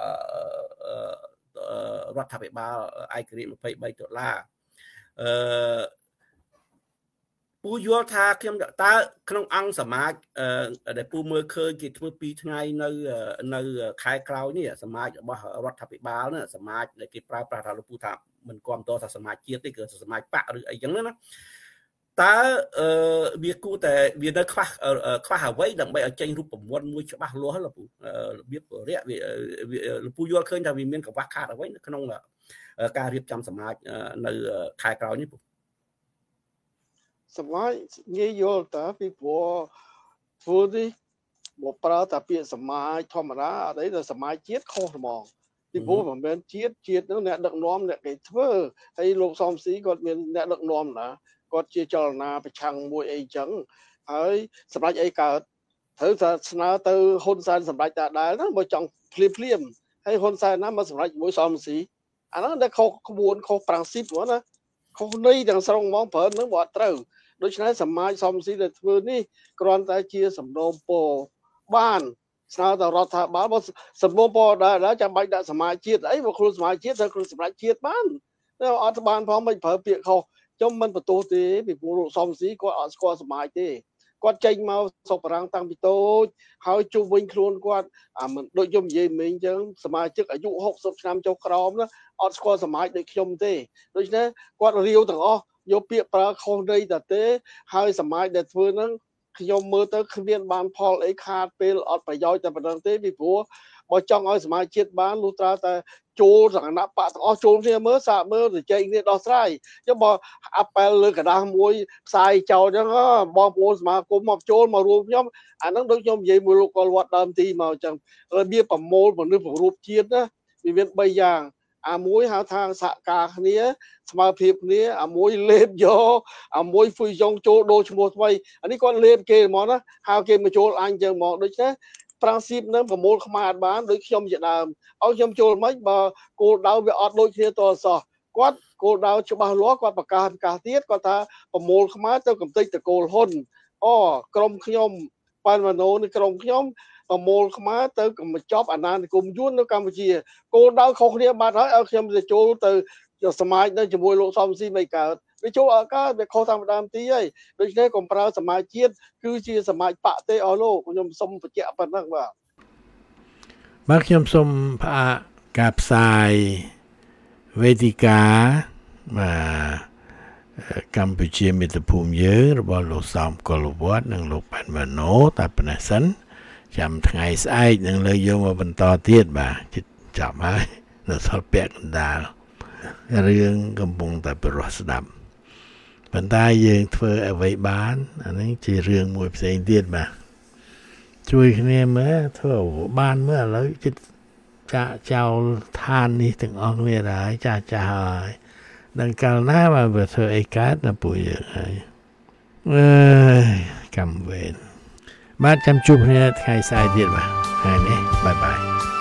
រដ្ឋាភិបាលឯករាជ្យម្ភៃបីដុល្លារអឺពូយល់ថាខ្ញុំតើក្នុងអង្គសមាជដែលពូមើលឃើញគេធ្វើពីរថ្ងៃនៅនៅខែក្រោយនេះសមាជរបស់រដ្ឋាភិបាលណាសមាជដែលគេប្រើប្រាស់ថាលោកពូថាមិនគ្រប់តថាសមាជជាតិទេគឺសមាជបកឬអីចឹងណាតើវាគួរតែវានៅខ្វះខ្វះអ្វីដើម្បីឲ្យចេញរូបមន្តមួយច្បាស់លាស់លោកពូរបៀបរយៈវាលោកពូយល់ឃើញថាវាមានកង្វះខាតអ្វីនៅក្នុងការរៀបចំសមាជនៅខែក្រោយនេះពូសមាជងាយយល់តើពីព្រោះធ្វើនេះមកប្រើតែពាក្យសមាជធម្មតាអត់អីតែសមាជជាតិខុសហ្មងពីព្រោះមិនមែនជាតិជាតិនោះអ្នកដឹកនាំអ្នកគេធ្វើហើយលោកសំស៊ីគាត់មានអ្នកដឹកនាំណាគាត់ជាចលនាប្រឆាំងមួយអីចឹងហើយសម្រាប់អីកើតត្រូវថាស្នើទៅហ៊ុនសែនសម្រាប់តាដែរណាបើចង់ភ្លាមភ្លាមហើយហ៊ុនសែនណាមកសម្រាប់ជាមួយសំស៊ីអាហ្នឹងដែលខុសក្បួនខុសប្រាំងស៊ីបហ្មងណាខុសន័យទាំងស្រុងហ្មងប្រើនឹងបើអត់ត្រូវដូច្នេះសមាជសំស៊ីដែលធ្វើនេះគ្រាន់តែជាសំណូមពរបានស្នើទៅរដ្ឋាភិបាលបើសំណូមពរដែរចាំបាច់ដាក់សមាជជាតិអីមកខ្លួនសមាជជាតិទៅខ្លួនសម្រាប់ជាតិបានតែអត់បានផងមិនប្រើពាក្យខុសខ្ញុំមិនបន្ទោសទេពីព្រោះលោកសំស៊ីគាត់អត់ស្គាល់សមាជទេគាត់ចេញមកសុខប្រាំងតាំងពីតូចហើយជុំវិញខ្លួនគាត់អាមិនដូចខ្ញុំនិយាយមិញអញ្ចឹងសមាជិកអាយុហុកសិបឆ្នាំចុះក្រោមណាអត់ស្គាល់សមាជដូចខ្ញុំទេដូច្នេះគាត់រាវទាំងអស់យកពាក្យប្រើខុសន័យតែទេហើយសមាជដែលធ្វើហ្នឹងខ្ញុំមើលទៅគ្មានបានផលអីខាតពេលអត់ប្រយោជន៍តែប៉ុណ្្នឹងទេពីព្រោះបើចង់ឲ្យសមាជជាតិបានលុះត្រាតែចូលសង្កាត់បកទាំងអស់ចូលគ្នាមើលសាកមើលទៅចែកគ្នាដោះស្រាយចឹងបើអាប៉ែលលើกระดาษមួយផ្សាយចោលចឹងបងប្អូនសមាគមមកចូលមករួមខ្ញុំអាហ្នឹងដូចខ្ញុំនិយាយមួយលោកកលវត្តដើមទីមកចឹងរបៀបប្រមូលមនុស្សប្ររូបជាតិណាវាមានបីយ៉ាងអាមួយហៅថាសហការគ្នាស្មើភាពគ្នាអាមួយលេបយកអាមួយហ្វុយយ៉ងចូលដូរឈ្មោះថ្មីអានេះគាត់លេបគេហ្មងណាហៅគេមកចូលអញចឹងហ្មងដូច្នេះប្រាំងស៊ីបនឹងប្រមូលខ្មែរអត់បានដូចខ្ញុំជាដើមឲ្យខ្ញុំចូលមិនបើគោលដៅវាអត់ដូចគ្នាតសោះគាត់គោលដៅច្បាស់លាស់គាត់ប្រកាសប្រកាសទៀតគាត់ថាប្រមូលខ្មែរទៅកំទេចតកូលហ៊ុនអូក្រុមខ្ញុំប៉ែនម៉ាណូនេះក្រុមខ្ញុំប្រមូលខ្មែរទៅកម្ចប់អាណានិគមយួននៅកម្ពុជាគោលដៅខុសគ្នាបាត់ហើយឲ្យខ្ញុំទៅចូលទៅសមាជនៅជាមួយលោកសំស៊ីមិនកើតវាចូលអត់កើតវាខុសតាមដើមទីហើយដូច្នេះកុំប្រើសមាជជាតិគឺជាសមាជបកទេអស់លោកខ្ញុំសូមបញ្ជាក់ប៉ុណ្ណឹងបាទបាទខ្ញុំសូមផ្អាកការផ្សាយវេទិកាបាទកម្ពុជាមាតុភូមិយើងរបស់លោកសំកលវត្តនិងលោកប៉ែនម៉ាណូតែប៉ុណ្ណេះសិនចាំថ្ងៃស្អែកនឹងលើកយកមកបន្តទៀតបាទចាប់ហើយនៅសល់ពាក់កណ្ដាលរឿងកំពុងតែប្ររោះស្ដាប់ប៉ុន្តែយើងធ្វើអ្វីបានអានេះជារឿងមួយផ្សេងទៀតបាទជួយគ្នាមើលធ្វើបានមើលឥឡូវចិត្តចាក់ចោលឋាននេះទាំងអស់គ្នាដែរចាស់ចាស់ហើយដល់កាលណាមកវាធ្វើអីកើតណាពួកយើងហើយអើយកម្មវេនបាទចាំជួបគ្នាថ្ងៃស្អែកទៀតបាទថ្ងៃនេះបាយបាយ